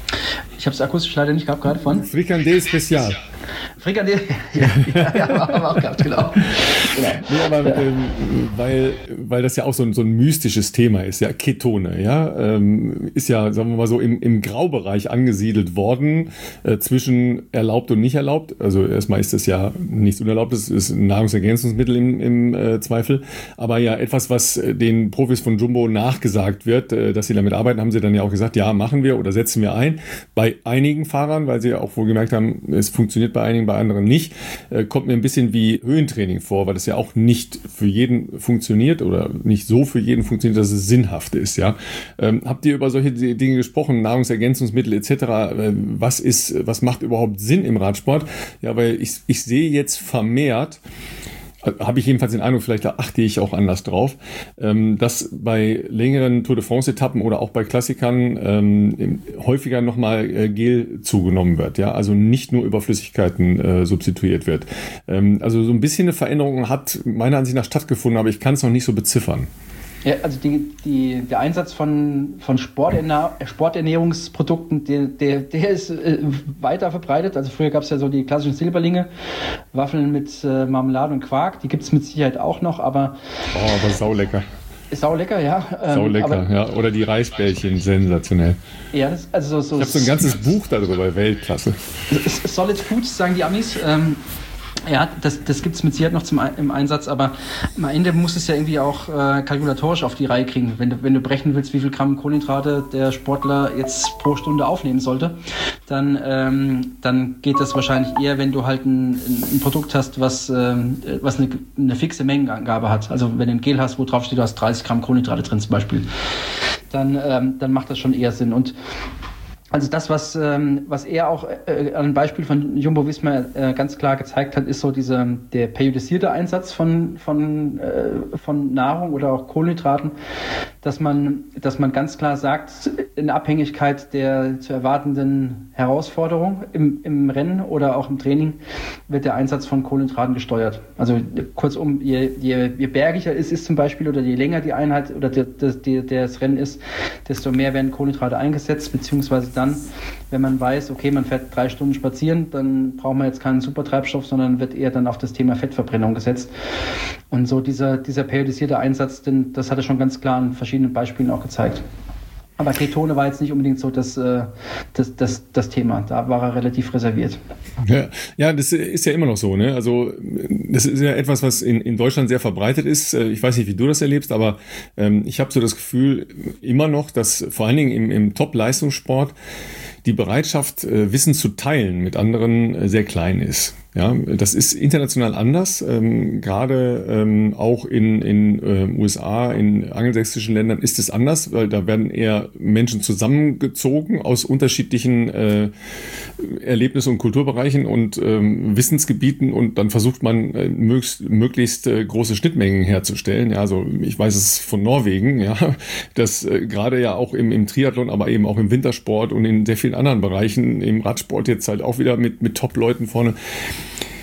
Ich habe es akustisch leider nicht gehabt, gerade von Frikandel Spezial. Frikandel, ja, ja, ja, haben wir auch gehabt, genau. genau. Nee, aber ähm, weil, weil das ja auch so ein, so ein mystisches Thema ist, ja, Ketone, ja, ähm, ist ja, sagen wir mal so, im, im Graubereich angesiedelt worden, äh, zwischen erlaubt und nicht erlaubt. Also erstmal ist das ja nichts Unerlaubtes, ist ein Nahrungsergänzungsmittel im, im äh, Zweifel, aber ja etwas, was den Profis von Jumbo nachgesagt wird, äh, dass sie damit arbeiten, haben sie dann ja auch gesagt, ja, machen wir oder setzen wir ein. Bei einigen Fahrern, weil sie ja auch wohl gemerkt haben, es funktioniert bei einigen, bei anderen nicht, äh, kommt mir ein bisschen wie Höhentraining vor, weil das ja auch nicht für jeden funktioniert oder nicht so für jeden funktioniert, dass es sinnhaft ist. Ja, ähm, habt ihr über solche Dinge gesprochen, Nahrungsergänzungsmittel et cetera? Äh, was ist, was macht überhaupt Sinn im Radsport? Ja, weil ich, ich sehe jetzt vermehrt, habe ich jedenfalls den Eindruck, vielleicht achte ich auch anders drauf, dass bei längeren Tour de France-Etappen oder auch bei Klassikern ähm, häufiger nochmal Gel zugenommen wird, ja, also nicht nur über Flüssigkeiten äh, substituiert wird. Ähm, also so ein bisschen eine Veränderung hat meiner Ansicht nach stattgefunden, aber ich kann es noch nicht so beziffern. Ja, also die, die, der Einsatz von, von Sporternähr- Sporternährungsprodukten, der, der, der ist äh, weiter verbreitet. Also früher gab es ja so die klassischen Silberlinge, Waffeln mit äh, Marmelade und Quark, die gibt es mit Sicherheit auch noch, aber... Oh, aber saulecker. Saulecker, ja. Ähm, saulecker, ja. Oder die Reisbällchen, sensationell. Ja, das, also so... Ich habe so ein ganzes Buch darüber, Weltklasse. Solid Foods, sagen die Amis. Ähm, Ja, das, das gibt es mit Sicherheit noch zum, im Einsatz, aber am Ende muss es ja irgendwie auch äh, kalkulatorisch auf die Reihe kriegen. Wenn du, wenn du berechnen willst, wie viel Gramm Kohlenhydrate der Sportler jetzt pro Stunde aufnehmen sollte, dann, ähm, dann geht das wahrscheinlich eher, wenn du halt ein, ein Produkt hast, was, ähm, was eine, eine fixe Mengenangabe hat. Also wenn du ein Gel hast, wo drauf steht, du hast dreißig Gramm Kohlenhydrate drin zum Beispiel, dann, ähm, dann macht das schon eher Sinn. Und also das, was, ähm, was er auch äh, an einem Beispiel von Jumbo-Visma äh, ganz klar gezeigt hat, ist so diese, der periodisierte Einsatz von, von, äh, von Nahrung oder auch Kohlenhydraten, dass man, dass man ganz klar sagt, in Abhängigkeit der zu erwartenden Herausforderung im, im Rennen oder auch im Training wird der Einsatz von Kohlenhydraten gesteuert. Also kurzum, je, je, je bergiger es ist zum Beispiel oder je länger die Einheit oder der, der, der, das Rennen ist, desto mehr werden Kohlenhydrate eingesetzt, beziehungsweise dann, wenn man weiß, okay, man fährt drei Stunden spazieren, dann braucht man jetzt keinen Supertreibstoff, sondern wird eher dann auf das Thema Fettverbrennung gesetzt. Und so dieser, dieser periodisierte Einsatz, den, das hat er schon ganz klar an verschiedenen Beispielen auch gezeigt. Aber Ketone war jetzt nicht unbedingt so das, das, das, das Thema. Da war er relativ reserviert. Ja, ja, das ist ja immer noch so, ne? Also das ist ja etwas, was in, in Deutschland sehr verbreitet ist. Ich weiß nicht, wie du das erlebst, aber ähm, ich habe so das Gefühl immer noch, dass vor allen Dingen im, im Top-Leistungssport die Bereitschaft, äh, Wissen zu teilen mit anderen äh, sehr klein ist. Ja, das ist international anders, ähm, gerade ähm, auch in in äh, U S A, in angelsächsischen Ländern ist es anders, weil da werden eher Menschen zusammengezogen aus unterschiedlichen äh, Erlebnis- und Kulturbereichen und ähm, Wissensgebieten und dann versucht man äh, möglichst, möglichst äh, große Schnittmengen herzustellen. Ja, also ich weiß es von Norwegen, ja, dass äh, gerade ja auch im, im Triathlon, aber eben auch im Wintersport und in sehr vielen anderen Bereichen, im Radsport jetzt halt auch wieder mit mit Top-Leuten vorne.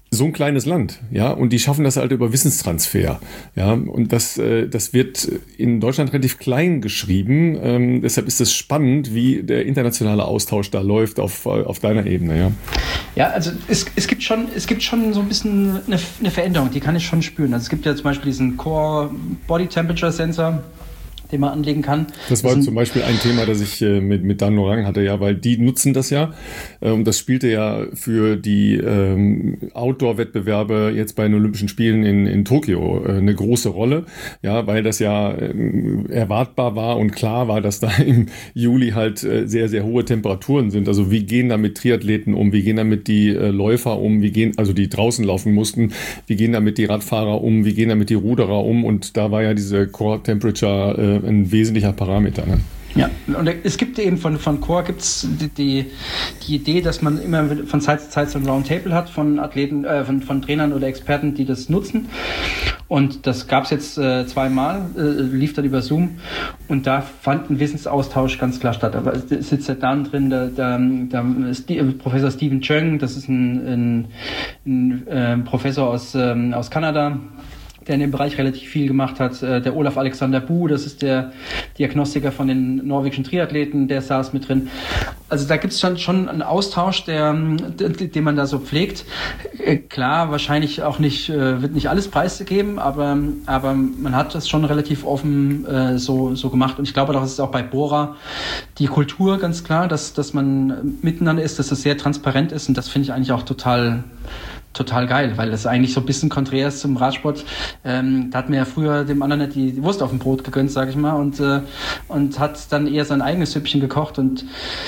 so ein kleines Land, ja, und die schaffen das halt über Wissenstransfer, ja, und das, äh, das wird in Deutschland relativ klein geschrieben, ähm, deshalb ist es spannend, wie der internationale Austausch da läuft auf, auf deiner Ebene, ja. Ja, also es, es gibt schon, es gibt schon so ein bisschen eine, eine Veränderung, die kann ich schon spüren. Also es gibt ja zum Beispiel diesen Core Body Temperature Sensor, den man anlegen kann. Das war das zum Beispiel ein Thema, das ich äh, mit, mit Dan Lorang hatte, ja, weil die nutzen das ja. Äh, und das spielte ja für die ähm, Outdoor-Wettbewerbe jetzt bei den Olympischen Spielen in, in Tokio äh, eine große Rolle, ja, weil das ja äh, erwartbar war und klar war, dass da im Juli halt äh, sehr, sehr hohe Temperaturen sind. Also wie gehen damit Triathleten um, wie gehen damit die äh, Läufer um, wie gehen, also die draußen laufen mussten, wie gehen damit die Radfahrer um, wie gehen damit die Ruderer um, und da war ja diese Core Temperature äh, ein wesentlicher Parameter. Ne? Ja, und es gibt eben von, von Core gibt's die, die, die Idee, dass man immer von Zeit zu Zeit so ein Roundtable hat von Athleten, äh, von, von Trainern oder Experten, die das nutzen. Und das gab es jetzt äh, zweimal, äh, lief dann über Zoom, und da fand ein Wissensaustausch ganz klar statt. Aber es sitzt ja dann drin, da, da, da ist die, Professor Stephen Cheung, das ist ein, ein, ein äh, Professor aus, ähm, aus Kanada, der in dem Bereich relativ viel gemacht hat. Der Olaf Alexander Bu, das ist der Diagnostiker von den norwegischen Triathleten, der saß mit drin. Also da gibt es schon, schon einen Austausch, der, den man da so pflegt. Klar, wahrscheinlich auch nicht, wird nicht alles preisgegeben, aber, aber man hat das schon relativ offen äh, so, so gemacht. Und ich glaube, das ist auch bei Bora die Kultur ganz klar, dass, dass man miteinander ist, dass das sehr transparent ist, und das finde ich eigentlich auch total total geil, weil das eigentlich so ein bisschen konträr ist zum Radsport. Ähm, da hat mir ja früher dem anderen nicht die, die Wurst auf dem Brot gegönnt, sage ich mal, und, äh, und hat dann eher sein eigenes Süppchen gekocht. Und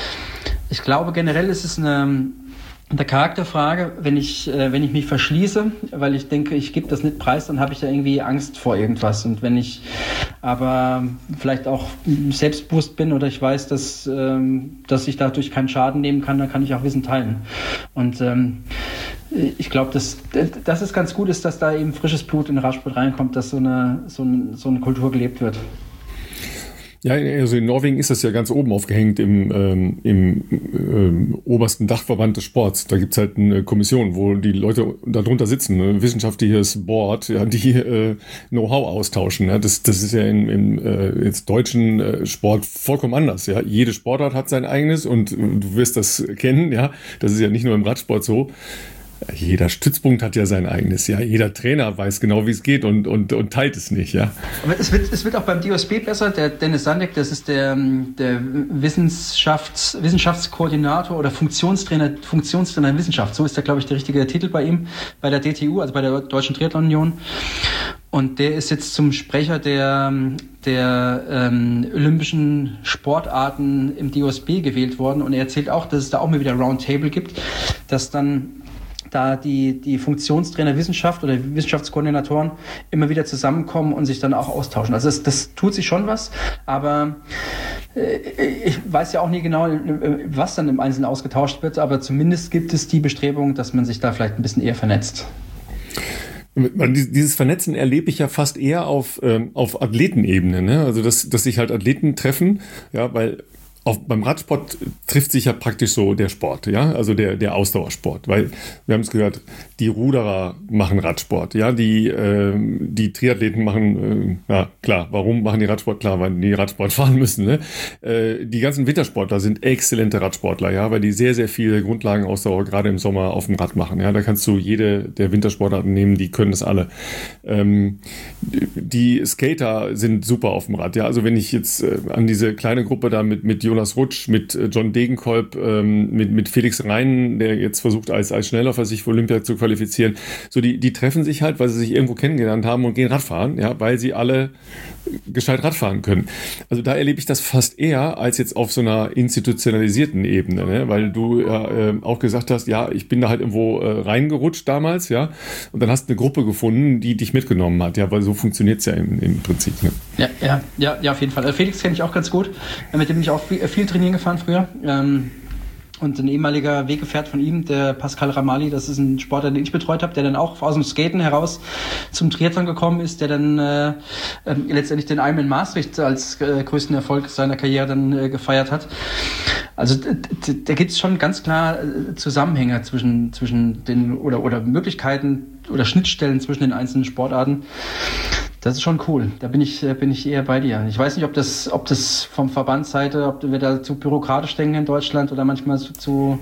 ich glaube, generell ist es eine, eine Charakterfrage, wenn ich, äh, wenn ich mich verschließe, weil ich denke, ich gebe das nicht preis, dann habe ich da irgendwie Angst vor irgendwas. Und wenn ich aber vielleicht auch selbstbewusst bin oder ich weiß, dass, ähm, dass ich dadurch keinen Schaden nehmen kann, dann kann ich auch Wissen teilen. Und ähm, ich glaube, dass, dass es ganz gut ist, dass da eben frisches Blut in den Radsport reinkommt, dass so eine, so eine, so eine Kultur gelebt wird. Ja, also in Norwegen ist das ja ganz oben aufgehängt im, ähm, im ähm, obersten Dachverband des Sports. Da gibt's halt eine Kommission, wo die Leute darunter sitzen, ein wissenschaftliches Board, ja, die äh, Know-how austauschen. Ja. Das, das ist ja im, im äh, jetzt deutschen äh, Sport vollkommen anders. Ja. Jede Sportart hat sein eigenes, und du wirst das kennen. Ja, das ist ja nicht nur im Radsport so. Jeder Stützpunkt hat ja sein eigenes, ja. Jeder Trainer weiß genau, wie es geht, und, und, und teilt es nicht, ja. Aber es wird, es wird auch beim D O S B besser. Der Dennis Sandek, das ist der, der Wissenschafts, Wissenschaftskoordinator oder Funktionstrainer, Funktionstrainer in Wissenschaft. So ist der, glaube ich, der richtige Titel bei ihm, bei der D T U, also bei der Deutschen Triathlon Union. Und der ist jetzt zum Sprecher der, der ähm, olympischen Sportarten im D O S B gewählt worden. Und er erzählt auch, dass es da auch mal wieder Roundtable gibt, dass dann da die, die Funktionstrainer Wissenschaft oder Wissenschaftskoordinatoren immer wieder zusammenkommen und sich dann auch austauschen. Also das, das tut sich schon was, aber äh, ich weiß ja auch nie genau, was dann im Einzelnen ausgetauscht wird, aber zumindest gibt es die Bestrebung, dass man sich da vielleicht ein bisschen eher vernetzt. Dieses Vernetzen erlebe ich ja fast eher auf, ähm, auf Athletenebene, ne? Also dass, dass sich halt Athleten treffen, ja, weil Auf, beim Radsport trifft sich ja praktisch so der Sport, ja, also der, der Ausdauersport, weil wir haben es gehört, die Ruderer machen Radsport, ja, die, äh, die Triathleten machen, äh, ja klar, warum machen die Radsport? Klar, weil die Radsport fahren müssen, ne? Äh, die ganzen Wintersportler sind exzellente Radsportler, ja, weil die sehr, sehr viel Grundlagenausdauer gerade im Sommer auf dem Rad machen, ja, da kannst du jede der Wintersportarten nehmen, die können das alle. Ähm, die Skater sind super auf dem Rad, ja, also wenn ich jetzt äh, an diese kleine Gruppe da mit, mit Jonas Rutsch, mit John Degenkolb, ähm, mit, mit Felix Reinen, der jetzt versucht, als, als Schnellläufer sich für Olympia zu qualifizieren. So, die, die treffen sich halt, weil sie sich irgendwo kennengelernt haben und gehen Radfahren, ja, weil sie alle gescheit Radfahren können. Also da erlebe ich das fast eher als jetzt auf so einer institutionalisierten Ebene, ne? Weil du ja äh, auch gesagt hast, ja, ich bin da halt irgendwo äh, reingerutscht damals, ja, und dann hast du eine Gruppe gefunden, die dich mitgenommen hat, ja, weil so funktioniert es ja im, im Prinzip. Ne? Ja, ja, ja, ja, auf jeden Fall. Also Felix kenne ich auch ganz gut, mit dem bin ich auch viel, viel trainieren gefahren früher. Ähm, Und ein ehemaliger Weggefährt von ihm, der Pascal Ramali, das ist ein Sportler, den ich betreut habe, der dann auch aus dem Skaten heraus zum Triathlon gekommen ist, der dann äh, äh, letztendlich den Ironman Maastricht als äh, größten Erfolg seiner Karriere dann äh, gefeiert hat. Also da gibt es schon ganz klar Zusammenhänge zwischen, zwischen den oder, oder Möglichkeiten oder Schnittstellen zwischen den einzelnen Sportarten. Das ist schon cool. Da bin ich, bin ich eher bei dir. Ich weiß nicht, ob das, ob das vom Verbandsseite, ob wir da zu bürokratisch denken in Deutschland oder manchmal zu, zu,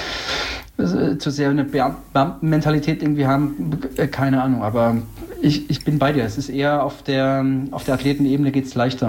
zu sehr eine Beamtenmentalität irgendwie haben. Keine Ahnung. Aber ich, ich bin bei dir. Es ist eher auf der, auf der Athletenebene geht es leichter.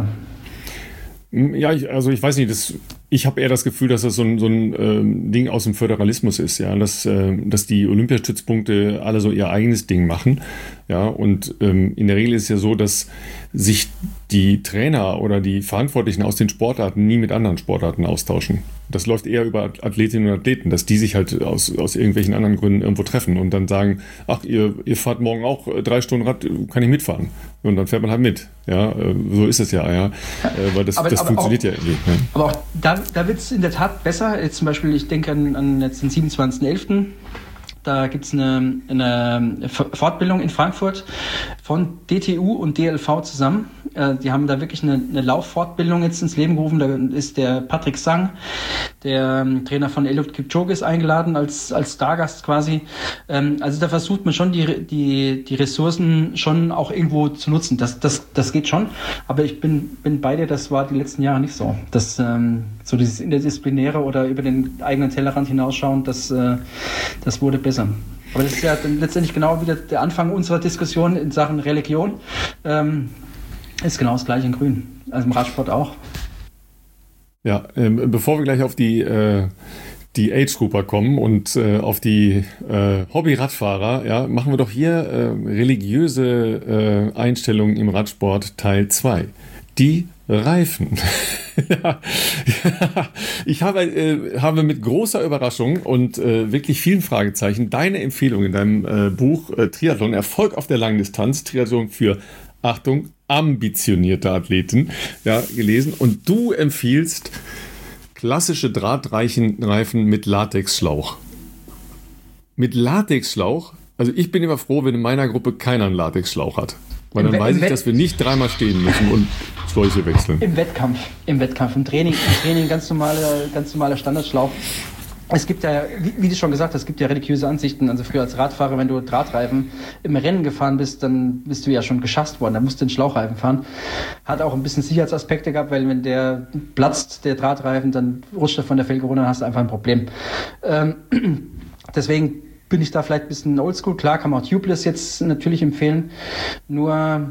Ja, ich, also ich weiß nicht, das, ich habe eher das Gefühl, dass das so ein, so ein ähm, Ding aus dem Föderalismus ist, ja, dass, äh, dass die Olympiastützpunkte alle so ihr eigenes Ding machen, ja, und ähm, in der Regel ist es ja so, dass sich die Trainer oder die Verantwortlichen aus den Sportarten nie mit anderen Sportarten austauschen. Das läuft eher über Athletinnen und Athleten, dass die sich halt aus, aus irgendwelchen anderen Gründen irgendwo treffen und dann sagen, ach, ihr, ihr fahrt morgen auch drei Stunden Rad, kann ich mitfahren? Und dann fährt man halt mit. Ja, so ist es ja, ja. Weil das, aber, das aber funktioniert auch, ja irgendwie. Ja. Aber auch da, da wird es in der Tat besser. Jetzt zum Beispiel, ich denke an, an jetzt den siebenundzwanzigsten elften Da gibt es eine, eine Fortbildung in Frankfurt von D T U und D L V zusammen. Die haben da wirklich eine, eine Lauffortbildung jetzt ins Leben gerufen. Da ist der Patrick Sang, der Trainer von Eliud Kipchoge, ist eingeladen als, als Stargast quasi. Also da versucht man schon die, die, die Ressourcen schon auch irgendwo zu nutzen. Das, das, das geht schon. Aber ich bin, bin bei dir, das war die letzten Jahre nicht so. Das, so dieses Interdisziplinäre oder über den eigenen Tellerrand hinausschauen, das, das wurde besser. Aber das ist ja dann letztendlich genau wieder der Anfang unserer Diskussion in Sachen Religion. Ähm, ist genau das gleiche in Grün. Also im Radsport auch. Ja, ähm, bevor wir gleich auf die, äh, die Age-Grouper kommen und äh, auf die äh, Hobby-Radfahrer, ja, machen wir doch hier äh, religiöse äh, Einstellungen im Radsport Teil zwei. Die Reifen. ja, ja, ich habe, äh, habe mit großer Überraschung und äh, wirklich vielen Fragezeichen deine Empfehlung in deinem äh, Buch äh, Triathlon, Erfolg auf der Langdistanz, Triathlon für, Achtung, ambitionierte Athleten, ja, gelesen. Und du empfiehlst klassische drahtreichen Reifen mit Latexschlauch. Mit Latexschlauch? Also ich bin immer froh, wenn in meiner Gruppe keiner einen Latexschlauch hat. Weil dann Im weiß ich, Wett- dass wir nicht dreimal stehen müssen und Schläuche wechseln. Im Wettkampf, im Wettkampf, im Training, im Training ganz normaler, ganz normaler Standardschlauch. Es gibt ja, wie, wie du schon gesagt hast, es gibt ja religiöse Ansichten. Also früher als Radfahrer, wenn du Drahtreifen im Rennen gefahren bist, dann bist du ja schon geschasst worden. Da musst du den Schlauchreifen fahren. Hat auch ein bisschen Sicherheitsaspekte gehabt, weil wenn der platzt, der Drahtreifen, dann rutscht er von der Felge runter, dann hast du einfach ein Problem. Ähm, deswegen bin ich da vielleicht ein bisschen oldschool. Klar, kann man auch Tubeless jetzt natürlich empfehlen. Nur,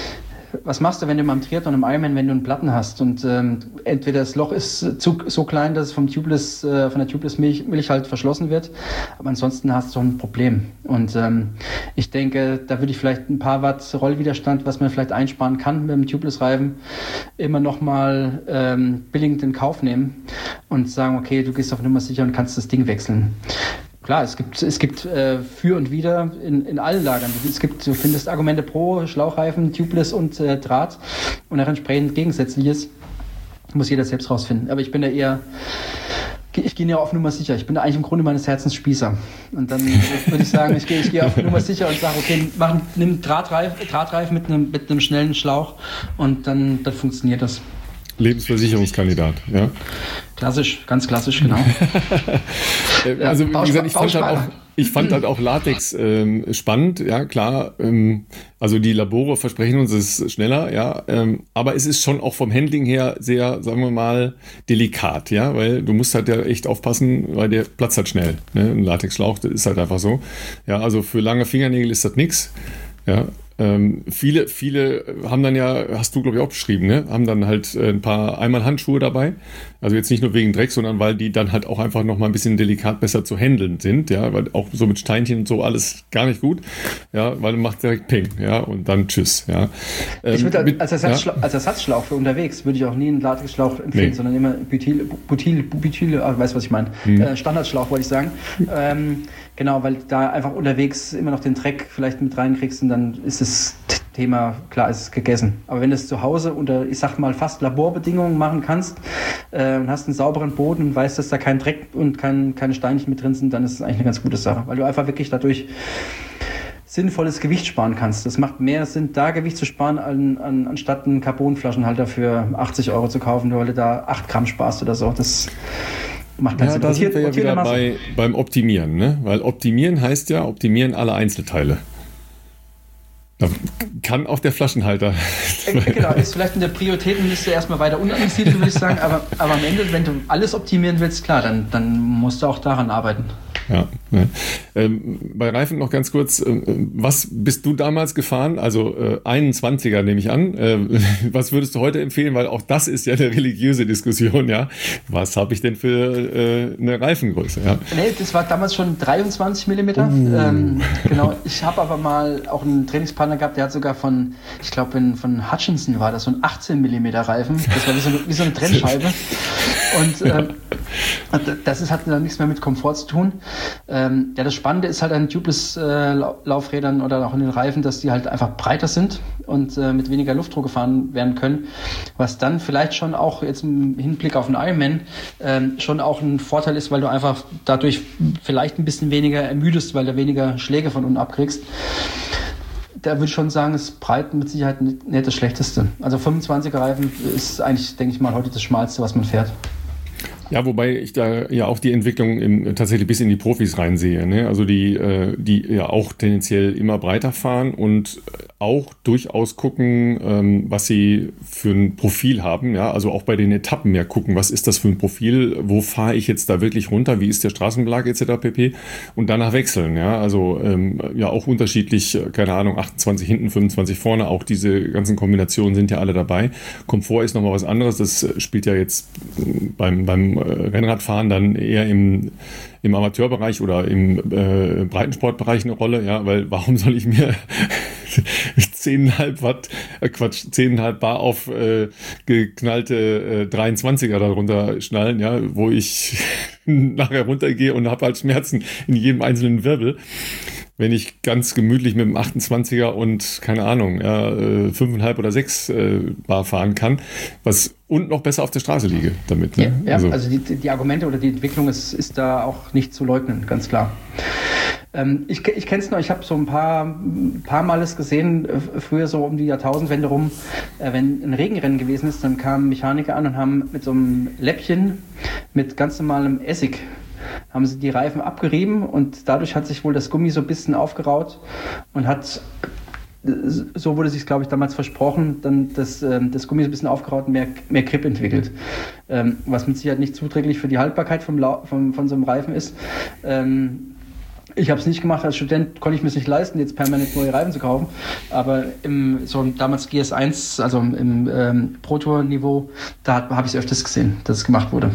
was machst du, wenn du mal im Triathlon, im Ironman, wenn du einen Platten hast und ähm, entweder das Loch ist zu, so klein, dass es vom Tubeless, äh, von der Tubeless-Milch Milch halt verschlossen wird, aber ansonsten hast du ein Problem. Und ähm, ich denke, da würde ich vielleicht ein paar Watt Rollwiderstand, was man vielleicht einsparen kann mit dem Tubeless-Reifen, immer nochmal ähm, billigend in Kauf nehmen und sagen, okay, du gehst auf Nummer sicher und kannst das Ding wechseln. Klar, es gibt, es gibt äh, für und wider in, in allen Lagern. Es gibt, du findest Argumente pro Schlauchreifen, Tubeless und äh, Draht und auch entsprechend Gegensätzliches. Muss jeder selbst rausfinden. Aber ich bin da eher, ich gehe ja auf Nummer sicher. Ich bin da eigentlich im Grunde meines Herzens Spießer. Und dann würde ich sagen, ich gehe, ich gehe auf Nummer sicher und sage, okay, mach, nimm Drahtreif, Drahtreifen mit einem, mit einem schnellen Schlauch und dann, dann funktioniert das. Lebensversicherungskandidat, ja. Klassisch, ganz klassisch, genau. Also wie gesagt, ich fand halt auch, ich fand halt auch Latex ähm, spannend, ja klar. Ähm, also die Labore versprechen uns, es ist schneller, ja. Ähm, aber es ist schon auch vom Handling her sehr, sagen wir mal, delikat, ja, weil du musst halt ja echt aufpassen, weil der platzt halt schnell. Ne? Ein Latexschlauch, das ist halt einfach so. Ja, also für lange Fingernägel ist das nix, ja. Ähm, viele, viele haben dann ja, hast du glaube ich auch beschrieben, ne? Haben dann halt äh, ein paar Einmalhandschuhe dabei. Also jetzt nicht nur wegen Dreck, sondern weil die dann halt auch einfach noch mal ein bisschen delikat besser zu handeln sind, ja, weil auch so mit Steinchen und so alles gar nicht gut, ja, weil du machst direkt Ping, ja, und dann Tschüss, ja. Ähm, ich würde als, Ersatzschlauch, ja? als Ersatzschlauch für unterwegs würde ich auch nie einen Latexschlauch empfehlen, nee. sondern immer Butyl, Butyl, Butyl, ach, weißt du, was ich meine? Hm. Äh, Standardschlauch wollte ich sagen. ähm, genau, weil da einfach unterwegs immer noch den Dreck vielleicht mit reinkriegst und dann ist es Thema, klar, ist es gegessen. Aber wenn du es zu Hause unter, ich sag mal, fast Laborbedingungen machen kannst äh, und hast einen sauberen Boden und weißt, dass da kein Dreck und kein, keine Steinchen mit drin sind, dann ist es eigentlich eine ganz gute Sache. Weil du einfach wirklich dadurch sinnvolles Gewicht sparen kannst. Das macht mehr Sinn, da Gewicht zu sparen, an, an, anstatt einen Carbonflaschenhalter für achtzig Euro zu kaufen, weil du da acht Gramm sparst oder so. Das macht keinen Ja, Sinn. da sind wir ja Rotier- wieder Masse. bei, beim Optimieren, ne? Weil Optimieren heißt ja, optimieren alle Einzelteile. Da kann auch der Flaschenhalter. Äh, Genau, ist vielleicht in der Prioritätenliste erstmal weiter unten angesiedelt, würde ich sagen, aber, aber am Ende, wenn du alles optimieren willst, klar, dann, dann musst du auch daran arbeiten. Ja, ne. ähm, bei Reifen noch ganz kurz, äh, was bist du damals gefahren? Also äh, einundzwanziger nehme ich an. Äh, was würdest du heute empfehlen? Weil auch das ist ja eine religiöse Diskussion, ja. Was habe ich denn für äh, eine Reifengröße? Ja? Nee, das war damals schon dreiundzwanzig Millimeter. Uh. Ähm, genau, ich habe aber mal auch einen Trainingspartner gehabt, der hat sogar von, ich glaube von Hutchinson war das, so ein achtzehn Millimeter Reifen. Das war wie so eine, wie so eine Trennscheibe. Und ähm, das ist, hat dann nichts mehr mit Komfort zu tun. Ähm, ja, das Spannende ist halt an Tubeless-Laufrädern äh, oder auch in den Reifen, dass die halt einfach breiter sind und äh, mit weniger Luftdruck gefahren werden können, was dann vielleicht schon auch jetzt im Hinblick auf einen Ironman ähm, schon auch ein Vorteil ist, weil du einfach dadurch vielleicht ein bisschen weniger ermüdest, weil du weniger Schläge von unten abkriegst. Da würde ich schon sagen, ist breit mit Sicherheit nicht das Schlechteste. Also fünfundzwanziger Reifen ist eigentlich, denke ich mal, heute das Schmalste, was man fährt. Ja, wobei ich da ja auch die Entwicklung im, tatsächlich bis in die Profis reinsehe, ne? Also die, äh, die ja auch tendenziell immer breiter fahren und auch durchaus gucken, ähm, was sie für ein Profil haben. Ja, also auch bei den Etappen ja gucken, was ist das für ein Profil, wo fahre ich jetzt da wirklich runter, wie ist der Straßenbelag et cetera pp. Und danach wechseln. Ja, also ähm, ja auch unterschiedlich, keine Ahnung, achtundzwanzig hinten, fünfundzwanzig vorne. Auch diese ganzen Kombinationen sind ja alle dabei. Komfort ist nochmal was anderes. Das spielt ja jetzt beim beim Rennradfahren dann eher im, im Amateurbereich oder im äh, Breitensportbereich eine Rolle, ja, weil warum soll ich mir zehn Komma fünf Watt, äh Quatsch, zehn Komma fünf Bar auf äh, geknallte äh, dreiundzwanziger darunter schnallen, ja, wo ich nachher runtergehe und habe halt Schmerzen in jedem einzelnen Wirbel. Wenn ich ganz gemütlich mit dem achtundzwanziger und, keine Ahnung, ja, fünf Komma fünf oder sechs äh, Bar fahren kann, was und noch besser auf der Straße liege damit. Ne? Ja, ja, also, also die, die Argumente oder die Entwicklung ist, ist da auch nicht zu leugnen, ganz klar. Ähm, ich ich kenne es noch, ich habe so ein paar, ein paar Mal es gesehen, äh, früher so um die Jahrtausendwende rum, äh, wenn ein Regenrennen gewesen ist, dann kamen Mechaniker an und haben mit so einem Läppchen mit ganz normalem Essig haben sie die Reifen abgerieben und dadurch hat sich wohl das Gummi so ein bisschen aufgeraut und hat, so wurde sich glaube ich damals versprochen, dann das, das Gummi so ein bisschen aufgeraut und mehr, mehr Grip entwickelt. Ähm, was mit Sicherheit nicht zuträglich für die Haltbarkeit vom, vom, von so einem Reifen ist. Ähm, Ich habe es nicht gemacht, als Student konnte ich mir es nicht leisten, jetzt permanent neue Reifen zu kaufen. Aber im so damals G S eins, also im ähm, Pro-Tour-Niveau, da habe ich es öfters gesehen, dass es gemacht wurde.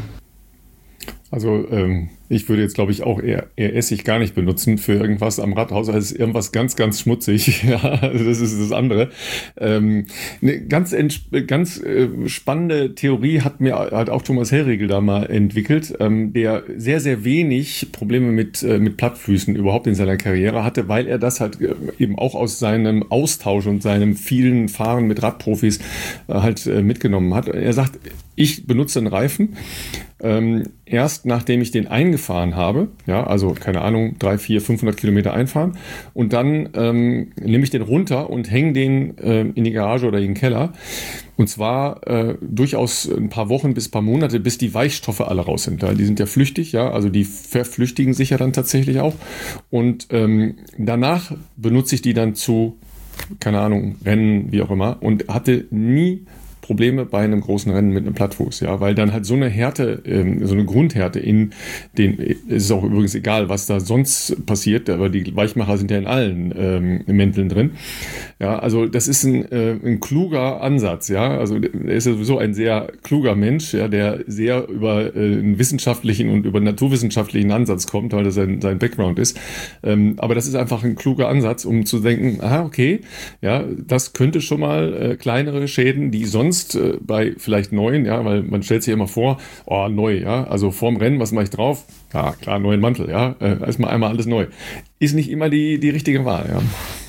Also ähm, ich würde jetzt, glaube ich, auch eher, eher Essig gar nicht benutzen für irgendwas am Radhaus, als irgendwas ganz, ganz schmutzig. Ja, also das ist das andere. Ähm, eine ganz, ganz äh, spannende Theorie hat mir hat auch Thomas Hellriegel da mal entwickelt, ähm, der sehr, sehr wenig Probleme mit, äh, mit Plattfüßen überhaupt in seiner Karriere hatte, weil er das halt äh, eben auch aus seinem Austausch und seinem vielen Fahren mit Radprofis äh, halt äh, mitgenommen hat. Er sagt, ich benutze einen Reifen, ähm, erst nachdem ich den eingefahren habe, ja, also keine Ahnung, drei, vier, fünfhundert Kilometer einfahren und dann ähm, nehme ich den runter und hänge den äh, in die Garage oder in den Keller und zwar äh, durchaus ein paar Wochen bis ein paar Monate, bis die Weichstoffe alle raus sind. Die sind ja flüchtig, ja, also die verflüchtigen sich ja dann tatsächlich auch und ähm, danach benutze ich die dann zu, keine Ahnung, Rennen, wie auch immer und hatte nie Probleme bei einem großen Rennen mit einem Plattfuß, ja, weil dann halt so eine Härte, ähm, so eine Grundhärte in den, es ist auch übrigens egal, was da sonst passiert, aber die Weichmacher sind ja in allen ähm, Mänteln drin, ja, also das ist ein, äh, ein kluger Ansatz, ja, also er ist ja sowieso ein sehr kluger Mensch, ja, der sehr über äh, einen wissenschaftlichen und über einen naturwissenschaftlichen Ansatz kommt, weil das sein, sein Background ist, ähm, aber das ist einfach ein kluger Ansatz, um zu denken, aha, okay, ja, das könnte schon mal äh, kleinere Schäden, die sonst bei vielleicht neuen, ja, weil man stellt sich immer vor, oh, neu, ja, also vorm Rennen, was mache ich drauf? Ja, klar, neuen Mantel, ja, äh, erstmal einmal alles neu. Ist nicht immer die, die richtige Wahl, ja.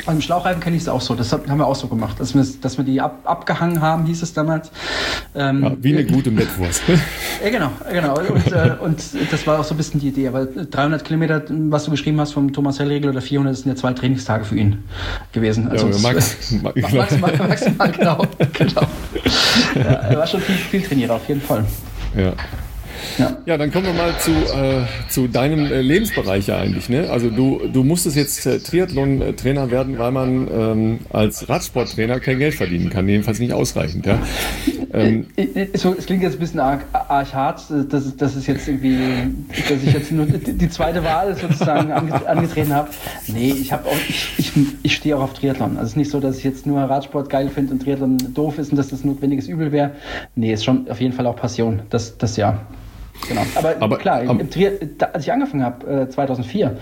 Beim Schlauchreifen kenne ich es auch so. Das haben wir auch so gemacht, dass wir, dass wir die ab, abgehangen haben, hieß es damals. Ähm, ja, wie eine gute Mettwurst. Ja, genau, genau. Und, äh, und das war auch so ein bisschen die Idee. Aber dreihundert Kilometer, was du geschrieben hast vom Thomas Hellriegel, oder vierhundert, sind ja zwei Trainingstage für ihn gewesen. Also ja, Max, es, Max, maximal, maximal, genau. genau. Ja, er war schon viel, viel trainiert, auf jeden Fall. Ja. Ja. ja, dann kommen wir mal zu, äh, zu deinem äh, Lebensbereich eigentlich. Ne? Also du, du musstest jetzt äh, Triathlon-Trainer werden, weil man ähm, als Radsporttrainer kein Geld verdienen kann, jedenfalls nicht ausreichend. Ja? Ähm, so, es klingt jetzt ein bisschen arg, arg hart, dass, dass, es jetzt irgendwie, dass ich jetzt nur die zweite Wahl sozusagen ange, angetreten habe. Nee, ich, hab auch, ich, ich, ich stehe auch auf Triathlon. Also es ist nicht so, dass ich jetzt nur Radsport geil finde und Triathlon doof ist und dass das notwendiges Übel wäre. Nee, ist schon auf jeden Fall auch Passion, das, das ja. Genau. Aber, aber klar, aber, im Tri- da, als ich angefangen habe, äh, zweitausendvier,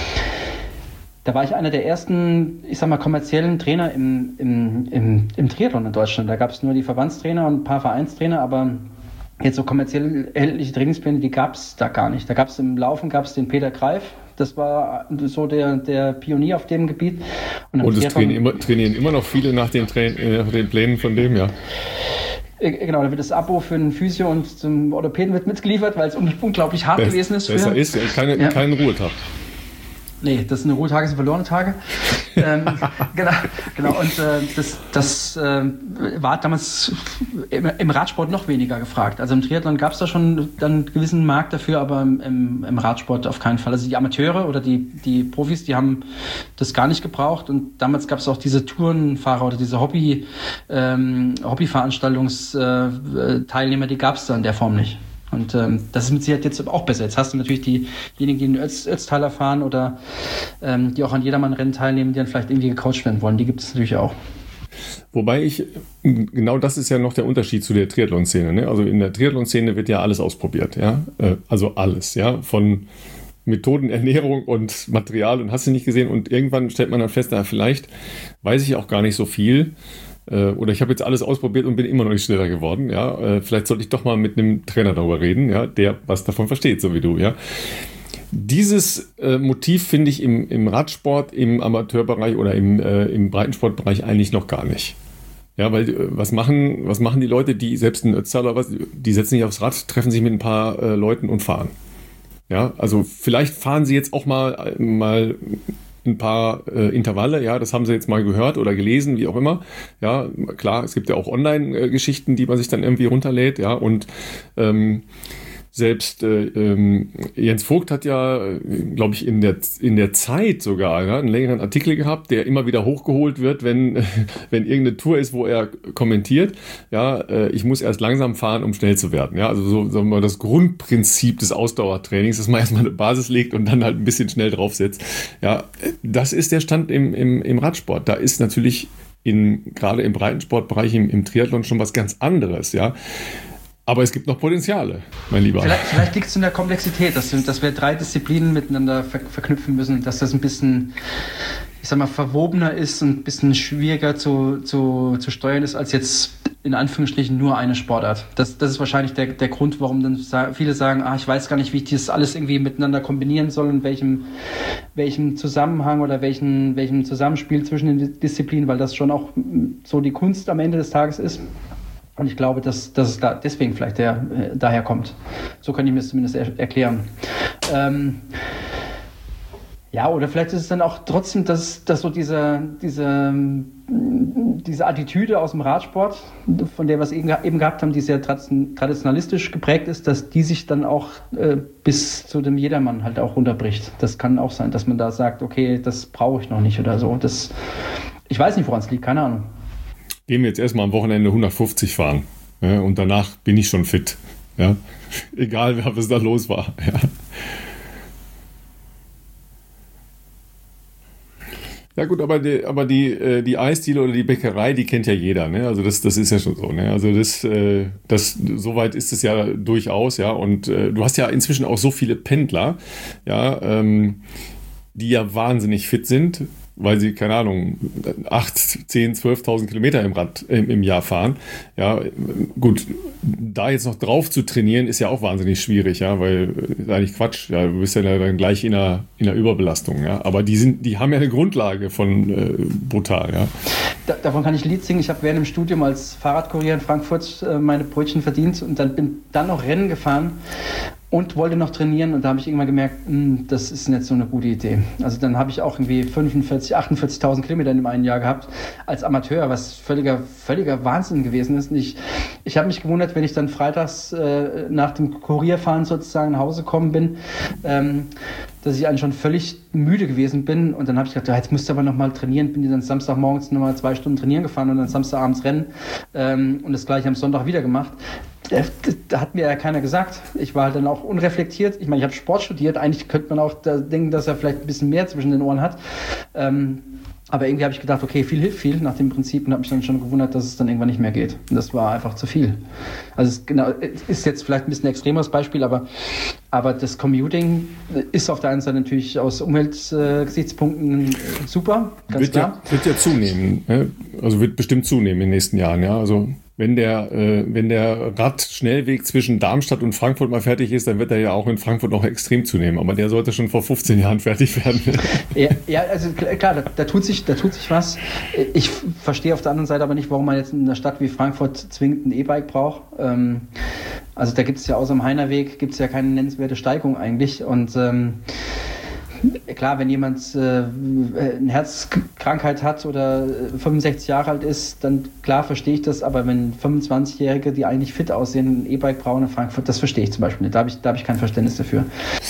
da war ich einer der ersten, ich sag mal, kommerziellen Trainer im, im, im, im Triathlon in Deutschland. Da gab es nur die Verbandstrainer und ein paar Vereinstrainer, aber jetzt so kommerziell erhältliche Trainingspläne, die gab es da gar nicht. Da gab es im Laufen gab es den Peter Greif, das war so der, der Pionier auf dem Gebiet. Und, und es trainieren immer, trainieren immer noch viele nach den, Tra- äh, nach den Plänen von dem, ja. Genau, da wird das Abo für einen Physio und zum Orthopäden wird mitgeliefert, weil es unglaublich hart Best, gewesen ist. Besser ist, ja, keine, ja. keinen Ruhetag. Nee, das sind Ruhetage, sind verlorene Tage. ähm, genau, genau. Und äh, das, das äh, war damals im, im Radsport noch weniger gefragt. Also im Triathlon gab es da schon dann einen gewissen Markt dafür, aber im, im Radsport auf keinen Fall. Also die Amateure oder die, die Profis, die haben das gar nicht gebraucht. Und damals gab es auch diese Tourenfahrer oder diese Hobby, ähm, Hobbyveranstaltungsteilnehmer, die gab es da in der Form nicht. Und ähm, das ist mit Sicherheit jetzt auch besser. Jetzt hast du natürlich diejenigen, die in Ötz, Ötztaler fahren oder ähm, die auch an Jedermann-Rennen teilnehmen, die dann vielleicht irgendwie gecoacht werden wollen. Die gibt es natürlich auch. Wobei ich, genau das ist ja noch der Unterschied zu der Triathlon-Szene. Ne? Also in der Triathlon-Szene wird ja alles ausprobiert. Ja? Also alles, ja, von Methoden, Ernährung und Material und hast du nicht gesehen. Und irgendwann stellt man dann fest, da vielleicht weiß ich auch gar nicht so viel. Oder ich habe jetzt alles ausprobiert und bin immer noch nicht schneller geworden. Ja, vielleicht sollte ich doch mal mit einem Trainer darüber reden, ja, der was davon versteht, so wie du. Ja, dieses äh, Motiv finde ich im, im Radsport, im Amateurbereich oder im, äh, im Breitensportbereich eigentlich noch gar nicht. Ja, weil äh, was machen, was machen die Leute, die selbst in Ötztaler was, die setzen sich aufs Rad, treffen sich mit ein paar äh, Leuten und fahren. Ja, also vielleicht fahren sie jetzt auch mal mal ein paar äh, Intervalle, ja, das haben sie jetzt mal gehört oder gelesen, wie auch immer. Ja, klar, es gibt ja auch Online-Geschichten, die man sich dann irgendwie runterlädt, ja, und ähm, selbst äh, ähm, Jens Vogt hat ja, äh, glaube ich, in der, in der Zeit sogar ja, einen längeren Artikel gehabt, der immer wieder hochgeholt wird, wenn, äh, wenn irgendeine Tour ist, wo er kommentiert, ja, äh, ich muss erst langsam fahren, um schnell zu werden. Ja, also so sagen wir, das Grundprinzip des Ausdauertrainings, dass man erstmal eine Basis legt und dann halt ein bisschen schnell draufsetzt. Ja, das ist der Stand im, im, im Radsport. Da ist natürlich in, gerade im Breitensportbereich, im, im Triathlon schon was ganz anderes, ja. Aber es gibt noch Potenziale, mein Lieber. Vielleicht, vielleicht liegt es in der Komplexität, dass, dass wir drei Disziplinen miteinander ver- verknüpfen müssen, dass das ein bisschen, ich sag mal, verwobener ist und ein bisschen schwieriger zu, zu, zu steuern ist, als jetzt in Anführungsstrichen nur eine Sportart. Das, das ist wahrscheinlich der, der Grund, warum dann sa- viele sagen, ah, ich weiß gar nicht, wie ich das alles irgendwie miteinander kombinieren soll und welchem, welchem Zusammenhang oder welchen, welchem Zusammenspiel zwischen den Disziplinen, weil das schon auch so die Kunst am Ende des Tages ist. Und ich glaube, dass, dass es da deswegen vielleicht der, äh, daher kommt. So kann ich mir das zumindest er- erklären. Ähm, ja, oder vielleicht ist es dann auch trotzdem, dass, dass so diese, diese, diese Attitüde aus dem Radsport, von der wir es eben, eben gehabt haben, die sehr traditionalistisch geprägt ist, dass die sich dann auch äh, bis zu dem Jedermann halt auch runterbricht. Das kann auch sein, dass man da sagt, okay, das brauche ich noch nicht oder so. Das, ich weiß nicht, woran es liegt, keine Ahnung. Gehen wir jetzt erstmal am Wochenende hundertfünfzig fahren. Ja, und danach bin ich schon fit. Ja? Egal, was da los war. Ja, ja gut, aber die, aber die, die Eisdiele oder die Bäckerei, die kennt ja jeder. Ne? Also das, das ist ja schon so. Ne? Also das, das, soweit ist es ja durchaus. Ja? Und äh, du hast ja inzwischen auch so viele Pendler, ja, ähm, die ja wahnsinnig fit sind. weil sie, keine Ahnung, acht, zehn, zwölftausend Kilometer im Rad im, im Jahr fahren. Ja, gut, da jetzt noch drauf zu trainieren, ist ja auch wahnsinnig schwierig, ja, weil ist eigentlich Quatsch. Ja, du bist ja dann gleich in einer, in einer Überbelastung, ja. Aber die sind, die haben ja eine Grundlage von äh, brutal, ja. Da, davon kann ich ein Lied singen. Ich habe während dem Studium als Fahrradkurier in Frankfurt äh, meine Brötchen verdient und dann bin dann noch Rennen gefahren und wollte noch trainieren und da habe ich irgendwann gemerkt, mh, das ist nicht so eine gute Idee. Also dann habe ich auch irgendwie fünfundvierzig, achtundvierzigtausend Kilometer in dem einen Jahr gehabt als Amateur, was völliger, völliger Wahnsinn gewesen ist. Und ich, ich habe mich gewundert, wenn ich dann freitags äh, nach dem Kurierfahren sozusagen nach Hause gekommen bin, ähm, dass ich eigentlich schon völlig müde gewesen bin und dann habe ich gedacht, ja, jetzt musst du aber nochmal trainieren, bin dann Samstagmorgens nochmal zwei Stunden trainieren gefahren und dann Samstagabends rennen ähm, und das gleiche am Sonntag wieder gemacht. Da hat mir ja keiner gesagt. Ich war halt dann auch unreflektiert. Ich meine, ich habe Sport studiert. Eigentlich könnte man auch da denken, dass er vielleicht ein bisschen mehr zwischen den Ohren hat. Ähm, aber irgendwie habe ich gedacht, okay, viel hilft viel nach dem Prinzip und habe mich dann schon gewundert, dass es dann irgendwann nicht mehr geht. Und das war einfach zu viel. Also es genau, ist jetzt vielleicht ein bisschen ein extremes Beispiel, aber, aber das Commuting ist auf der einen Seite natürlich aus Umweltgesichtspunkten äh, super, ganz wird klar. Ja, wird ja zunehmen. Ne? Also wird bestimmt zunehmen in den nächsten Jahren. Ja, also Wenn der, äh, wenn der Radschnellweg zwischen Darmstadt und Frankfurt mal fertig ist, dann wird er ja auch in Frankfurt noch extrem zunehmen. Aber der sollte schon vor fünfzehn Jahren fertig werden. Ja, ja, also klar, da, da, tut sich, da tut sich was. Ich verstehe auf der anderen Seite aber nicht, warum man jetzt in einer Stadt wie Frankfurt zwingend ein E-Bike braucht. Ähm, also da gibt es ja außer dem Heinerweg gibt es ja keine nennenswerte Steigung eigentlich. Und ähm, klar, wenn jemand äh, eine Herzkrankheit hat oder fünfundsechzig Jahre alt ist, dann klar verstehe ich das, aber wenn fünfundzwanzigjährige, die eigentlich fit aussehen, ein E-Bike brauchen in Frankfurt, das verstehe ich zum Beispiel nicht. Da habe ich, da habe ich kein Verständnis dafür.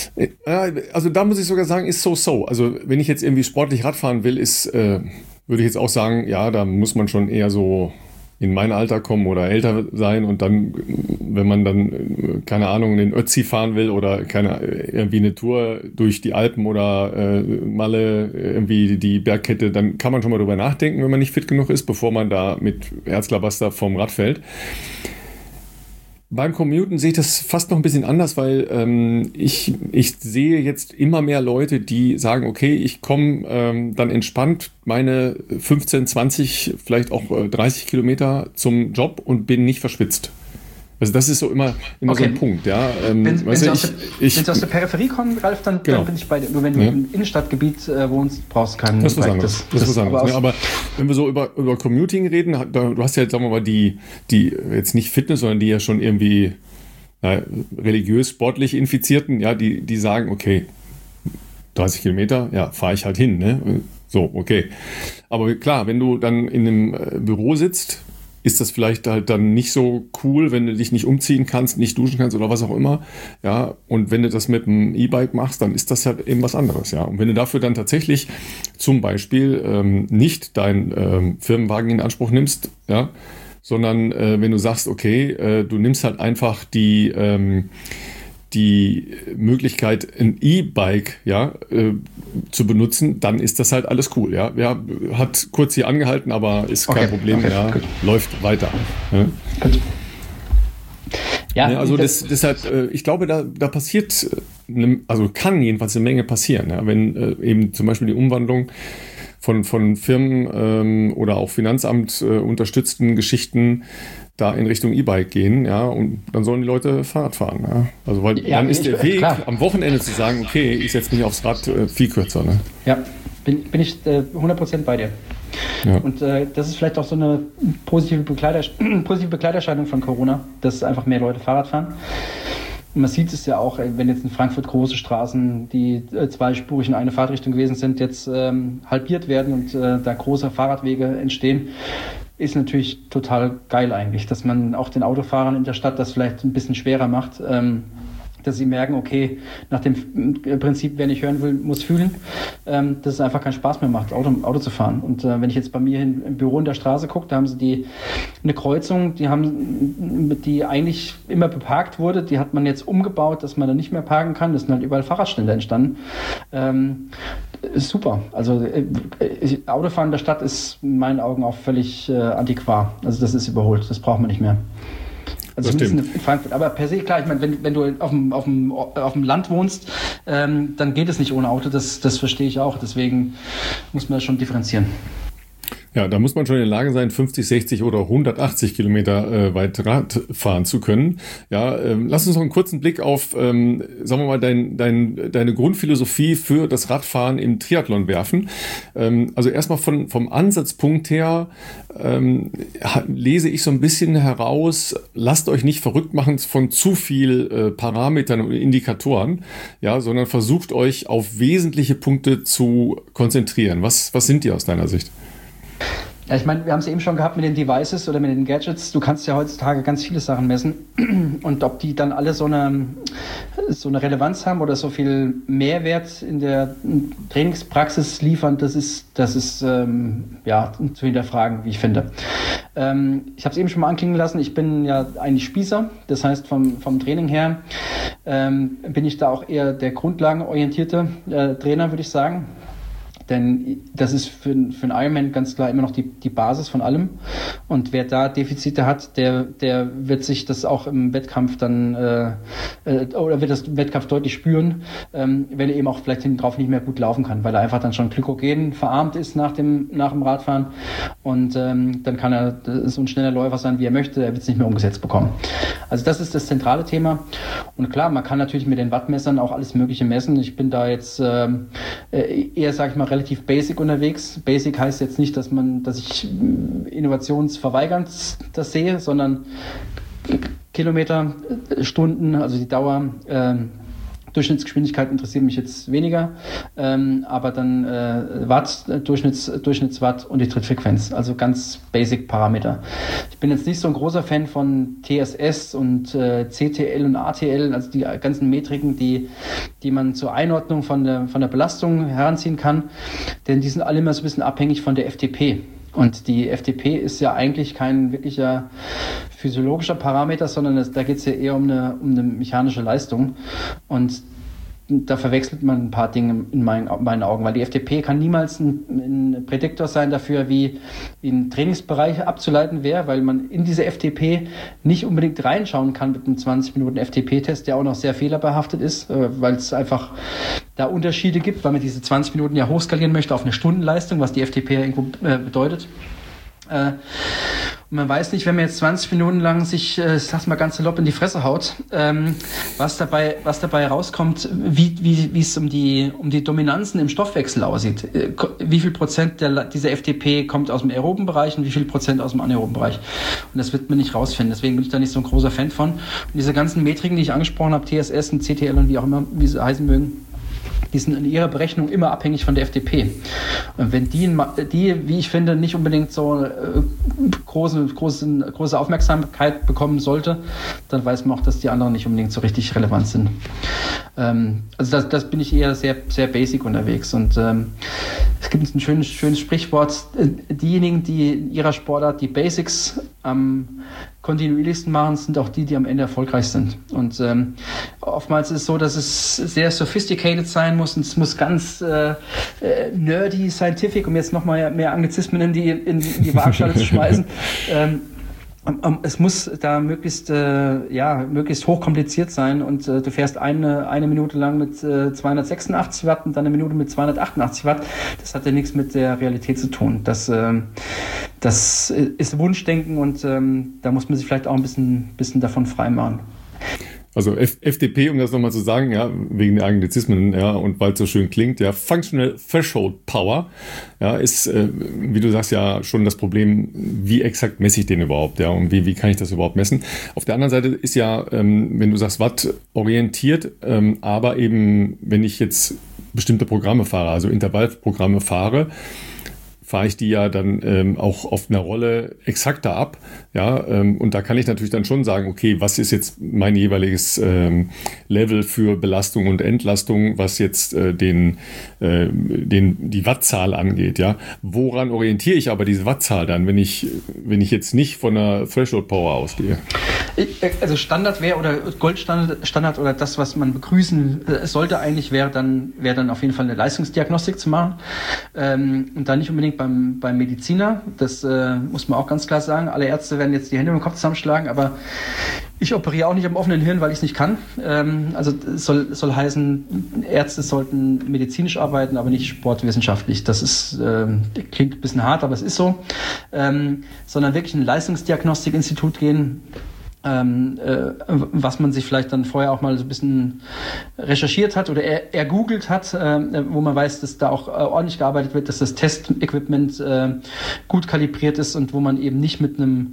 Also da muss ich sogar sagen, ist so-so. Also wenn ich jetzt irgendwie sportlich Radfahren will, ist, äh, würde ich jetzt auch sagen, ja, da muss man schon eher so in mein Alter kommen oder älter sein und dann, wenn man dann, keine Ahnung, den Ötzi fahren will oder keine, irgendwie eine Tour durch die Alpen oder äh, Malle, irgendwie die Bergkette, dann kann man schon mal drüber nachdenken, wenn man nicht fit genug ist, bevor man da mit Herzklabaster vom Rad fällt. Beim Commuten sehe ich das fast noch ein bisschen anders, weil ähm, ich, ich sehe jetzt immer mehr Leute, die sagen, okay, ich komme ähm, dann entspannt meine fünfzehn, zwanzig, vielleicht auch äh, dreißig Kilometer zum Job und bin nicht verschwitzt. Also das ist so immer, immer okay. so ein Punkt, ja. Ähm, wenn wenn Sie aus, ich, der, ich, wenn Sie aus der Peripherie kommen, Ralf, dann, genau. dann bin ich bei dir. Nur wenn du ja. im Innenstadtgebiet äh, wohnst, brauchst du keinen. Das ist was anderes. Das, das, das ist was anderes. Aber, ja, aber wenn wir so über, über Commuting reden, da, du hast ja jetzt, sagen wir mal, die, die jetzt nicht Fitness, sondern die ja schon irgendwie na, religiös, sportlich Infizierten, ja, die, die sagen, okay, dreißig Kilometer, ja, fahre ich halt hin, ne? So, okay. Aber klar, wenn du dann in einem äh, Büro sitzt, ist das vielleicht halt dann nicht so cool, wenn du dich nicht umziehen kannst, nicht duschen kannst oder was auch immer. Ja, und wenn du das mit einem E-Bike machst, dann ist das halt eben was anderes. Ja, und wenn du dafür dann tatsächlich zum Beispiel ähm, nicht deinen ähm, Firmenwagen in Anspruch nimmst, ja, sondern äh, wenn du sagst, okay, äh, du nimmst halt einfach die ähm, die Möglichkeit, ein E-Bike ja, äh, zu benutzen, dann ist das halt alles cool. Ja, ja, hat kurz hier angehalten, aber ist kein okay, Problem, okay, ja, läuft weiter. Ja. Ja, ja, also das, deshalb, äh, ich glaube, da, da passiert, eine, also kann jedenfalls eine Menge passieren, ja, wenn äh, eben zum Beispiel die Umwandlung von, von Firmen ähm, oder auch Finanzamt äh, unterstützten Geschichten da in Richtung E-Bike gehen, ja, und dann sollen die Leute Fahrrad fahren, ja. Also, weil ja, dann ist der Weg, klar. am Wochenende zu sagen, okay, ich setze mich aufs Rad, äh, viel kürzer, ne? Ja, bin, bin ich äh, hundert Prozent bei dir. Ja. Und äh, das ist vielleicht auch so eine positive, Begleitersch- positive Begleiterscheinung von Corona, dass einfach mehr Leute Fahrrad fahren. Und man sieht es ja auch, wenn jetzt in Frankfurt große Straßen, die äh, zweispurig in eine Fahrtrichtung gewesen sind, jetzt ähm, halbiert werden und äh, da große Fahrradwege entstehen. Ist natürlich total geil eigentlich, dass man auch den Autofahrern in der Stadt das vielleicht ein bisschen schwerer macht, ähm, dass sie merken, okay, nach dem Prinzip, wer nicht hören will, muss fühlen, ähm, dass es einfach keinen Spaß mehr macht, Auto, Auto zu fahren. Und äh, wenn ich jetzt bei mir in, im Büro in der Straße gucke, da haben sie die eine Kreuzung, die haben, die eigentlich immer beparkt wurde, die hat man jetzt umgebaut, dass man da nicht mehr parken kann. Das sind halt überall Fahrradstände entstanden. Ähm, ist super. Also äh, Autofahren in der Stadt ist in meinen Augen auch völlig äh, antiquar. Also das ist überholt. Das braucht man nicht mehr. Also das zumindest in Frankfurt. Aber per se, klar, ich meine, wenn, wenn du auf dem, auf dem, auf dem Land wohnst, ähm, dann geht es nicht ohne Auto, das, das verstehe ich auch. Deswegen muss man das schon differenzieren. Ja, da muss man schon in der Lage sein, fünfzig, sechzig oder hundertachtzig Kilometer äh, weit Rad fahren zu können. Ja, ähm, lass uns noch einen kurzen Blick auf, ähm, sagen wir mal, dein, dein, deine Grundphilosophie für das Radfahren im Triathlon werfen. Ähm, also erstmal von, vom Ansatzpunkt her ähm, lese ich so ein bisschen heraus, lasst euch nicht verrückt machen von zu viel äh, Parametern und Indikatoren, ja, sondern versucht euch auf wesentliche Punkte zu konzentrieren. Was, was sind die aus deiner Sicht? Ja, ich meine, wir haben es eben schon gehabt mit den Devices oder mit den Gadgets. Du kannst ja heutzutage ganz viele Sachen messen. Und ob die dann alle so eine, so eine Relevanz haben oder so viel Mehrwert in der Trainingspraxis liefern, das ist, das ist ähm, ja, zu hinterfragen, wie ich finde. Ähm, ich habe es eben schon mal anklingen lassen. Ich bin ja eigentlich Spießer. Das heißt, vom, vom Training her ähm, bin ich da auch eher der grundlagenorientierte äh, Trainer, würde ich sagen. Denn das ist für, für einen Ironman ganz klar immer noch die, die Basis von allem. Und wer da Defizite hat, der, der wird sich das auch im Wettkampf dann, äh, oder wird das im Wettkampf deutlich spüren, ähm, wenn er eben auch vielleicht hinten drauf nicht mehr gut laufen kann, weil er einfach dann schon Glykogen verarmt ist nach dem, nach dem Radfahren. Und ähm, dann kann er so ein schneller Läufer sein, wie er möchte, er wird es nicht mehr umgesetzt bekommen. Also das ist das zentrale Thema. Und klar, man kann natürlich mit den Wattmessern auch alles Mögliche messen. Ich bin da jetzt äh, eher, sag ich mal, relativ basic unterwegs. Basic heißt jetzt nicht, dass man, dass ich innovationsverweigernd das sehe, sondern Kilometer, Stunden, also die Dauer, äh, Durchschnittsgeschwindigkeit interessiert mich jetzt weniger, ähm, aber dann äh, Watt, Durchschnitts, Durchschnittswatt und die Trittfrequenz, also ganz basic Parameter. Ich bin jetzt nicht so ein großer Fan von T S S und äh, C T L und A T L, also die ganzen Metriken, die, die man zur Einordnung von der, von der Belastung heranziehen kann, denn die sind alle immer so ein bisschen abhängig von der F T P. Und die F T P ist ja eigentlich kein wirklicher physiologischer Parameter, sondern das, da geht es ja eher um eine, um eine mechanische Leistung. Und da verwechselt man ein paar Dinge in meinen, in meinen Augen, weil die F T P kann niemals ein, ein Prädiktor sein dafür, wie, wie ein Trainingsbereich abzuleiten wäre, weil man in diese F T P nicht unbedingt reinschauen kann mit einem zwanzig Minuten F T P-Test, der auch noch sehr fehlerbehaftet ist, weil es einfach da Unterschiede gibt, weil man diese zwanzig Minuten ja hochskalieren möchte auf eine Stundenleistung, was die F T P ja irgendwo äh, bedeutet. Äh, und man weiß nicht, wenn man jetzt zwanzig Minuten lang sich, äh, ich sag's mal ganz salopp, in die Fresse haut, ähm, was dabei, was dabei rauskommt, wie, wie, wie es um die, um die Dominanzen im Stoffwechsel aussieht. Äh, wie viel Prozent der, dieser F T P kommt aus dem aeroben Bereich und wie viel Prozent aus dem anaeroben Bereich. Und das wird man nicht rausfinden. Deswegen bin ich da nicht so ein großer Fan von. Und diese ganzen Metriken, die ich angesprochen habe, T S S und C T L und wie auch immer, wie sie heißen mögen, die sind in ihrer Berechnung immer abhängig von der F T P. Und wenn die, die wie ich finde, nicht unbedingt so äh, große, große, große Aufmerksamkeit bekommen sollte, dann weiß man auch, dass die anderen nicht unbedingt so richtig relevant sind. Ähm, also das, das bin ich eher sehr, sehr basic unterwegs. Und ähm, es gibt ein schönes, schönes Sprichwort, diejenigen, die in ihrer Sportart die Basics am kontinuierlichsten machen, sind auch die, die am Ende erfolgreich sind. Und ähm, oftmals ist es so, dass es sehr sophisticated sein muss und es muss ganz äh, äh, nerdy, scientific, um jetzt nochmal mehr Anglizismen in die, in die Waagschale zu schmeißen. Ähm, Es muss da möglichst, äh, ja, möglichst hochkompliziert sein und äh, du fährst eine, eine Minute lang mit äh, zweihundertsechsundachtzig Watt und dann eine Minute mit zweihundertachtundachtzig Watt. Das hat ja nichts mit der Realität zu tun. Das, äh, das ist Wunschdenken und ähm, da muss man sich vielleicht auch ein bisschen, bisschen davon freimachen. Also F- F T P, um das nochmal zu sagen, ja, wegen der Anglizismen, ja, und weil es so schön klingt, ja, Functional Threshold Power, ja, ist, äh, wie du sagst, ja schon das Problem, wie exakt messe ich den überhaupt, ja, und wie, wie kann ich das überhaupt messen? Auf der anderen Seite ist ja, ähm, wenn du sagst, Watt orientiert, ähm, aber eben, wenn ich jetzt bestimmte Programme fahre, also Intervallprogramme fahre, fahre ich die ja dann ähm, auch auf einer Rolle exakter ab. Ja, ähm, und da kann ich natürlich dann schon sagen, okay, was ist jetzt mein jeweiliges ähm, Level für Belastung und Entlastung, was jetzt äh, den, äh, den, die Wattzahl angeht. Ja, woran orientiere ich aber diese Wattzahl dann, wenn ich, wenn ich jetzt nicht von einer Threshold Power ausgehe? Also Standard wäre oder Goldstandard Standard oder das, was man begrüßen sollte eigentlich, wäre dann, wäre dann auf jeden Fall eine Leistungsdiagnostik zu machen. Ähm, und dann nicht unbedingt beim, beim Mediziner. Das äh, muss man auch ganz klar sagen. Alle Ärzte werden jetzt die Hände im Kopf zusammenschlagen, aber ich operiere auch nicht am offenen Hirn, weil ich es nicht kann. Ähm, also es soll, soll heißen, Ärzte sollten medizinisch arbeiten, aber nicht sportwissenschaftlich. Das ist, ähm, klingt ein bisschen hart, aber es ist so. Ähm, sondern wirklich in ein Leistungsdiagnostikinstitut gehen, ähm, äh, was man sich vielleicht dann vorher auch mal so ein bisschen recherchiert hat oder er, ergoogelt hat, äh, wo man weiß, dass da auch äh, ordentlich gearbeitet wird, dass das Testequipment äh, gut kalibriert ist und wo man eben nicht mit einem,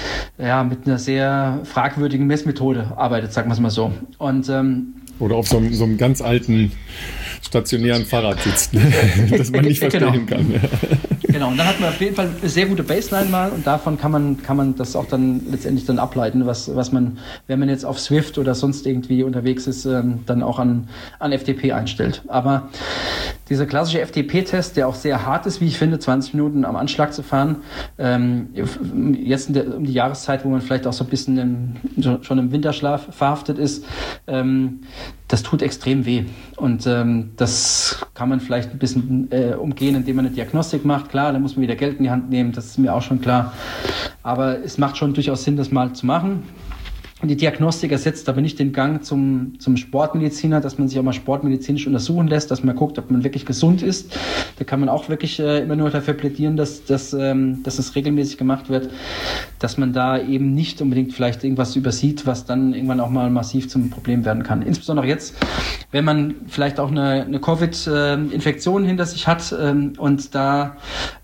ja, mit einer sehr fragwürdigen Messmethode arbeitet, sagen wir es mal so. Und ähm, oder auf so einem, so einem ganz alten stationären Fahrrad sitzt, das man nicht verstehen genau. kann. Genau, und dann hat man auf jeden Fall eine sehr gute Baseline mal und davon kann man, kann man das auch dann letztendlich dann ableiten, was, was man, wenn man jetzt auf Swift oder sonst irgendwie unterwegs ist, ähm, dann auch an, an F T P einstellt. Aber dieser klassische F T P-Test, der auch sehr hart ist, wie ich finde, zwanzig Minuten am Anschlag zu fahren, ähm, jetzt in der, um die Jahreszeit, wo man vielleicht auch so ein bisschen im, schon im Winterschlaf verhaftet ist, ähm, das tut extrem weh. Und ähm, das kann man vielleicht ein bisschen äh, umgehen, indem man eine Diagnostik macht. Klar, da muss man wieder Geld in die Hand nehmen, das ist mir auch schon klar. Aber es macht schon durchaus Sinn, das mal zu machen. Und die Diagnostik ersetzt aber nicht den Gang zum, zum Sportmediziner, dass man sich auch mal sportmedizinisch untersuchen lässt, dass man guckt, ob man wirklich gesund ist. Da kann man auch wirklich äh, immer nur dafür plädieren, dass, dass, ähm, dass das regelmäßig gemacht wird, dass man da eben nicht unbedingt vielleicht irgendwas übersieht, was dann irgendwann auch mal massiv zum Problem werden kann. Insbesondere jetzt, wenn man vielleicht auch eine, eine Covid-Infektion hinter sich hat ähm, und da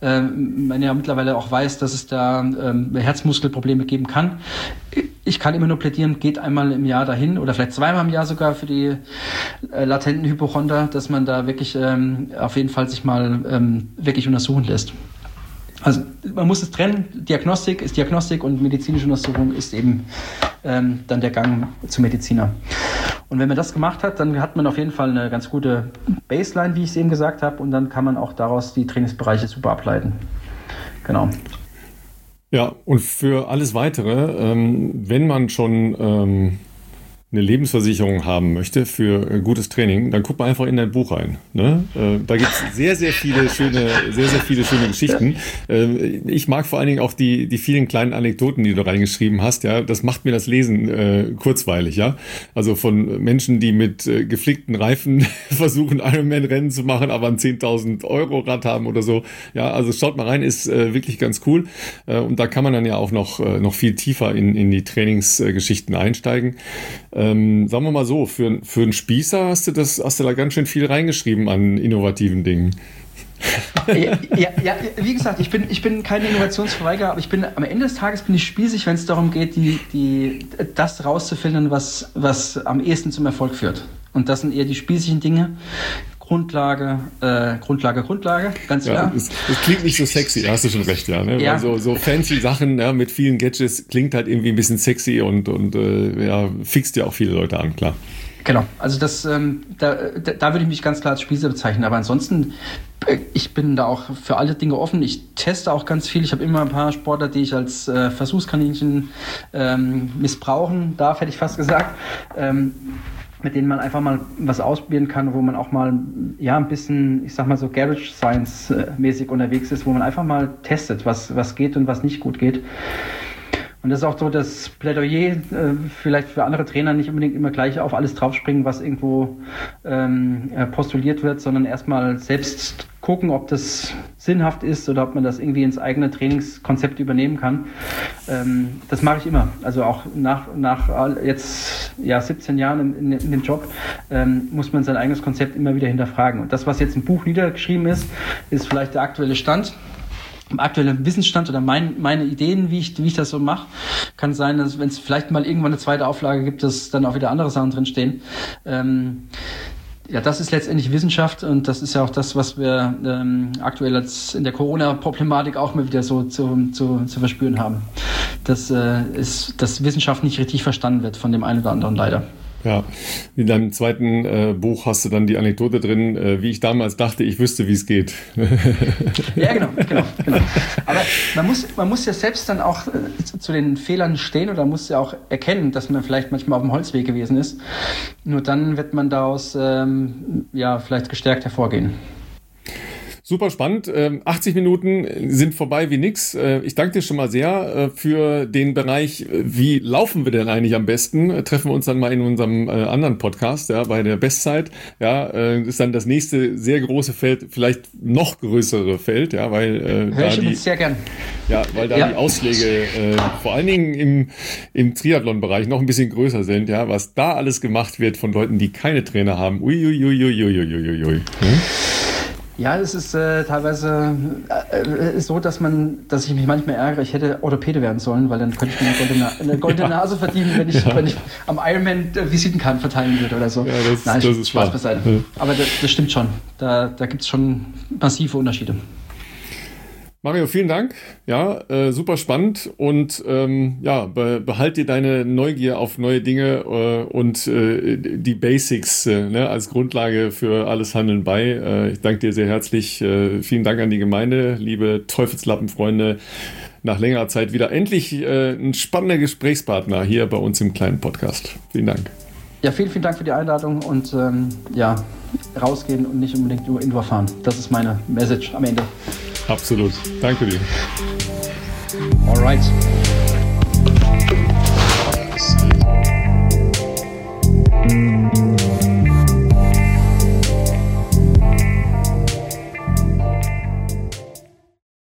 ähm, man ja mittlerweile auch weiß, dass es da ähm, Herzmuskelprobleme geben kann. Ich kann immer nur plädieren, geht einmal im Jahr dahin oder vielleicht zweimal im Jahr sogar für die äh, latenten Hypochonder, dass man da wirklich ähm, auf jeden Fall sich mal ähm, wirklich untersuchen lässt. Also man muss es trennen, Diagnostik ist Diagnostik und medizinische Untersuchung ist eben ähm, dann der Gang zum Mediziner. Und wenn man das gemacht hat, dann hat man auf jeden Fall eine ganz gute Baseline, wie ich es eben gesagt habe, und dann kann man auch daraus die Trainingsbereiche super ableiten. Genau. Ja, und für alles Weitere, ähm, wenn man schon ähm, eine Lebensversicherung haben möchte für äh, gutes Training, dann guckt man einfach in dein Buch rein. Ne? Äh, da gibt es sehr, sehr viele schöne, sehr, sehr viele schöne Geschichten. Äh, ich mag vor allen Dingen auch die, die vielen kleinen Anekdoten, die du reingeschrieben hast. Ja, das macht mir das Lesen äh, kurzweilig. Ja, also von Menschen, die mit äh, geflickten Reifen versuchen, Ironman-Rennen zu machen, aber ein zehntausend Euro Rad haben oder so. Ja, also schaut mal rein, ist äh, wirklich ganz cool. Äh, und da kann man dann ja auch noch, äh, noch viel tiefer in, in die Trainingsgeschichten einsteigen. Ähm, sagen wir mal so, für, für einen Spießer hast du das, hast du da ganz schön viel reingeschrieben an innovativen Dingen. ja, ja, ja, wie gesagt, ich bin, ich bin kein Innovationsverweigerer, aber ich bin am Ende des Tages bin ich spießig, wenn es darum geht, die, die, das rauszufinden, was, was am ehesten zum Erfolg führt. Und das sind eher die spießigen Dinge. Grundlage, äh, Grundlage, Grundlage, ganz klar. Ja, das, das klingt nicht so sexy, da hast du schon recht, ja. Ne? Ja. Weil so, so fancy Sachen, ja, mit vielen Gadgets klingt halt irgendwie ein bisschen sexy und, und äh, ja, fixt ja auch viele Leute an, klar. Genau, also das, ähm, da, da, da würde ich mich ganz klar als Spießer bezeichnen, aber ansonsten, äh, ich bin da auch für alle Dinge offen. Ich teste auch ganz viel. Ich habe immer ein paar Sportler, die ich als äh, Versuchskaninchen ähm, missbrauchen darf, hätte ich fast gesagt. Ähm, mit denen man einfach mal was ausprobieren kann, wo man auch mal ja ein bisschen, ich sag mal so Garage Science mäßig unterwegs ist, wo man einfach mal testet, was was geht und was nicht gut geht. Und das ist auch so das Plädoyer, äh, vielleicht für andere Trainer nicht unbedingt immer gleich auf alles draufspringen, was irgendwo ähm, postuliert wird, sondern erstmal selbst gucken, ob das sinnhaft ist oder ob man das irgendwie ins eigene Trainingskonzept übernehmen kann. Ähm, das mache ich immer. Also auch nach, nach jetzt ja, siebzehn Jahren in, in, in dem Job ähm, muss man sein eigenes Konzept immer wieder hinterfragen. Und das, was jetzt im Buch niedergeschrieben ist, ist vielleicht der aktuelle Stand. Im aktuellen Wissensstand oder mein, meine Ideen, wie ich, wie ich das so mache, kann sein, dass wenn es vielleicht mal irgendwann eine zweite Auflage gibt, dass dann auch wieder andere Sachen drinstehen. Ähm, ja, das ist letztendlich Wissenschaft und das ist ja auch das, was wir ähm, aktuell als in der Corona-Problematik auch mal wieder so zu, zu, zu verspüren haben. Dass, äh, ist, dass Wissenschaft nicht richtig verstanden wird von dem einen oder anderen leider. Ja, in deinem zweiten äh, Buch hast du dann die Anekdote drin, äh, wie ich damals dachte, ich wüsste, wie es geht. Ja, genau, genau, genau. Aber man muss, man muss ja selbst dann auch äh, zu, zu den Fehlern stehen oder muss ja auch erkennen, dass man vielleicht manchmal auf dem Holzweg gewesen ist. Nur dann wird man daraus ähm, ja, vielleicht gestärkt hervorgehen. Super spannend. achtzig Minuten sind vorbei wie nix. Ich danke dir schon mal sehr für den Bereich, wie laufen wir denn eigentlich am besten? Treffen wir uns dann mal in unserem anderen Podcast, ja, bei der Bestzeit. Ja, ist dann das nächste sehr große Feld, vielleicht noch größere Feld, ja, weil Hör ich übrigens sehr gern. Ja, weil da ja. die Ausschläge äh, vor allen Dingen im, im Triathlon-Bereich noch ein bisschen größer sind, ja, was da alles gemacht wird von Leuten, die keine Trainer haben. Uiuiuiuiuiui. Hm? Ja, es ist äh, teilweise äh, so, dass man, dass ich mich manchmal ärgere, ich hätte Orthopäde werden sollen, weil dann könnte ich mir eine goldene, eine goldene ja. Nase verdienen, wenn ich, ja. wenn ich am Ironman Visitenkarten verteilen würde oder so. Ja, das, Nein, das ist Spaß beiseite. Ja. Aber das, das stimmt schon. Da, da gibt es schon massive Unterschiede. Mario, vielen Dank. Ja, äh, super spannend und ähm, ja, be- behalt dir deine Neugier auf neue Dinge äh, und äh, die Basics äh, ne, als Grundlage für alles Handeln bei. Äh, ich danke dir sehr herzlich. Äh, vielen Dank an die Gemeinde, liebe Teufelslappenfreunde. Nach längerer Zeit wieder endlich äh, ein spannender Gesprächspartner hier bei uns im kleinen Podcast. Vielen Dank. Ja, vielen, vielen Dank für die Einladung und ähm, ja, rausgehen und nicht unbedingt nur Indoor fahren. Das ist meine Message am Ende. Absolut. Danke dir. All right.